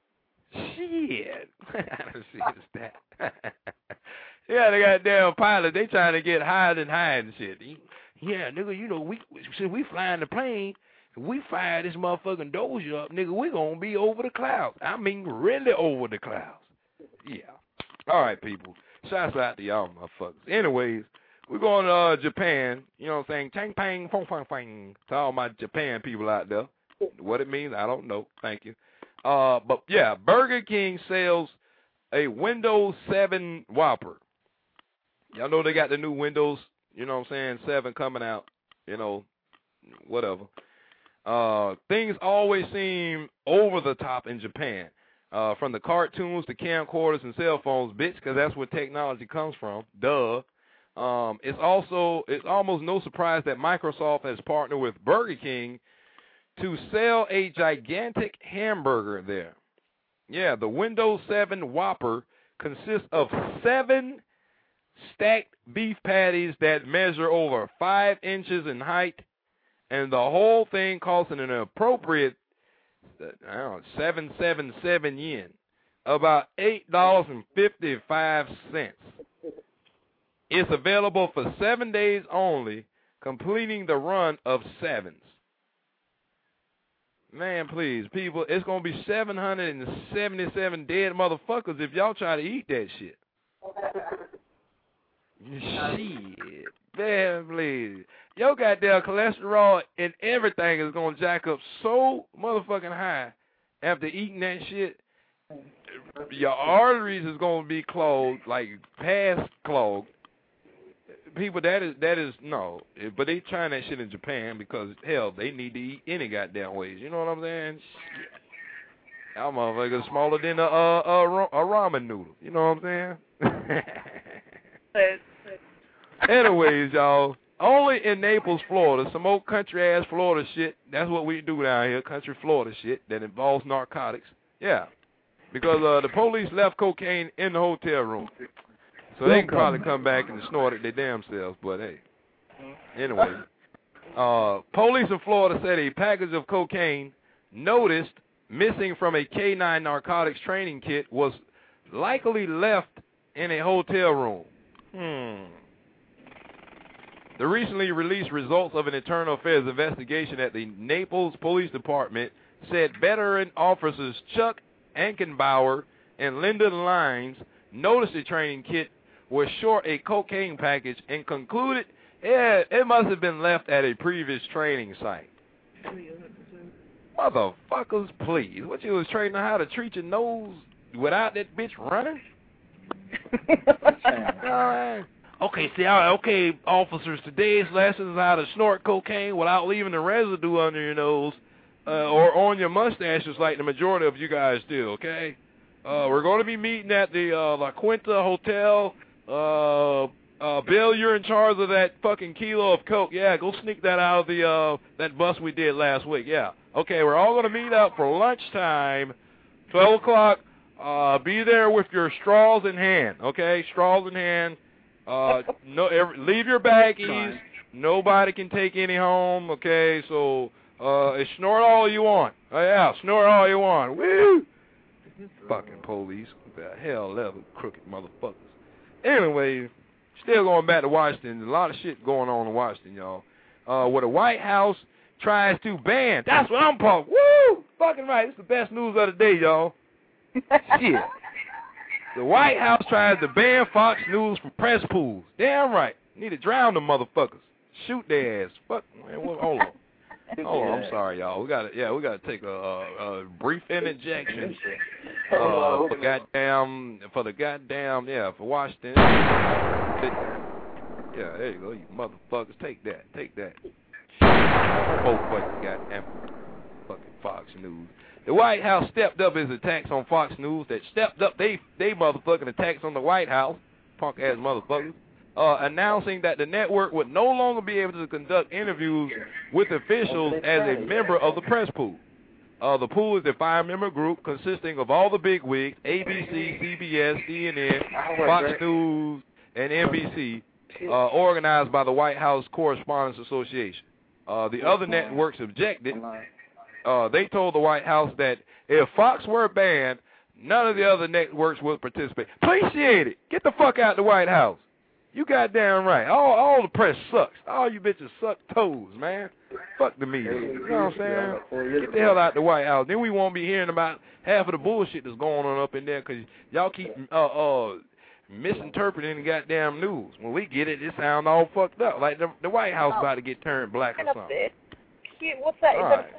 Shit. What kind of shit is that? Yeah, the goddamn pilot, they trying to get higher than higher and shit. Yeah, nigga, you know, we since we flying the plane, we fire this motherfucking dozer up, nigga, we gonna be over the clouds. I mean, really over the clouds. Yeah. All right, people. Shouts out to y'all motherfuckers. Anyways, we're going to uh, Japan, you know what I'm saying? Chang pang, fong fang fang. To all my Japan people out there. What it means, I don't know. Thank you. Uh, but, yeah, Burger King sells a Windows seven Whopper. Y'all know they got the new Windows, you know what I'm saying, seven coming out, you know, whatever. Uh, things always seem over the top in Japan. Uh, from the cartoons to camcorders and cell phones, bitch, because that's where technology comes from. Duh. Um, it's also, it's almost no surprise that Microsoft has partnered with Burger King to sell a gigantic hamburger there. Yeah, the Windows seven Whopper consists of seven stacked beef patties that measure over five inches in height, and the whole thing costs an appropriate, I don't know, seven seven seven yen, about eight dollars and fifty-five cents. It's available for seven days only, completing the run of sevens. Man, please, people, it's going to be seven hundred seventy-seven dead motherfuckers if y'all try to eat that shit. Shit. Man, please. Your goddamn cholesterol and everything is going to jack up so motherfucking high after eating that shit. Your arteries is going to be clogged, like past clogged. People, that is, that is, no. But they trying that shit in Japan because, hell, they need to eat any goddamn ways. You know what I'm saying? That motherfucker's smaller than a, a, a, a ramen noodle. You know what I'm saying? Anyways, y'all, only in Naples, Florida, some old country-ass Florida shit. That's what we do down here, country Florida shit that involves narcotics. Yeah, because uh, the police left cocaine in the hotel room. So they can probably come back and snort it their damn selves, but hey. Anyway, uh, police in Florida said a package of cocaine noticed missing from a K nine narcotics training kit was likely left in a hotel room. Hmm. The recently released results of an internal affairs investigation at the Naples Police Department said veteran officers Chuck Ankenbauer and Linda Lines noticed the training kit was short a cocaine package and concluded yeah, it must have been left at a previous training site. Motherfuckers, please. What you was training how to treat your nose without that bitch running? uh, okay, see, okay, officers, today's lesson is how to snort cocaine without leaving the residue under your nose uh, or on your mustaches like the majority of you guys do, okay? Uh, we're going to be meeting at the uh, La Quinta Hotel. Uh, uh, Bill, you're in charge of that fucking kilo of coke. Yeah, go sneak that out of the uh, that bus we did last week. Yeah. Okay, we're all going to meet up for lunchtime, twelve o'clock. Uh, be there with your straws in hand. Okay, straws in hand. Uh, no, every, leave your baggies. Nobody can take any home. Okay, so uh, snort all you want. Oh yeah, snort all you want. Woo! Fucking police. What the hell, level crooked motherfuckers. Anyway, still going back to Washington. There's a lot of shit going on in Washington, y'all. Uh, where the White House tries to ban. That's what I'm talking. Woo! Fucking right. It's the best news of the day, y'all. Shit. The White House tries to ban Fox News from press pools. Damn right. Need to drown them motherfuckers. Shoot their ass. Fuck. Man, well, hold on. Oh, I'm sorry, y'all. We gotta, yeah, we gotta take a, a, a brief interjection. Uh, for goddamn, for the goddamn, yeah, for Washington. Yeah, there you go, you motherfuckers. Take that, take that. Oh, fucking goddamn, fucking Fox News. The White House stepped up its attacks on Fox News. That stepped up they, they motherfucking attacks on the White House, punk ass motherfuckers. Uh, announcing that the network would no longer be able to conduct interviews with officials as a member of the press pool. Uh, the pool is a five-member group consisting of all the bigwigs, A B C, C B S, C N N, Fox News, and N B C, uh, organized by the White House Correspondents Association. Uh, the other networks objected. Uh, they told the White House that if Fox were banned, none of the other networks would participate. Appreciate it. Get the fuck out of the White House. You goddamn right. All all the press sucks. All you bitches suck toes, man. Fuck the media. You know what I'm saying? Get the hell out the White House. Then we won't be hearing about half of the bullshit that's going on up in there because y'all keep uh uh misinterpreting the goddamn news. When we get it, it sounds all fucked up. Like the, the White House about to get turned black or something. What's that? All right.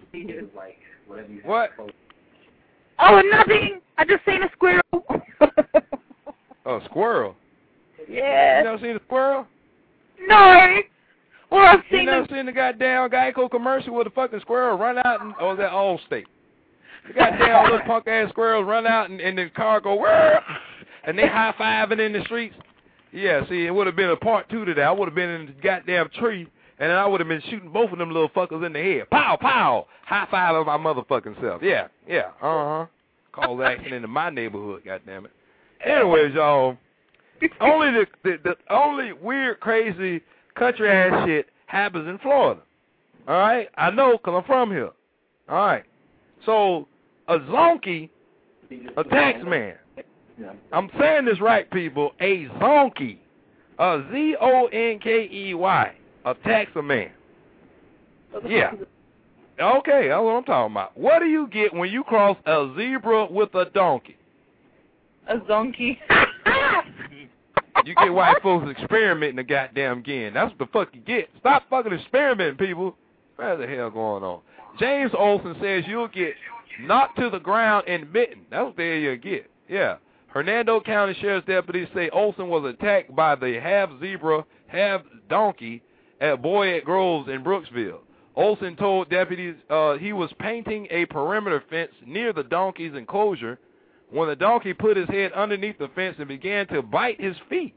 What? Oh, nothing. I just seen a squirrel. Oh, squirrel. Yeah. You never seen a squirrel? No. Well, I've seen. You never seen the goddamn Geico commercial with a fucking squirrel run out and oh, was that Allstate? The goddamn little punk ass squirrels run out and, and the car go whirr, and they high fiving in the streets. Yeah, see, it would have been a part two to that. I would have been in the goddamn tree, and then I would have been shooting both of them little fuckers in the head. Pow, pow, high five of my motherfucking self. Yeah, yeah, uh huh. Call the action into my neighborhood. Goddamn it. Anyways, y'all. Only the, the the only weird, crazy country ass shit happens in Florida. All right, I know because I'm from here. All right, so a zonkey, a tax man. I'm saying this right, people. A zonkey, a Z O N K E Y, a taxer man. Yeah. Okay, that's what I'm talking about. What do you get when you cross a zebra with a donkey? A zonkey. You get white folks experimenting the goddamn again. That's what the fuck you get. Stop fucking experimenting, people. What the hell going on? James Olsen says you'll get knocked to the ground and bitten. That's what the hell you'll get. Yeah. Hernando County Sheriff's deputies say Olsen was attacked by the half-zebra, half-donkey at Boyd Groves in Brooksville. Olsen told deputies uh, he was painting a perimeter fence near the donkey's enclosure when the donkey put his head underneath the fence and began to bite his feet.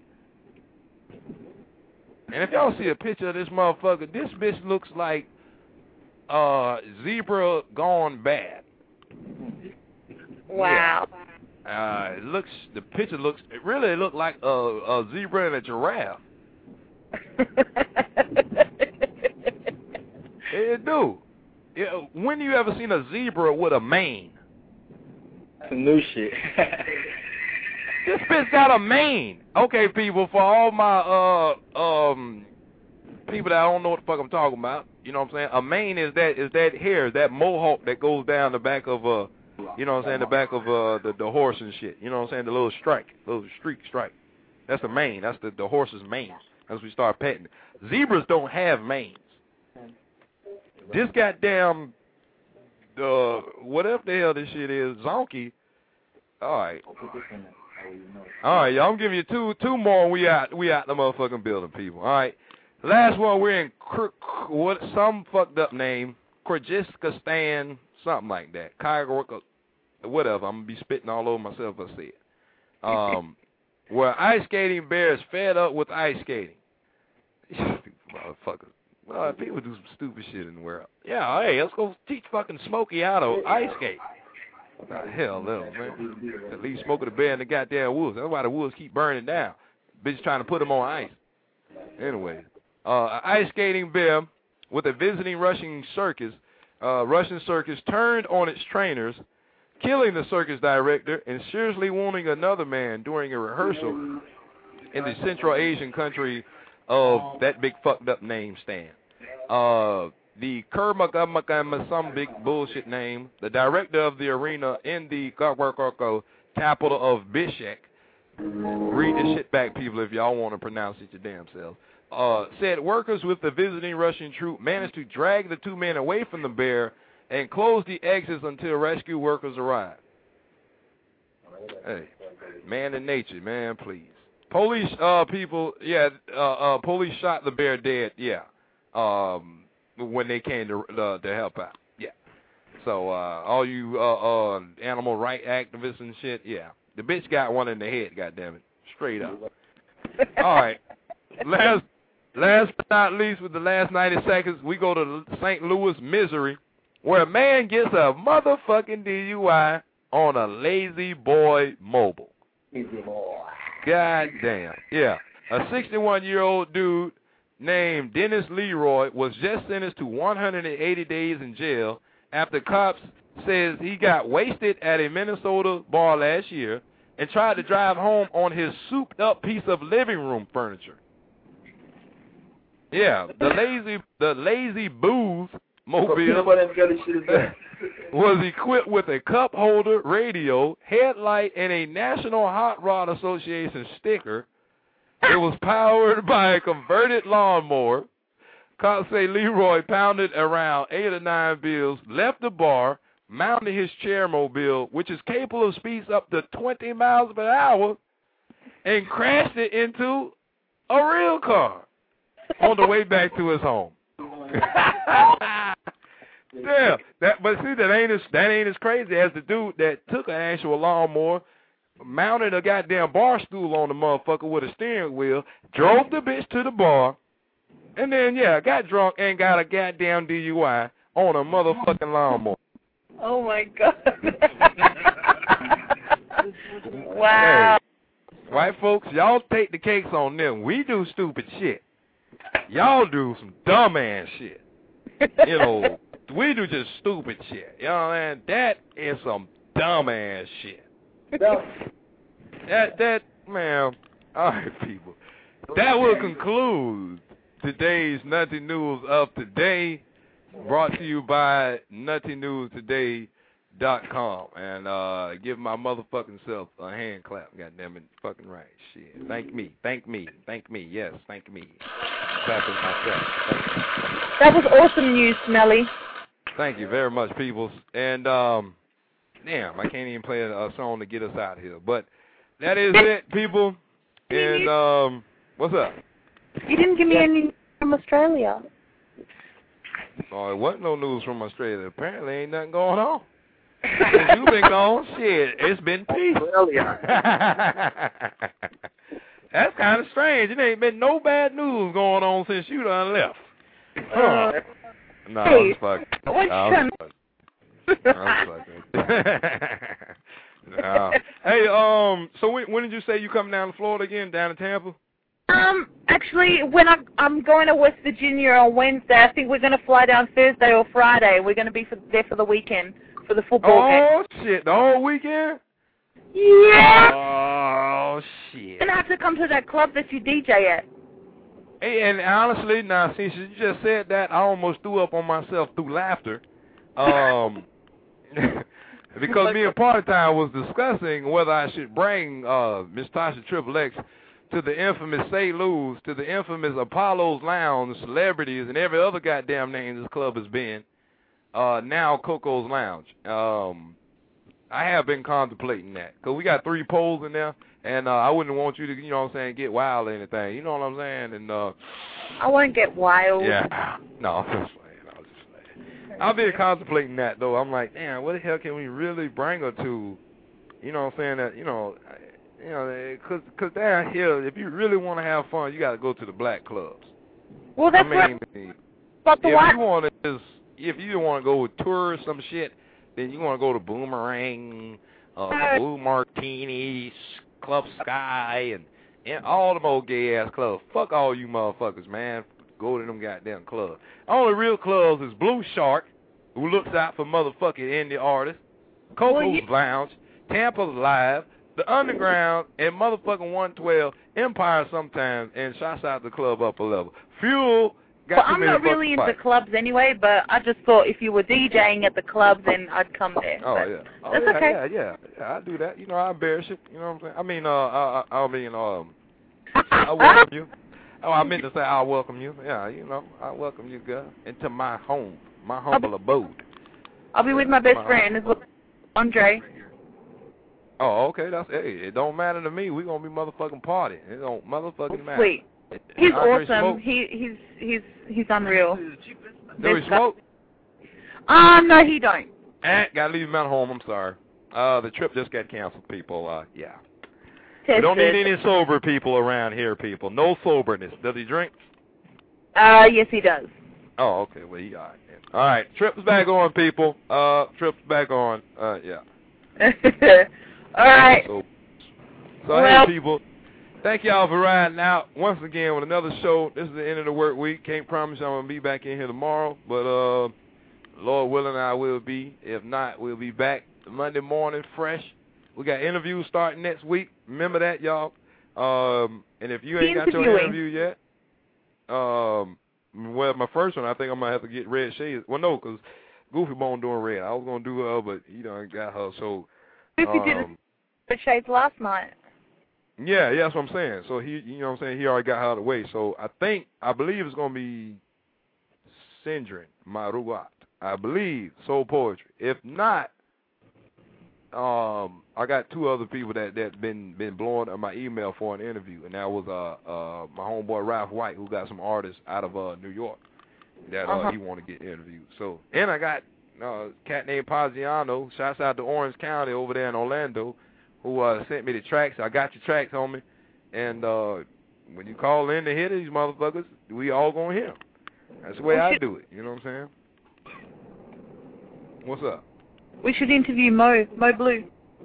And if y'all see a picture of this motherfucker, this bitch looks like uh, zebra gone bad. Wow. Yeah. Uh, it looks, the picture looks, it really looked like a, a zebra and a giraffe. It do. Yeah, when you ever seen a zebra with a mane? Some new shit. This bitch got a mane. Okay, people, for all my uh um people that don't know what the fuck I'm talking about, you know what I'm saying? A mane is that is that hair, that mohawk that goes down the back of uh you know what I'm saying, the back of uh the, the horse and shit. You know what I'm saying? The little strike, little streak strike. That's the mane. That's the, the horse's mane. As we start petting. Zebras don't have manes. This goddamn uh whatever the hell this shit is, zonkey. All right. All right, y'all. I'm giving you two two more. We out we out the motherfucking building, people. All right. Last one, we're in what some fucked up name, Kyrgyzstan, something like that. Kyrgyzstan, whatever. I'm gonna be spitting all over myself if I say it. Um, where ice skating bears fed up with ice skating. Motherfuckers. Well, people do some stupid shit in the world. Yeah, hey, let's go teach fucking Smokey how to ice skate. What the hell, little man? At least Smokey the bear in the goddamn woods. That's why the woods keep burning down. Bitch trying to put them on ice. Anyway, uh, an ice skating bear with a visiting Russian circus, uh, Russian circus turned on its trainers, killing the circus director and seriously wounding another man during a rehearsal in the Central Asian country of that big fucked up name stand. Uh, the Kermagamagama, some big bullshit name, the director of the arena in the capital of Bishkek, read this shit back, people, if y'all want to pronounce it your damn self, uh, said workers with the visiting Russian troop managed to drag the two men away from the bear and close the exits until rescue workers arrived. Hey, man in nature, man, please. Police, uh, people, yeah, uh, uh, police shot the bear dead, yeah, um, when they came to uh, to help out, yeah. So, uh, all you uh, uh, animal right activists and shit, yeah. The bitch got one in the head, goddammit, straight up. All right, last, last but not least, with the last ninety seconds, we go to Saint Louis, Missouri, where a man gets a motherfucking D U I on a Lazy Boy mobile. Lazy Boy. God damn. Yeah. A sixty-one-year-old dude named Dennis Leroy was just sentenced to one hundred eighty days in jail after cops says he got wasted at a Minnesota bar last year and tried to drive home on his souped-up piece of living room furniture. Yeah, the lazy the lazy booze mobile was equipped with a cup holder, radio, headlight, and a National Hot Rod Association sticker. It was powered by a converted lawnmower. Cops say Leroy pounded around eight or nine bills, left the bar, mounted his chairmobile, which is capable of speeds up to twenty miles per hour, and crashed it into a real car on the way back to his home. Yeah, that, but see, that ain't as that ain't as crazy as the dude that took an actual lawnmower, mounted a goddamn bar stool on the motherfucker with a steering wheel, drove the bitch to the bar, and then yeah, got drunk and got a goddamn D U I on a motherfucking lawnmower. Oh my God! Wow. Hey, white folks, y'all take the cakes on them. We do stupid shit. Y'all do some dumbass shit. You know. We do just stupid shit. You know what I mean? That is some dumbass shit. that, that, man, all right, people. That will conclude today's Nutty News of Today, brought to you by nutty news today dot com and uh, give my motherfucking self a hand clap. Goddamn it, fucking right. Shit. Thank me, thank me, thank me. Yes, thank me. I'm clapping myself. Thank you. That was awesome news, Smelly. Thank you very much, peoples. And um, damn, I can't even play a, a song to get us out here. But that is it, people. And um, what's up? You didn't give me any news from Australia. Oh, it wasn't no news from Australia. Apparently ain't nothing going on. Since you've been gone, shit, it's been peace. That's kind of strange. It ain't been no bad news going on since you done left. Huh. No, I was fucking. I was fucking. I was fucking. No. Hey, um, so when, when did you say you coming down to Florida again, down to Tampa? Um, actually, when I, I'm going to West Virginia on Wednesday, I think we're going to fly down Thursday or Friday. We're going to be for, there for the weekend, for the football oh, game. Oh, shit, the whole weekend? Yeah. Oh, shit. And I have to come to that club that you D J at. Hey, and honestly, now, since you just said that, I almost threw up on myself through laughter. Um, because me and Party Time was discussing whether I should bring uh, Miss Tasha Triple X to the infamous Say Lou's, to the infamous Apollo's Lounge, Celebrities, and every other goddamn name this club has been, uh, now Coco's Lounge. Um, I have been contemplating that, because we got three poles in there, and uh, I wouldn't want you to, you know what I'm saying, get wild or anything. You know what I'm saying? And uh, I won't get wild. Yeah. No, I'm just playing. I was just playing. I've been contemplating that, though. I'm like, damn, what the hell can we really bring her to? You know what I'm saying? That, you know, you know, cause, cause down here, if you really want to have fun, you got to go to the black clubs. Well, that's I mean, what. But the if what? you want to just, if you want to go tour or some shit, then you want to go to Boomerang, uh, the Blue Martinis, Club Sky, and, and all them old gay ass clubs. Fuck all you motherfuckers, man. Go to them goddamn clubs. Only real clubs is Blue Shark, who looks out for motherfucking indie artists, Coco's well, you... Lounge, Tampa's Live, the Underground, and motherfucking one twelve, Empire sometimes, and shouts out the club up a level. Fuel got well, too I'm many not really into fights. clubs anyway, but I just thought if you were DJing at the club, then I'd come there. Oh, but yeah. Oh, that's yeah, okay. yeah, yeah, yeah. I do that. You know, I embarrass you. You know what I'm saying? I mean, uh, I, I, I mean, um, I welcome you. Oh, I meant to say I welcome you. Yeah, you know, I welcome you, girl, into my home, my humble abode. I'll be with my best friend, as well, Andre. Oh, okay. That's hey. It don't matter to me. We gonna be motherfucking party. It don't motherfucking matter. Sweet. He's Andre awesome. Smoke. He he's he's he's unreal. Do he smoke? Um, no, he don't. Eh, gotta leave him at home. I'm sorry. Uh, the trip just got canceled, people. Uh, yeah. Tested. We don't need any sober people around here, people. No soberness. Does he drink? Uh, yes, he does. Oh, okay. Well, he all right then. All right. Trip's back on, people. Uh, Trip's back on. Uh, yeah. All right. So, so well, hey, people, thank y'all for riding out once again with another show. This is the end of the work week. Can't promise you I'm going to be back in here tomorrow, but uh, Lord willing, I will be. If not, we'll be back Monday morning fresh. We got interviews starting next week. Remember that, y'all. Um, and if you ain't got your interview yet, um, well, my first one, I think I'm going to have to get Red Shades. Well, no, because Goofy Bone doing Red. I was going to do her, but he done got her, so... Goofy um, did Red Shades last night. Yeah, yeah, that's what I'm saying. So he, you know what I'm saying, he already got her out of the way. So I think, I believe it's going to be Sindrin Maruat. I believe, Soul Poetry. If not, um, I got two other people that that been been blowing up my email for an interview, and that was uh uh my homeboy Ralph White, who got some artists out of uh New York that uh, uh-huh. he want to get interviewed. So, and I got uh, a cat named Paziano. Shouts out to Orange County over there in Orlando, who uh sent me the tracks. I got your tracks, homie, and uh when you call in to hit these motherfuckers, we all gonna hear them. That's the way we I should, do it. You know what I'm saying? What's up? We should interview Mo, Mo Blue.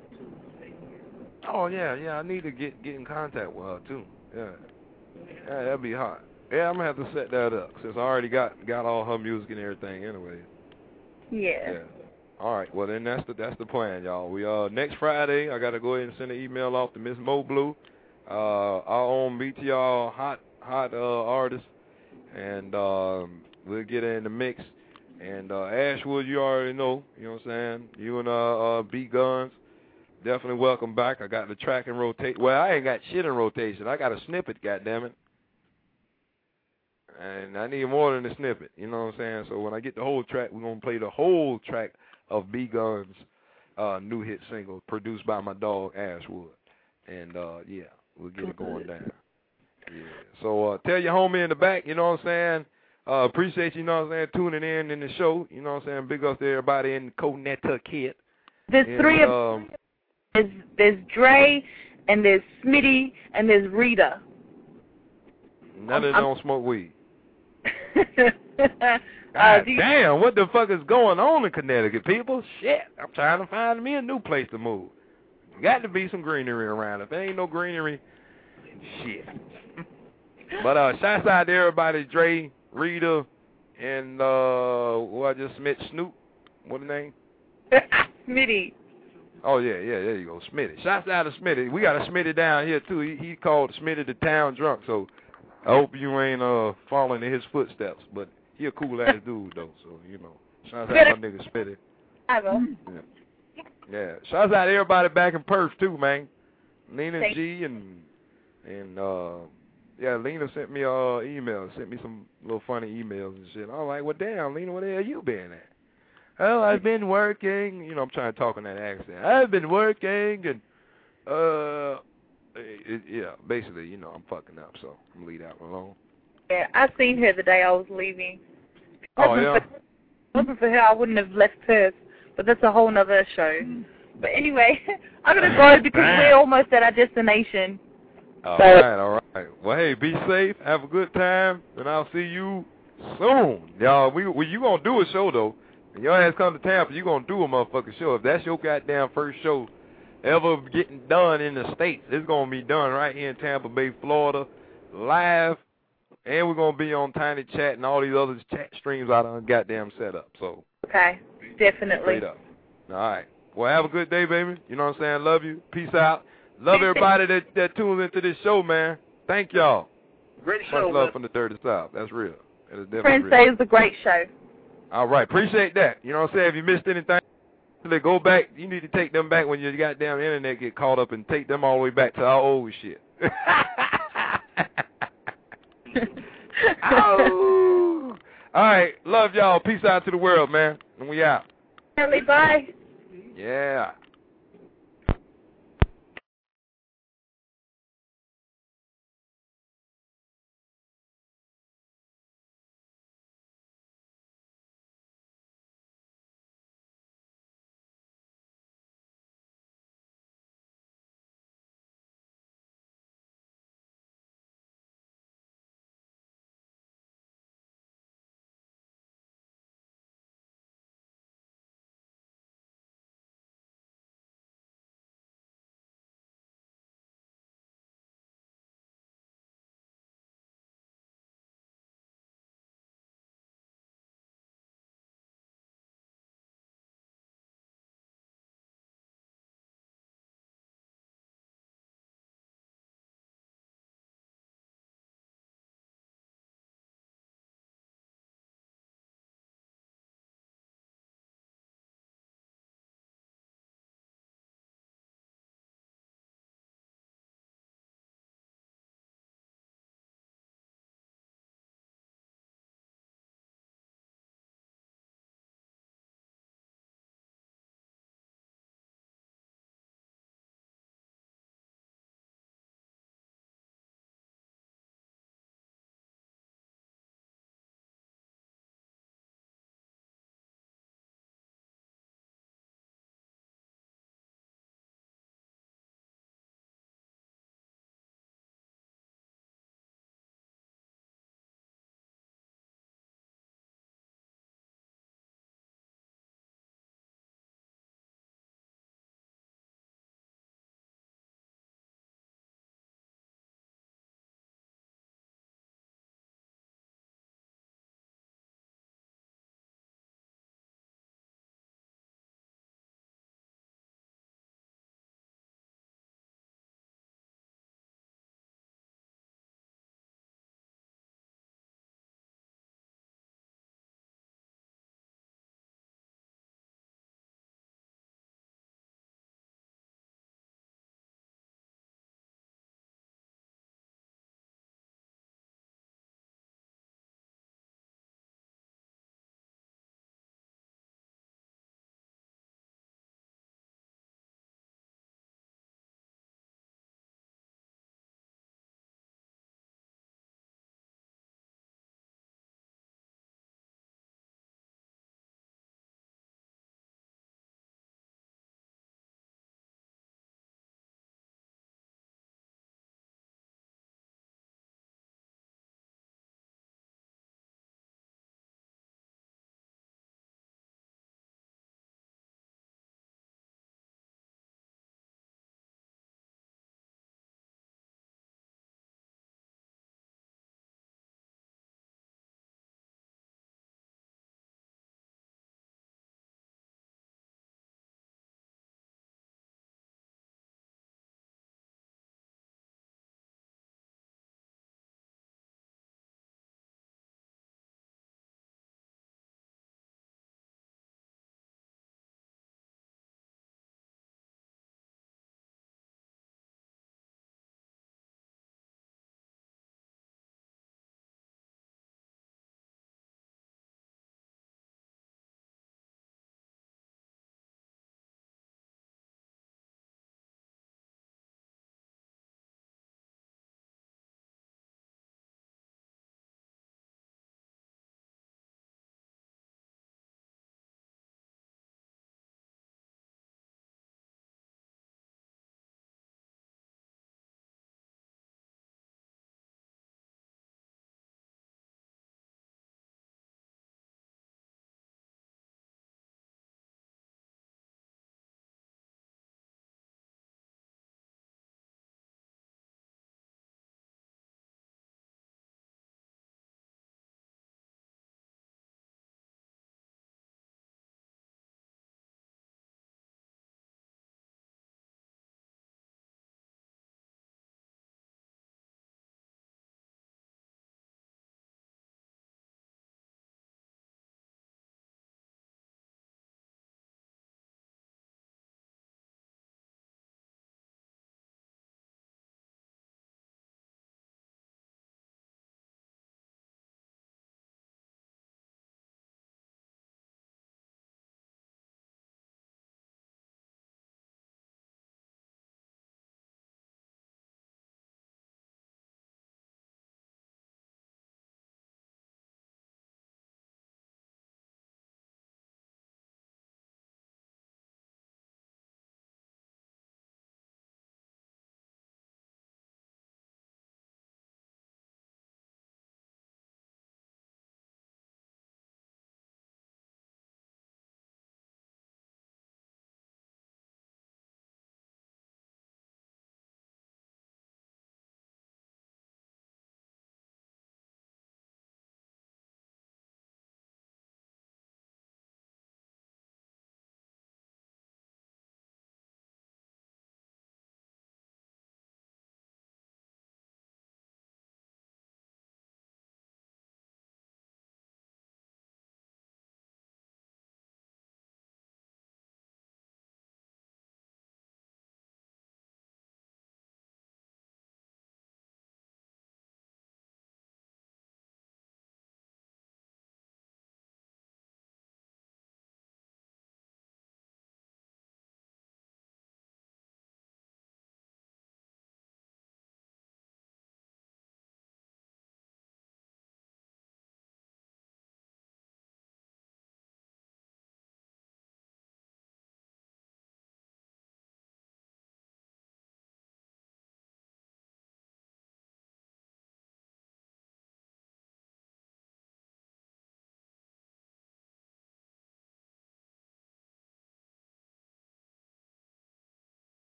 Oh, yeah, yeah, I need to get, get in contact with her, too. Yeah. Yeah, that'd be hot. Yeah, I'm going to have to set that up, since I already got, got all her music and everything anyway. Yeah. Yeah. All right, well, then that's the that's the plan, y'all. We uh next Friday, I got to go ahead and send an email off to Miss Mo Blue, uh, our own B T R hot, hot uh, artist, and um, we'll get her in the mix. And uh, Ashwood, you already know, you know what I'm saying? You and uh, uh, B Guns, definitely welcome back. I got the track in rotation. Well, I ain't got shit in rotation. I got a snippet, goddammit. And I need more than a snippet, you know what I'm saying? So when I get the whole track, we're going to play the whole track of B Guns' uh, new hit single produced by my dog, Ashwood. And, uh, yeah, we'll get it going down. Yeah. So uh, tell your homie in the back, you know what I'm saying? Uh, appreciate you, you know what I'm saying, tuning in in the show. You know what I'm saying? Big up to everybody in Connecticut. There's and, three of um, there's, there's Dre, and there's Smitty, and there's Rita. None of them don't smoke weed. uh, God damn, what the fuck is going on in Connecticut, people? Shit, I'm trying to find me a new place to move. Got to be some greenery around. If there ain't no greenery, shit. But uh, shouts out to everybody, Dre, Rita, and uh, what I just met, Snoop. What the name? Smitty. Oh yeah, yeah, there you go, Smitty. Shouts out to Smitty. We got a Smitty down here too. He, he called Smitty the town drunk. So I hope you ain't uh following in his footsteps. But he a cool ass dude though. So you know, shouts out to my nigga Smitty. I will. Yeah. yeah. Shouts out to everybody back in Perth too, man. Lena Thanks. G and and uh. Yeah, Lena sent me a uh, email, sent me some little funny emails and shit. I'm like, well, damn, Lena, where the hell you been at? Oh, I've been working. You know, I'm trying to talk in that accent. I've been working, and, uh, it, yeah, basically, you know, I'm fucking up, so I'm going to leave that one alone. Yeah, I seen her the day I was leaving. Oh, yeah? If it wasn't for her, I wouldn't have left Perth, but that's a whole nother show. But anyway, I'm going to go because we're almost at our destination. All right, all right. Well, hey, be safe. Have a good time, and I'll see you soon. Y'all, we, we you going to do a show, though. And your ass come to Tampa, you going to do a motherfucking show. If that's your goddamn first show ever getting done in the States, it's going to be done right here in Tampa Bay, Florida, live. And we're going to be on Tiny Chat and all these other chat streams I done goddamn set up. So, okay, definitely. Straight up. All right. Well, have a good day, baby. You know what I'm saying? Love you. Peace out. Love everybody that, that tunes into this show, man. Thank y'all. Great Much show, love man. from the Dirty South. That's real. That is definitely Friends real. say it's a great show. All right. Appreciate that. You know what I'm saying? If you missed anything, go back. You need to take them back when your goddamn internet get caught up and take them all the way back to our old shit. Oh. All right. Love y'all. Peace out to the world, man. And we out. Bye. Yeah.